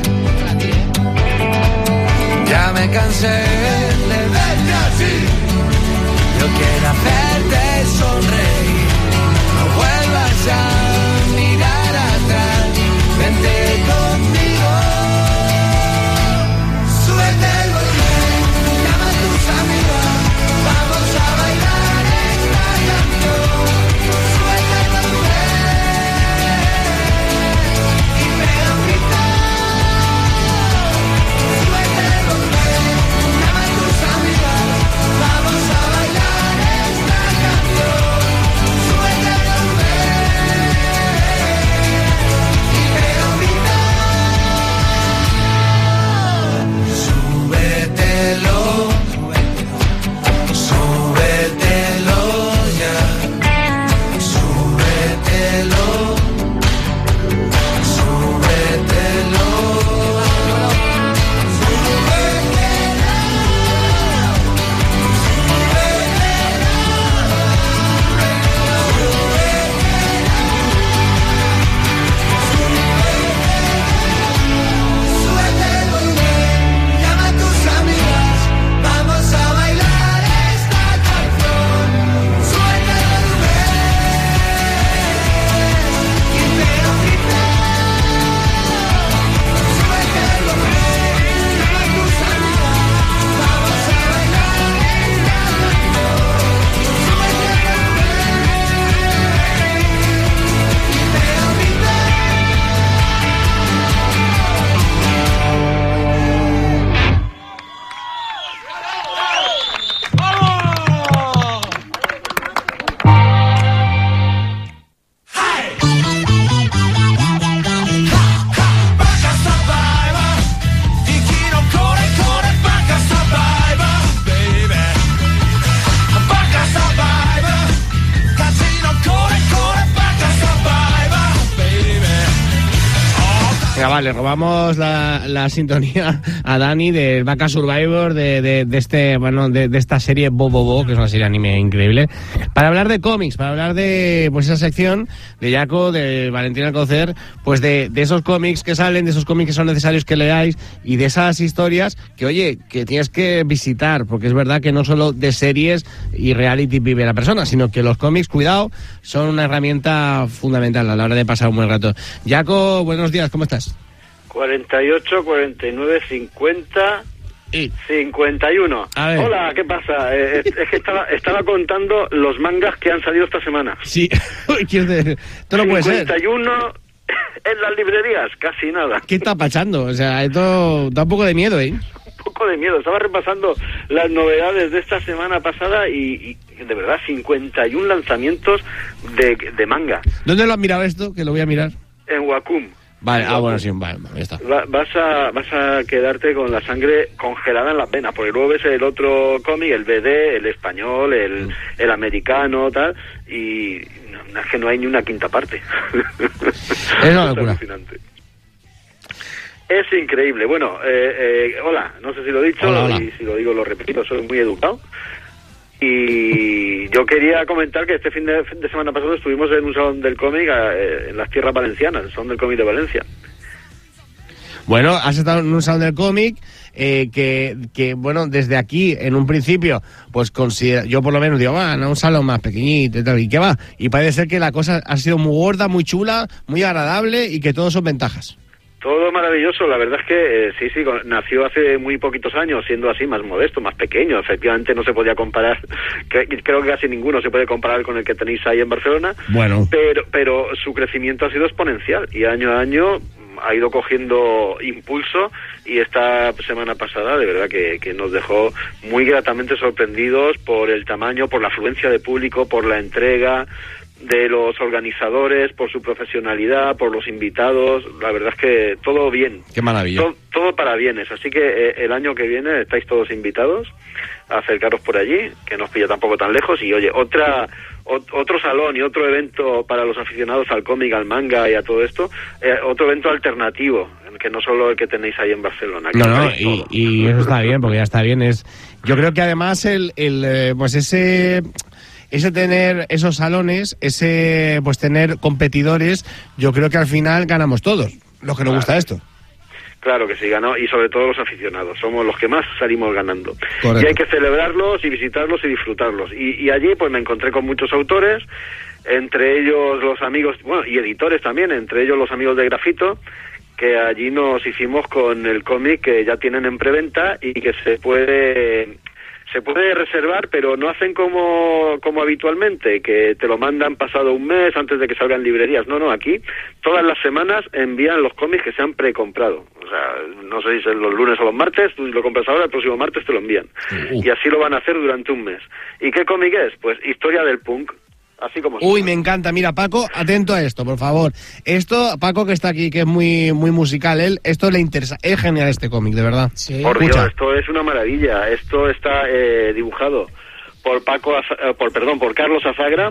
[SPEAKER 5] Ya me cansé de verte así. Yo quiero hacerte sonreír. No vuelvas a mirar atrás. Vente conmigo. Súbete el volumen, llama a tus amigas. Vamos a bailar esta canción. Súbete el volumen y pega un grito.
[SPEAKER 6] Le robamos la sintonía a Dani del Vaca Survivor de esta serie Bo, que es una serie anime increíble, para hablar de cómics, para hablar de pues esa sección de Jaco, de Valentín Alcocer, pues de esos cómics que salen, de esos cómics que son necesarios que leáis y de esas historias que, oye, que tienes que visitar, porque es verdad que no solo de series y reality vive la persona, sino que los cómics, cuidado, son una herramienta fundamental a la hora de pasar un buen rato. Jaco, buenos días, ¿cómo estás?
[SPEAKER 16] 48, 49, 50 y 51. Hola, ¿qué pasa? Es que estaba contando los mangas que han salido esta semana.
[SPEAKER 6] Sí, esto no puede ser.
[SPEAKER 16] 51 en las librerías, casi nada.
[SPEAKER 6] ¿Qué está pasando? O sea, esto da un poco de miedo, ¿eh?
[SPEAKER 16] Un poco de miedo. Estaba repasando las novedades de esta semana pasada y de verdad, 51 lanzamientos de manga.
[SPEAKER 6] ¿Dónde lo has mirado esto? Que lo voy a mirar.
[SPEAKER 16] En Wacom.
[SPEAKER 6] Vale, bueno, sí, vale, ya está.
[SPEAKER 16] Vas a quedarte con la sangre congelada en las venas, porque luego ves el otro cómic, el BD, el español, el americano, tal, y no, es que no hay ni una quinta parte.
[SPEAKER 6] Es una locura.
[SPEAKER 16] Es alucinante. Es increíble. Bueno, hola, no sé si lo he dicho,
[SPEAKER 6] hola.
[SPEAKER 16] Y si lo digo lo repito, soy muy educado. Y yo quería comentar que este fin de semana pasado estuvimos en un salón del cómic en las tierras valencianas, el salón del cómic de Valencia.
[SPEAKER 6] Bueno, has estado en un salón del cómic que bueno, desde aquí, en un principio, pues yo por lo menos digo, no, un salón más pequeñito y tal, ¿y qué va? Y parece ser que la cosa ha sido muy gorda, muy chula, muy agradable y que todos son ventajas.
[SPEAKER 16] Todo maravilloso, la verdad es que sí, nació hace muy poquitos años, siendo así más modesto, más pequeño, efectivamente no se podía comparar, creo que casi ninguno se puede comparar con el que tenéis ahí en Barcelona,
[SPEAKER 6] bueno,
[SPEAKER 16] pero su crecimiento ha sido exponencial y año a año ha ido cogiendo impulso y esta semana pasada de verdad que nos dejó muy gratamente sorprendidos por el tamaño, por la afluencia de público, por la entrega de los organizadores, por su profesionalidad, por los invitados. La verdad es que todo bien.
[SPEAKER 6] Qué maravilla.
[SPEAKER 16] Todo para bienes. Así que el año que viene estáis todos invitados a acercaros por allí, que no os pilla tampoco tan lejos. Y oye, otro salón y otro evento para los aficionados al cómic, al manga y a todo esto, otro evento alternativo, que no solo el que tenéis ahí en Barcelona.
[SPEAKER 6] No, y eso está bien, porque ya está bien. Yo creo que además pues ese tener esos salones, pues tener competidores, yo creo que al final ganamos todos, los que nos gusta esto.
[SPEAKER 16] Claro que sí, ganó, y sobre todo los aficionados, somos los que más salimos ganando.
[SPEAKER 6] Correcto.
[SPEAKER 16] Y hay que celebrarlos y visitarlos y disfrutarlos. Y allí pues me encontré con muchos autores, entre ellos los amigos, bueno, y editores también, entre ellos los amigos de Grafito, que allí nos hicimos con el cómic que ya tienen en preventa y que se puede reservar, pero no hacen como habitualmente, que te lo mandan pasado un mes antes de que salgan librerías. No, aquí todas las semanas envían los cómics que se han precomprado. O sea, no sé si es los lunes o los martes, tú lo compras ahora, el próximo martes te lo envían. Y así lo van a hacer durante un mes. ¿Y qué cómic es? Pues Historia del Punk. Así como
[SPEAKER 6] Uy, me encanta. Mira, Paco, atento a esto, por favor. Esto, Paco, que está aquí, que es muy
[SPEAKER 16] musical,
[SPEAKER 6] esto le interesa. Es genial este cómic, de verdad.
[SPEAKER 16] Sí. Por Dios, esto es una maravilla. Esto está dibujado por por Carlos Azagra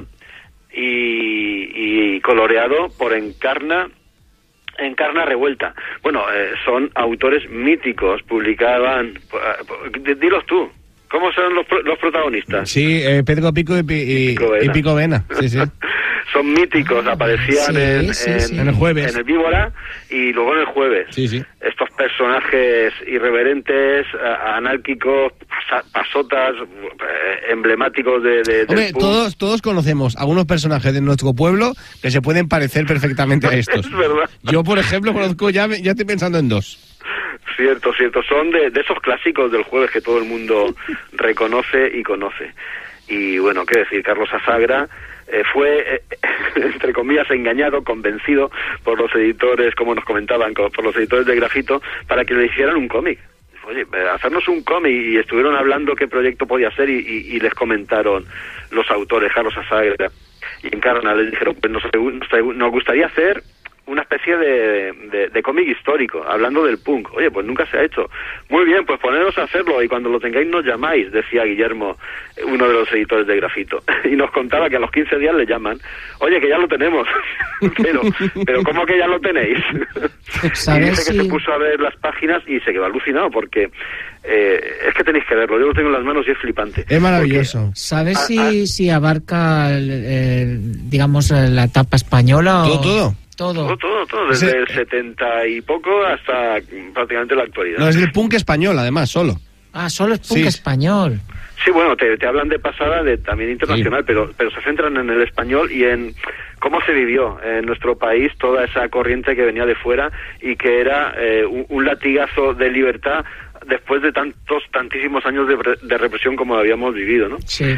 [SPEAKER 16] y coloreado por Encarna Revuelta. Bueno, son autores míticos, publicaban... Dilos tú. ¿Cómo son los protagonistas?
[SPEAKER 6] Sí, Pedro Pico y Pico Vena. Sí, sí.
[SPEAKER 16] Son míticos, aparecían en
[SPEAKER 6] el jueves.
[SPEAKER 16] En el Víbora y luego en el jueves.
[SPEAKER 6] Sí, sí.
[SPEAKER 16] Estos personajes irreverentes, anárquicos, pasotas, emblemáticos del
[SPEAKER 6] Hombre, todos conocemos algunos personajes de nuestro pueblo que se pueden parecer perfectamente a estos.
[SPEAKER 16] Es verdad.
[SPEAKER 6] Yo, por ejemplo, conozco, ya estoy pensando en dos.
[SPEAKER 16] Cierto. Son de esos clásicos del jueves que todo el mundo reconoce y conoce. Y bueno, qué decir, Carlos Azagra fue, entre comillas, engañado, convencido por los editores, como nos comentaban, por los editores de Grafito, para que le hicieran un cómic. Oye, hacernos un cómic, y estuvieron hablando qué proyecto podía ser y les comentaron los autores, Carlos Azagra y Encarna, les dijeron, pues nos gustaría hacer una especie de cómic histórico, hablando del punk. Oye, pues nunca se ha hecho. Muy bien, pues poneros a hacerlo y cuando lo tengáis nos llamáis, decía Guillermo, uno de los editores de Grafito. Y nos contaba que a los 15 días le llaman. Oye, que ya lo tenemos. pero ¿cómo que ya lo tenéis? Y dice que se puso a ver las páginas y se quedó alucinado porque es que tenéis que verlo. Yo lo tengo en las manos y es flipante.
[SPEAKER 6] Es maravilloso.
[SPEAKER 10] Porque, ¿sabes si abarca, digamos, la etapa española?
[SPEAKER 6] Todo.
[SPEAKER 10] Todo,
[SPEAKER 16] desde el 70 y poco hasta prácticamente la actualidad.
[SPEAKER 6] No, es del punk español, además, solo.
[SPEAKER 10] Ah, solo es punk español.
[SPEAKER 16] Sí, bueno, te hablan de pasada, también internacional, sí. pero se centran en el español y en cómo se vivió en nuestro país toda esa corriente que venía de fuera y que era un latigazo de libertad después de tantísimos años de represión como habíamos vivido, ¿no?
[SPEAKER 10] Sí.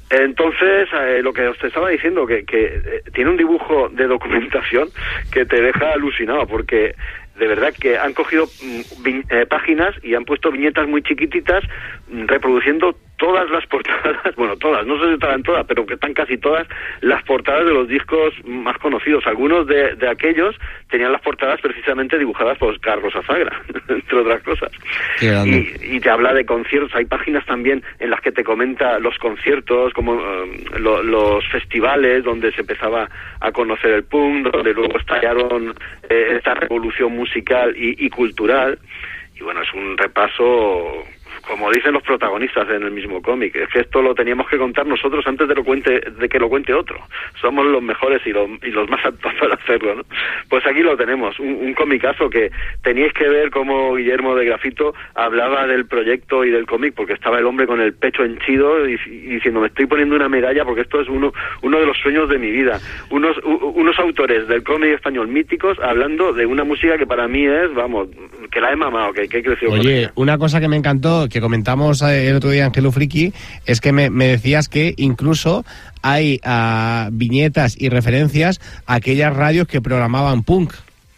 [SPEAKER 16] Entonces, lo que os estaba diciendo, que tiene un dibujo de documentación que te deja alucinado, porque de verdad que han cogido páginas y han puesto viñetas muy chiquititas reproduciendo todas las portadas, bueno, todas, no sé si estarán todas, pero que están casi todas las portadas de los discos más conocidos. Algunos de aquellos tenían las portadas precisamente dibujadas por Carlos Azagra, entre otras cosas. Y te habla de conciertos. Hay páginas también en las que te comenta los conciertos, como los festivales donde se empezaba a conocer el punk, donde luego estallaron esta revolución musical y cultural. Y bueno, es un repaso, como dicen los protagonistas en el mismo cómic, es que esto lo teníamos que contar nosotros antes de que lo cuente otro. Somos los mejores y los más aptos para hacerlo, ¿no? Pues aquí lo tenemos, un comicazo que teníais que ver cómo Guillermo de Grafito hablaba del proyecto y del cómic, porque estaba el hombre con el pecho henchido y diciendo, me estoy poniendo una medalla porque esto es uno de los sueños de mi vida. Unos autores del cómic español míticos hablando de una música que para mí es, vamos, que la he mamado, que he crecido con ella.
[SPEAKER 6] Oye, una cosa que me encantó, que comentamos el otro día en Hello Friki, es que me decías que incluso hay viñetas y referencias a aquellas radios que programaban punk.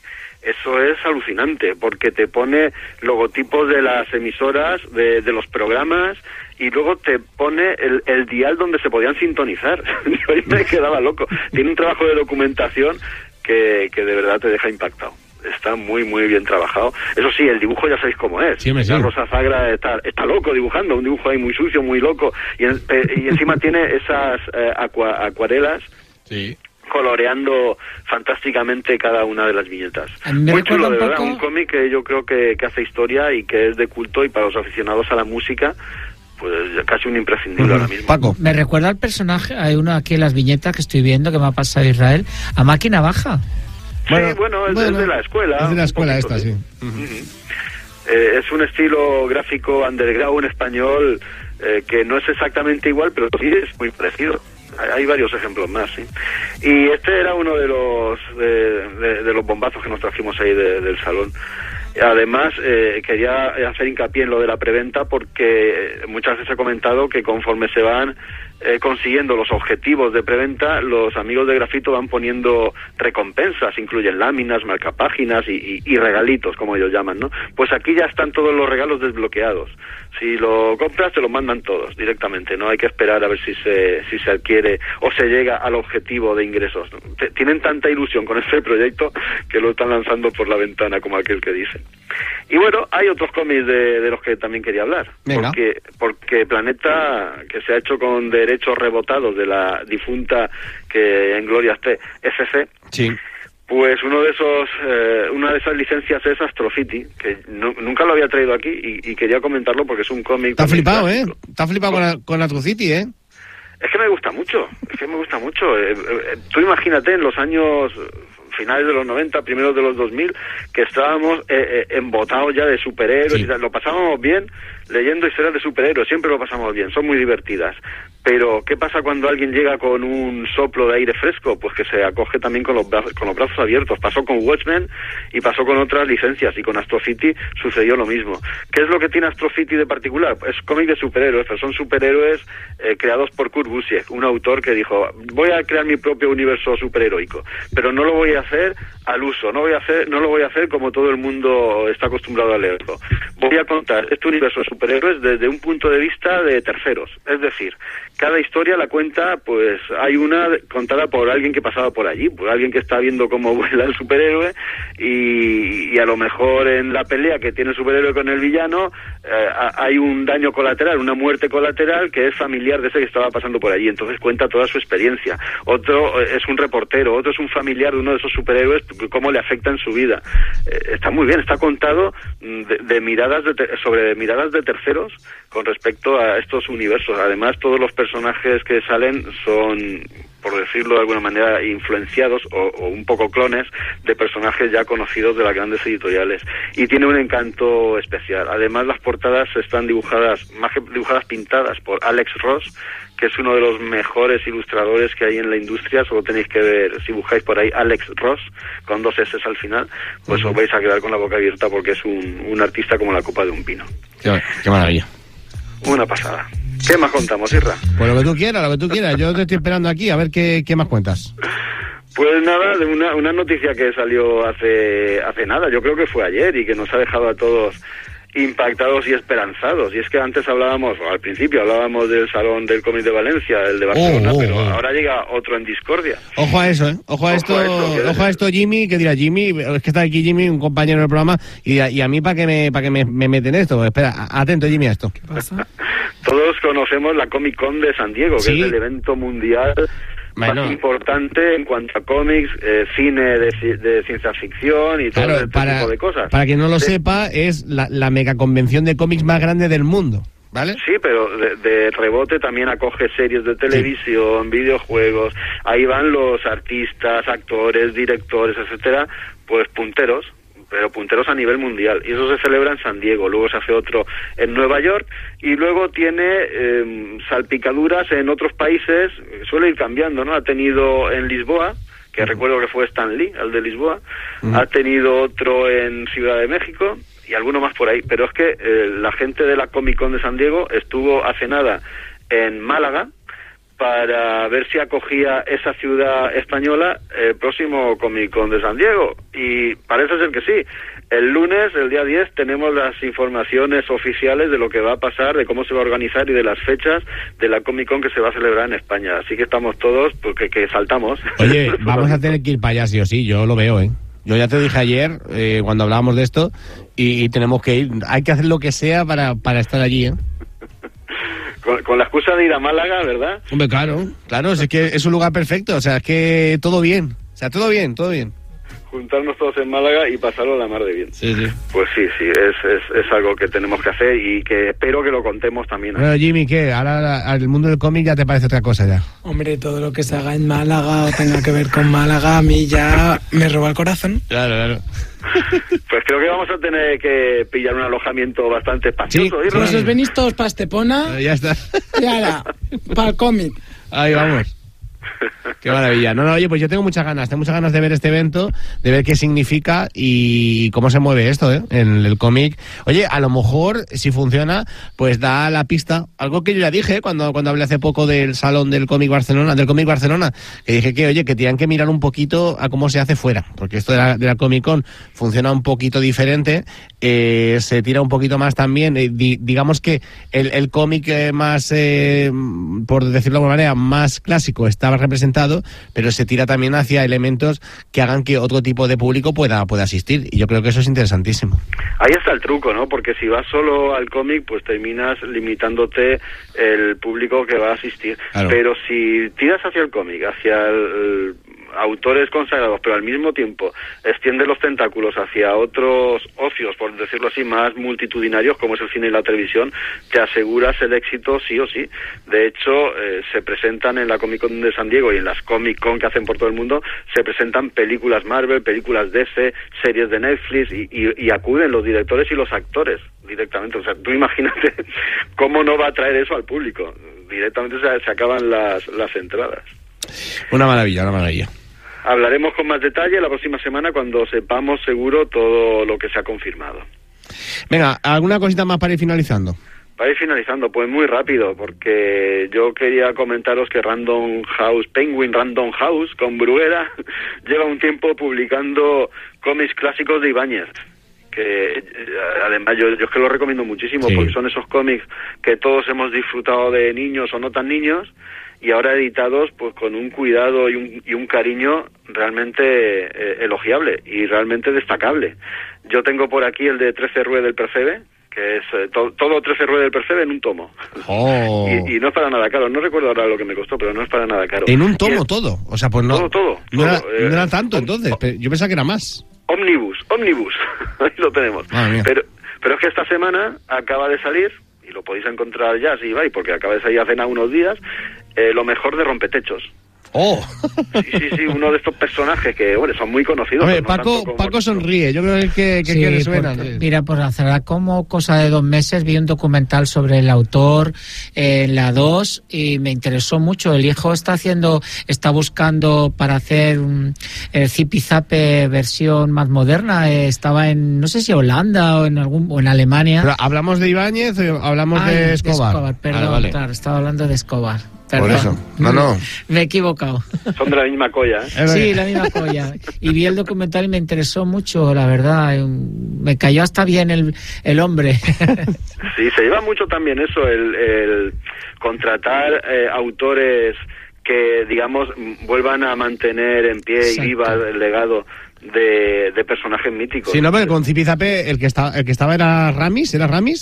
[SPEAKER 16] Eso es alucinante, porque te pone logotipos de las emisoras, de los programas, y luego te pone el dial donde se podían sintonizar. Yo ahí me quedaba loco. Tiene un trabajo de documentación que de verdad te deja impactado. Está muy, muy bien trabajado. Eso sí, el dibujo ya sabéis cómo es. Sí, Carlos Azagra está loco dibujando, un dibujo ahí muy sucio, muy loco, y encima tiene esas acuarelas coloreando fantásticamente cada una de las viñetas. Muy chulo, de verdad, un cómic que yo creo que hace historia y que es de culto, y para los aficionados a la música, pues casi un imprescindible ahora mismo.
[SPEAKER 10] Paco. Me recuerda al personaje, hay uno aquí en las viñetas que estoy viendo que me ha pasado Israel, a Máquina Baja.
[SPEAKER 16] Bueno, es de la escuela.
[SPEAKER 6] Es de la escuela esta, sí.
[SPEAKER 16] Es un estilo gráfico underground español que no es exactamente igual, pero sí es muy parecido. Hay varios ejemplos más, sí. Y este era uno de los bombazos que nos trajimos ahí del salón. Además, quería hacer hincapié en lo de la preventa, porque muchas veces he comentado que conforme se van consiguiendo los objetivos de preventa, los amigos de Grafito van poniendo recompensas, incluyen láminas, marcapáginas y regalitos, como ellos llaman, ¿no? Pues aquí ya están todos los regalos desbloqueados. Si lo compras, te lo mandan todos directamente, no hay que esperar a ver si se adquiere o se llega al objetivo de ingresos, ¿no? Tienen tanta ilusión con este proyecto que lo están lanzando por la ventana, como aquel que dice. Y bueno, hay otros cómics de los que también quería hablar. Venga. Porque Planeta, que se ha hecho con derechos rebotados de la difunta, que en gloria esté, FC,
[SPEAKER 6] sí.
[SPEAKER 16] Pues una de esas licencias es Astro City, que nunca lo había traído aquí y quería comentarlo porque es un cómic...
[SPEAKER 6] Te has flipado, ¿eh? Te has flipado con Astro City, ¿eh?
[SPEAKER 16] Es que me gusta mucho. Tú imagínate en los años finales de los 90, primeros de los 2000, que estábamos embotados ya de superhéroes, sí. Y lo pasábamos bien leyendo historias de superhéroes, siempre lo pasamos bien, son muy divertidas. Pero, ¿qué pasa cuando alguien llega con un soplo de aire fresco? Pues que se acoge también con los brazos abiertos. Pasó con Watchmen y pasó con otras licencias, y con Astro City sucedió lo mismo. ¿Qué es lo que tiene Astro City de particular? Es cómic de superhéroes, pero son superhéroes creados por Kurt Busiek, un autor que dijo, voy a crear mi propio universo superheroico, pero no lo voy a hacer al uso, no lo voy a hacer como todo el mundo está acostumbrado a leerlo. Voy a contar este universo de superhéroes desde un punto de vista de terceros, es decir, cada historia la cuenta, pues hay una contada por alguien que pasaba por allí, por alguien que está viendo cómo vuela el superhéroe, y a lo mejor en la pelea que tiene el superhéroe con el villano hay un daño colateral, una muerte colateral que es familiar de ese que estaba pasando por allí, entonces cuenta toda su experiencia. Otro es un reportero, otro es un familiar de uno de esos superhéroes, cómo le afecta en su vida. Está muy bien, está contado sobre miradas de terceros con respecto a estos universos. Además, todos los personajes que salen son, por decirlo de alguna manera, influenciados o un poco clones de personajes ya conocidos de las grandes editoriales, y tiene un encanto especial. Además, las portadas están pintadas por Alex Ross, que es uno de los mejores ilustradores que hay en la industria. Solo tenéis que ver, si buscáis por ahí Alex Ross con 2 S al final, pues os vais a quedar con la boca abierta, porque es un artista como la copa de un pino.
[SPEAKER 6] Qué maravilla.
[SPEAKER 16] Una pasada. ¿Qué más contamos, Irra?
[SPEAKER 6] Pues lo que tú quieras. Yo te estoy esperando aquí, a ver qué más cuentas.
[SPEAKER 16] Pues nada, de una noticia que salió hace nada, yo creo que fue ayer, y que nos ha dejado a todos impactados y esperanzados. Y es que antes al principio hablábamos del Salón del Cómic de Valencia, el de Barcelona, pero ahora llega otro en discordia.
[SPEAKER 6] Ojo a eso, ¿eh? Ojo a esto, Jimmy, que dirá Jimmy, es que está aquí Jimmy, un compañero del programa, y a mí para que me meten esto. Espera, atento Jimmy a esto.
[SPEAKER 7] ¿Qué pasa?
[SPEAKER 16] Todos conocemos la Comic Con de San Diego,
[SPEAKER 6] ¿Sí?
[SPEAKER 16] que es el evento mundial más importante en cuanto a cómics, cine de ciencia ficción y todo este tipo de cosas.
[SPEAKER 6] Para quien no lo sepa, es la mega convención de cómics más grande del mundo, ¿vale?
[SPEAKER 16] Sí, pero de rebote también acoge series de televisión, videojuegos. Ahí van los artistas, actores, directores, etcétera, pues punteros, pero punteros a nivel mundial. Y eso se celebra en San Diego, luego se hace otro en Nueva York, y luego tiene salpicaduras en otros países, suele ir cambiando, ¿no? Ha tenido en Lisboa, que recuerdo que fue Stan Lee, el de Lisboa, ha tenido otro en Ciudad de México, y alguno más por ahí. Pero es que la gente de la Comic Con de San Diego estuvo hace nada en Málaga, para ver si acogía esa ciudad española el próximo Comic Con de San Diego. Y parece ser que sí. El lunes, el día 10, tenemos las informaciones oficiales de lo que va a pasar, de cómo se va a organizar y de las fechas de la Comic Con que se va a celebrar en España. Así que estamos todos, porque que saltamos.
[SPEAKER 6] Oye, vamos a tener que ir para allá sí o sí, yo lo veo, ¿eh? Yo ya te dije ayer, cuando hablábamos de esto, y tenemos que ir. Hay que hacer lo que sea para estar allí, ¿eh?
[SPEAKER 16] Con la excusa de ir a Málaga, ¿verdad?
[SPEAKER 6] Hombre, claro, es que es un lugar perfecto, o sea, es que todo bien, todo bien.
[SPEAKER 16] Juntarnos todos en Málaga y pasarlo la mar de bien.
[SPEAKER 6] Sí.
[SPEAKER 16] Pues sí, es algo que tenemos que hacer y que espero que lo contemos también.
[SPEAKER 6] Bueno, Jimmy, ¿qué? Ahora el mundo del cómic ya te parece otra cosa ya.
[SPEAKER 7] Hombre, todo lo que se haga en Málaga o tenga que ver con Málaga, a mí ya me roba el corazón.
[SPEAKER 6] Claro.
[SPEAKER 16] Pues creo que vamos a tener que pillar un alojamiento bastante espacioso.
[SPEAKER 7] Sí, pues os venís todos para Estepona.
[SPEAKER 6] Ya está.
[SPEAKER 7] Ya, para el cómic.
[SPEAKER 6] Ahí vamos. Qué maravilla. No, oye, pues yo tengo muchas ganas de ver este evento, de ver qué significa y cómo se mueve esto, en el cómic. Oye, a lo mejor, si funciona, pues da la pista, algo que yo ya dije cuando hablé hace poco del Salón del Cómic Barcelona, que dije que, oye, que tenían que mirar un poquito a cómo se hace fuera, porque esto de la Comic Con funciona un poquito diferente, se tira un poquito más también, digamos que el cómic más, por decirlo de alguna manera, más clásico estaba representado, pero se tira también hacia elementos que hagan que otro tipo de público pueda asistir, y yo creo que eso es interesantísimo.
[SPEAKER 16] Ahí está el truco, ¿no? Porque si vas solo al cómic, pues terminas limitándote el público que va a asistir. Claro. Pero si tiras hacia el cómic, hacia el autores consagrados, pero al mismo tiempo extiende los tentáculos hacia otros ocios, por decirlo así, más multitudinarios, como es el cine y la televisión, te aseguras el éxito sí o sí. De hecho, se presentan en la Comic Con de San Diego y en las Comic Con que hacen por todo el mundo, se presentan películas Marvel, películas DC, series de Netflix, y acuden los directores y los actores directamente. O sea, tú imagínate cómo no va a traer eso al público. Directamente se acaban las entradas.
[SPEAKER 6] Una maravilla.
[SPEAKER 16] Hablaremos con más detalle la próxima semana cuando sepamos seguro todo lo que se ha confirmado.
[SPEAKER 6] Venga, ¿alguna cosita más para ir finalizando?
[SPEAKER 16] Para ir finalizando, pues muy rápido, porque yo quería comentaros que Penguin Random House, con Bruguera, lleva un tiempo publicando cómics clásicos de Ibáñez, que además yo es que lo recomiendo muchísimo, porque son esos cómics que todos hemos disfrutado de niños o no tan niños, y ahora editados pues con un cuidado y un cariño realmente elogiable y realmente destacable. Yo tengo por aquí el de 13 Rue del Percebe, que es todo 13 Rue del Percebe en un tomo. Y no es para nada caro. No recuerdo ahora lo que me costó, pero no es para nada caro.
[SPEAKER 6] En un tomo todo. O sea, pues no.
[SPEAKER 16] Todo.
[SPEAKER 6] No era tanto entonces. Yo pensaba que era más.
[SPEAKER 16] Omnibus. Ahí lo tenemos. Pero es que esta semana acaba de salir, y lo podéis encontrar ya si vais, porque acaba de salir hace nada unos días, lo mejor de Rompetechos.
[SPEAKER 6] ¡Oh!
[SPEAKER 16] Sí, uno de estos personajes que, bueno, son muy conocidos.
[SPEAKER 6] Oye,
[SPEAKER 16] pero no
[SPEAKER 6] Paco sonríe, yo creo que le suena.
[SPEAKER 10] Mira, pues hace como cosa de 2 meses vi un documental sobre el autor en la 2 y me interesó mucho. El hijo está buscando para hacer el Zipizape versión más moderna. Estaba en, no sé si Holanda o en Alemania.
[SPEAKER 6] ¿Pero hablamos de Ibáñez o hablamos de Escobar?
[SPEAKER 10] Perdón, vale. Claro, estaba hablando de Escobar. Perdón.
[SPEAKER 6] Por eso. No.
[SPEAKER 10] Me he equivocado.
[SPEAKER 16] Son de la misma colla, ¿eh?
[SPEAKER 10] Sí, la misma colla. Y vi el documental y me interesó mucho, la verdad. Me cayó hasta bien el hombre.
[SPEAKER 16] Sí, se lleva mucho también eso, el contratar autores que, digamos, vuelvan a mantener en pie Exacto. y viva el legado de personajes míticos.
[SPEAKER 6] Sí, no, pero con Zipizape el que estaba era Ramis,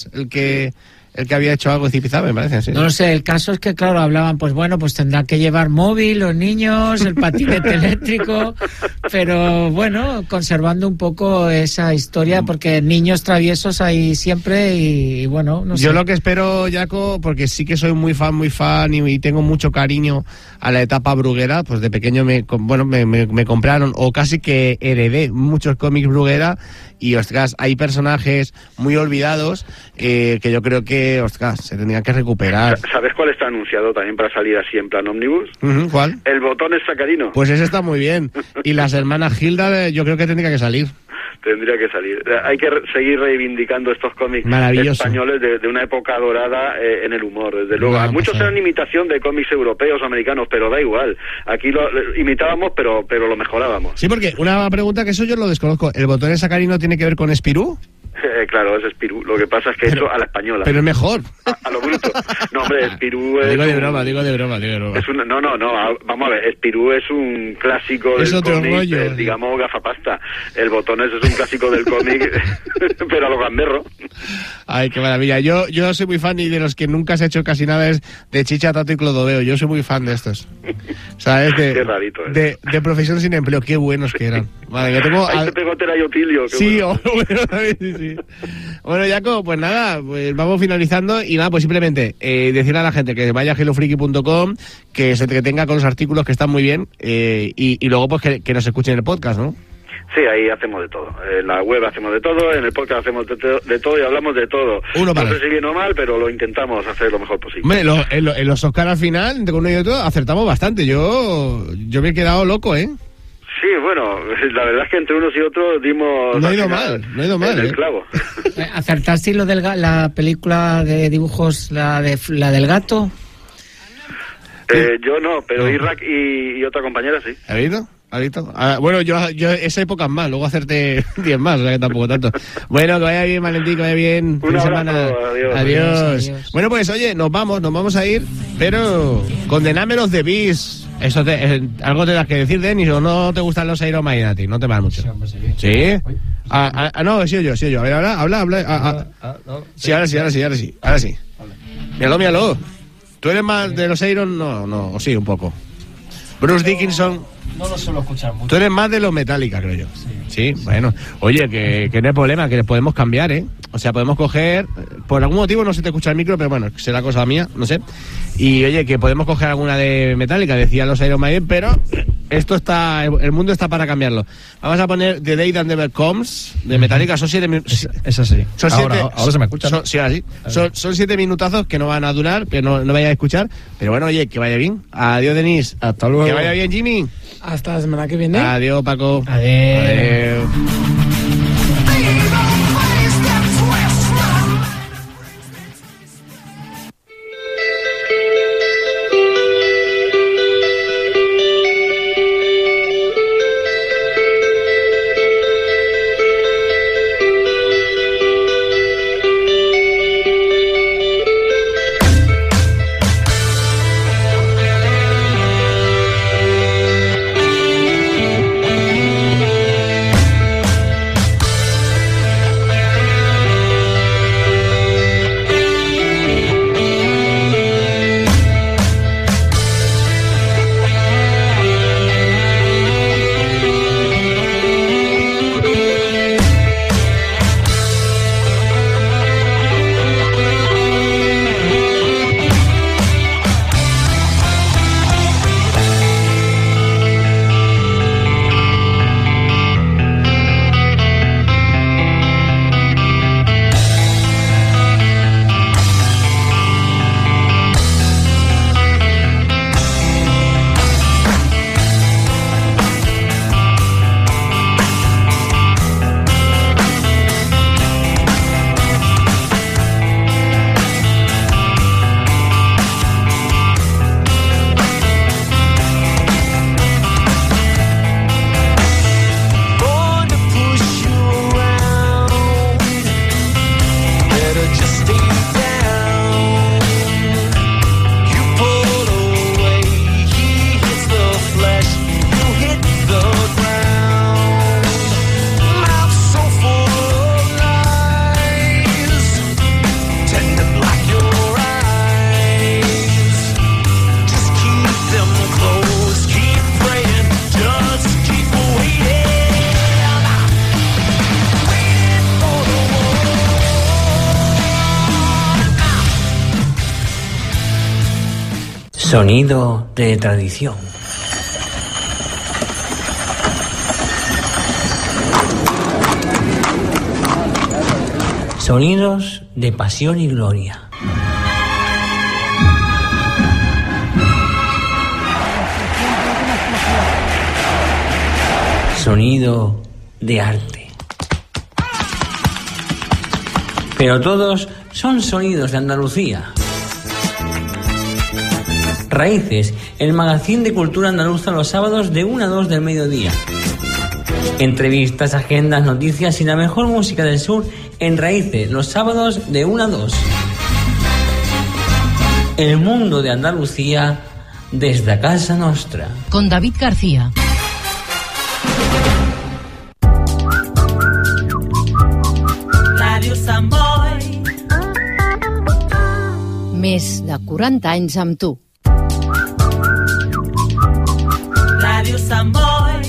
[SPEAKER 6] el que había hecho algo en Zipizape, me parece, sí.
[SPEAKER 10] No lo sé, el caso es que, claro, hablaban, pues bueno, pues tendrán que llevar móvil los niños, el patinete eléctrico, pero bueno, conservando un poco esa historia, porque niños traviesos hay siempre y bueno, no sé.
[SPEAKER 6] Yo lo que espero, Jaco, porque sí que soy muy fan y tengo mucho cariño a la etapa Bruguera, pues de pequeño me compraron, o casi que heredé muchos cómics Bruguera, y ostras, hay personajes muy olvidados que yo creo que, ostras, se tendrían que recuperar.
[SPEAKER 16] ¿Sabes cuál está anunciado también para salir así en plan ómnibus?
[SPEAKER 6] ¿Cuál?
[SPEAKER 16] El Botones Sacarino.
[SPEAKER 6] Pues ese está muy bien. Y las hermanas Hilda yo creo que tendría que salir.
[SPEAKER 16] Tendría que salir. Hay que seguir reivindicando estos cómics españoles de una época dorada en el humor, desde luego. Muchos eran imitación de cómics europeos o americanos, pero da igual. Aquí lo imitábamos, pero lo mejorábamos.
[SPEAKER 6] Sí, porque una pregunta que eso yo lo desconozco. ¿El Botones Sacarino tiene que ver con Espirú?
[SPEAKER 16] Claro, es Espirú. Lo que pasa es que eso a la española.
[SPEAKER 6] Pero es mejor.
[SPEAKER 16] A lo bruto. No, hombre, Espirú es...
[SPEAKER 6] Digo de broma.
[SPEAKER 16] Es vamos a ver, Espirú es un clásico del cómic, digamos, gafapasta. El Botones es un clásico del cómic, pero a lo gamberro.
[SPEAKER 6] Ay, qué maravilla. Yo soy muy fan, y de los que nunca se ha hecho casi nada es de Chicha, Tato y Clodoveo. Yo soy muy fan de estos. ¿Sabes?
[SPEAKER 16] Qué rarito, ¿eh?
[SPEAKER 6] De Profesión sin Empleo. Qué buenos que eran. Vale, yo tengo...
[SPEAKER 16] Ahí te pegó Tera y Otilio.
[SPEAKER 6] Sí, sí. Bueno, Jaco, pues nada, pues vamos finalizando y nada, pues simplemente decirle a la gente que vaya a hellofriki.com, que tenga con los artículos que están muy bien, y luego pues que nos escuchen el podcast, ¿no?
[SPEAKER 16] Sí, ahí hacemos de todo. En la web hacemos de todo, en el podcast hacemos de todo y hablamos de todo. No sé si bien o mal, pero lo intentamos hacer lo mejor posible.
[SPEAKER 6] Hombre, en los Oscar al final, entre uno y otro, acertamos bastante. Yo me he quedado loco, ¿eh?
[SPEAKER 16] Sí, bueno, la verdad es que entre unos y otros dimos...
[SPEAKER 6] No ha ido mal.
[SPEAKER 16] El clavo.
[SPEAKER 10] ¿Acertaste lo de la película de dibujos, la del gato?
[SPEAKER 16] Yo no, pero Irak y otra compañera sí.
[SPEAKER 6] ¿Ha visto? Bueno, yo esa época es más, luego hacerte 10 más, o sea que tampoco tanto. Bueno, que vaya bien, Valentín, que vaya bien.
[SPEAKER 16] Un abrazo,
[SPEAKER 6] adiós. Bueno, pues oye, nos vamos a ir, pero condenámelos de bis. Eso algo te das que decir, Denis, o no te gustan los Iron Man a ti, no te van mucho. ¿Sí? No, sí yo. A ver, habla. Sí, ahora sí. Míralo. ¿Tú eres más de los Iron? No, o sí, un poco. Bruce Dickinson.
[SPEAKER 9] No lo suelo escuchar mucho.
[SPEAKER 6] Tú eres más de los Metallica, creo yo. Sí, bueno. Oye, que no hay problema, que les podemos cambiar, ¿eh? O sea, podemos coger... Por algún motivo no se te escucha el micro, pero bueno, será cosa mía, no sé. Y oye, que podemos coger alguna de Metallica, decían los Iron Maiden, pero esto está... El mundo está para cambiarlo. Vamos a poner The Day That Never Comes, de Metallica. Son 7 minutos...
[SPEAKER 9] Es así. Ahora se me escucha, ¿no?
[SPEAKER 6] Sí, ahora sí. Son 7 minutazos que no van a durar, que no vaya a escuchar. Pero bueno, oye, que vaya bien. Adiós, Denis.
[SPEAKER 9] Hasta luego.
[SPEAKER 6] Que vaya bien, Jimmy.
[SPEAKER 7] Hasta la semana que viene.
[SPEAKER 6] Adiós, Paco.
[SPEAKER 10] Adiós.
[SPEAKER 17] Sonido de tradición. Sonidos de pasión y gloria. Sonido de arte. Pero todos son sonidos de Andalucía. Raíces, el magazín de cultura andaluza los sábados de 1 a 2 del mediodía. Entrevistas, agendas, noticias y la mejor música del sur en Raíces, los sábados de 1 a 2. El mundo de Andalucía desde a casa nostra.
[SPEAKER 18] Con David García.
[SPEAKER 19] Ràdio Sant Boi.
[SPEAKER 18] Més de 40 anys amb tu.
[SPEAKER 19] Ràdio Sant Boi.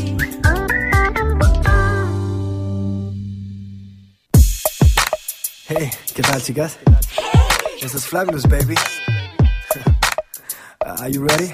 [SPEAKER 20] Hey, ¿qué tal, chicas? This is Fabulous, baby. Are you ready?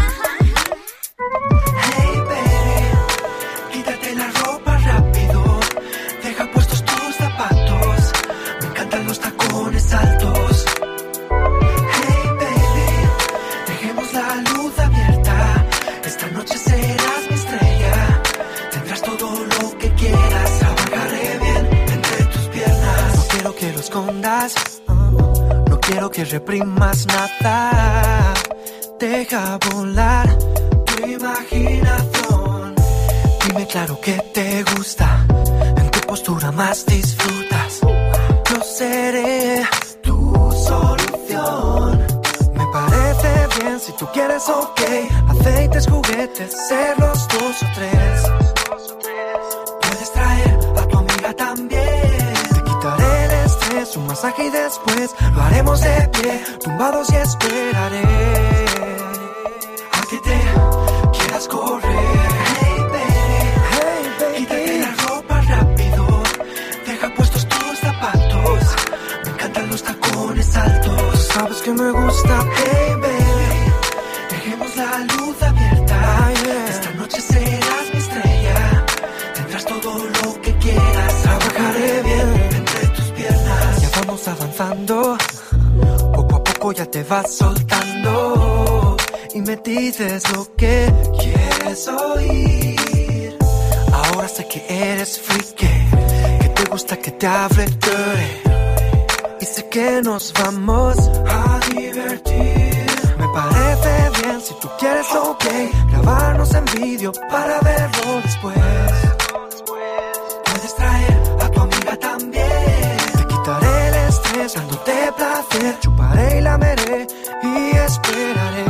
[SPEAKER 5] Hey, baby, quítate la ropa rápido. Deja puestos tus zapatos. Me encantan los tacones altos. Hey, baby, dejemos la luz abierta. Esta noche serás mi estrella. Tendrás todo lo que quieras. Trabajaré bien entre tus piernas. No quiero que lo escondas. No quiero que reprimas nada. Deja volar tu imaginación. Dime claro que te gusta. En tu postura más disfrutas. Yo seré tu solución. Me parece bien si tú quieres, ok. Aceites, juguetes, ser los 2 o 3. Puedes traer a tu amiga también. Te quitaré el estrés, un masaje y después lo haremos de pie, tumbados y esperaré que te quieras correr. Hey, baby, quítate la ropa rápido. Deja puestos tus zapatos. Me encantan los tacones altos. Sabes que me gusta, hey, baby. Dejemos la luz abierta. Esta noche serás mi estrella. Tendrás todo lo que quieras. Trabajaré bien entre tus piernas. Ya vamos avanzando. Poco a poco ya te vas soltando. Y me dices lo que quieres oír. Ahora sé que eres freaky, que te gusta que te hable dirty. Y sé que nos vamos a divertir. Me parece bien si tú quieres, ok. Grabarnos en vídeo para verlo después. Puedes traer a tu amiga también. Te quitaré el estrés dándote placer. Chuparé y lameré y esperaré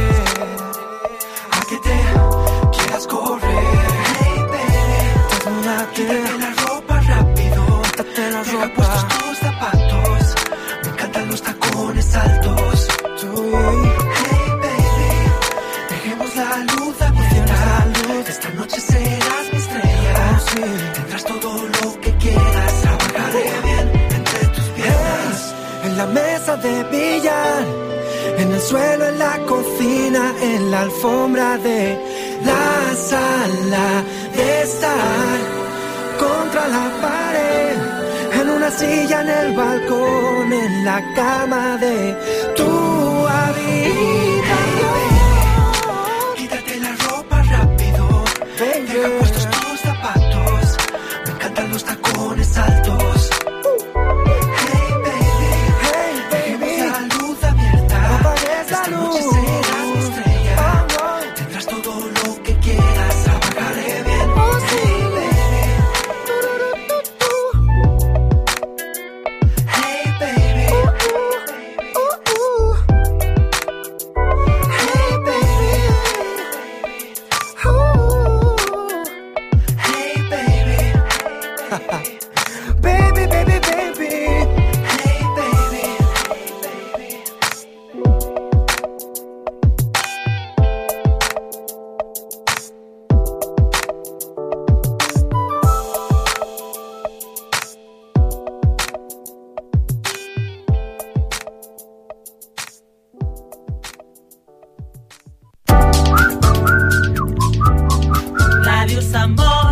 [SPEAKER 5] que te quieras correr. Hey, baby, quítate la ropa rápido. Quítate la ropa. Deja puestos tus zapatos. Me encantan los tacones altos. Hey, baby, dejemos la luz abierta. Esta noche serás mi estrella. Tendrás todo lo que quieras. Trabajaré bien entre tus piernas. En la mesa de billar, en el suelo, en la cocina, en la alfombra de la sala de estar, contra la pared, en una silla, en el balcón, en la cama de tu habitación. Quítate la ropa rápido. Deja puestos tus zapatos. Me encantan los tacones altos. Esta noche serás mi estrella. Tendrás todo lo que quieras. Trabajaré bien. Hey, baby. Hey, baby. Hey, baby. Baby, baby, baby. Hey, baby.
[SPEAKER 19] Sant Boi.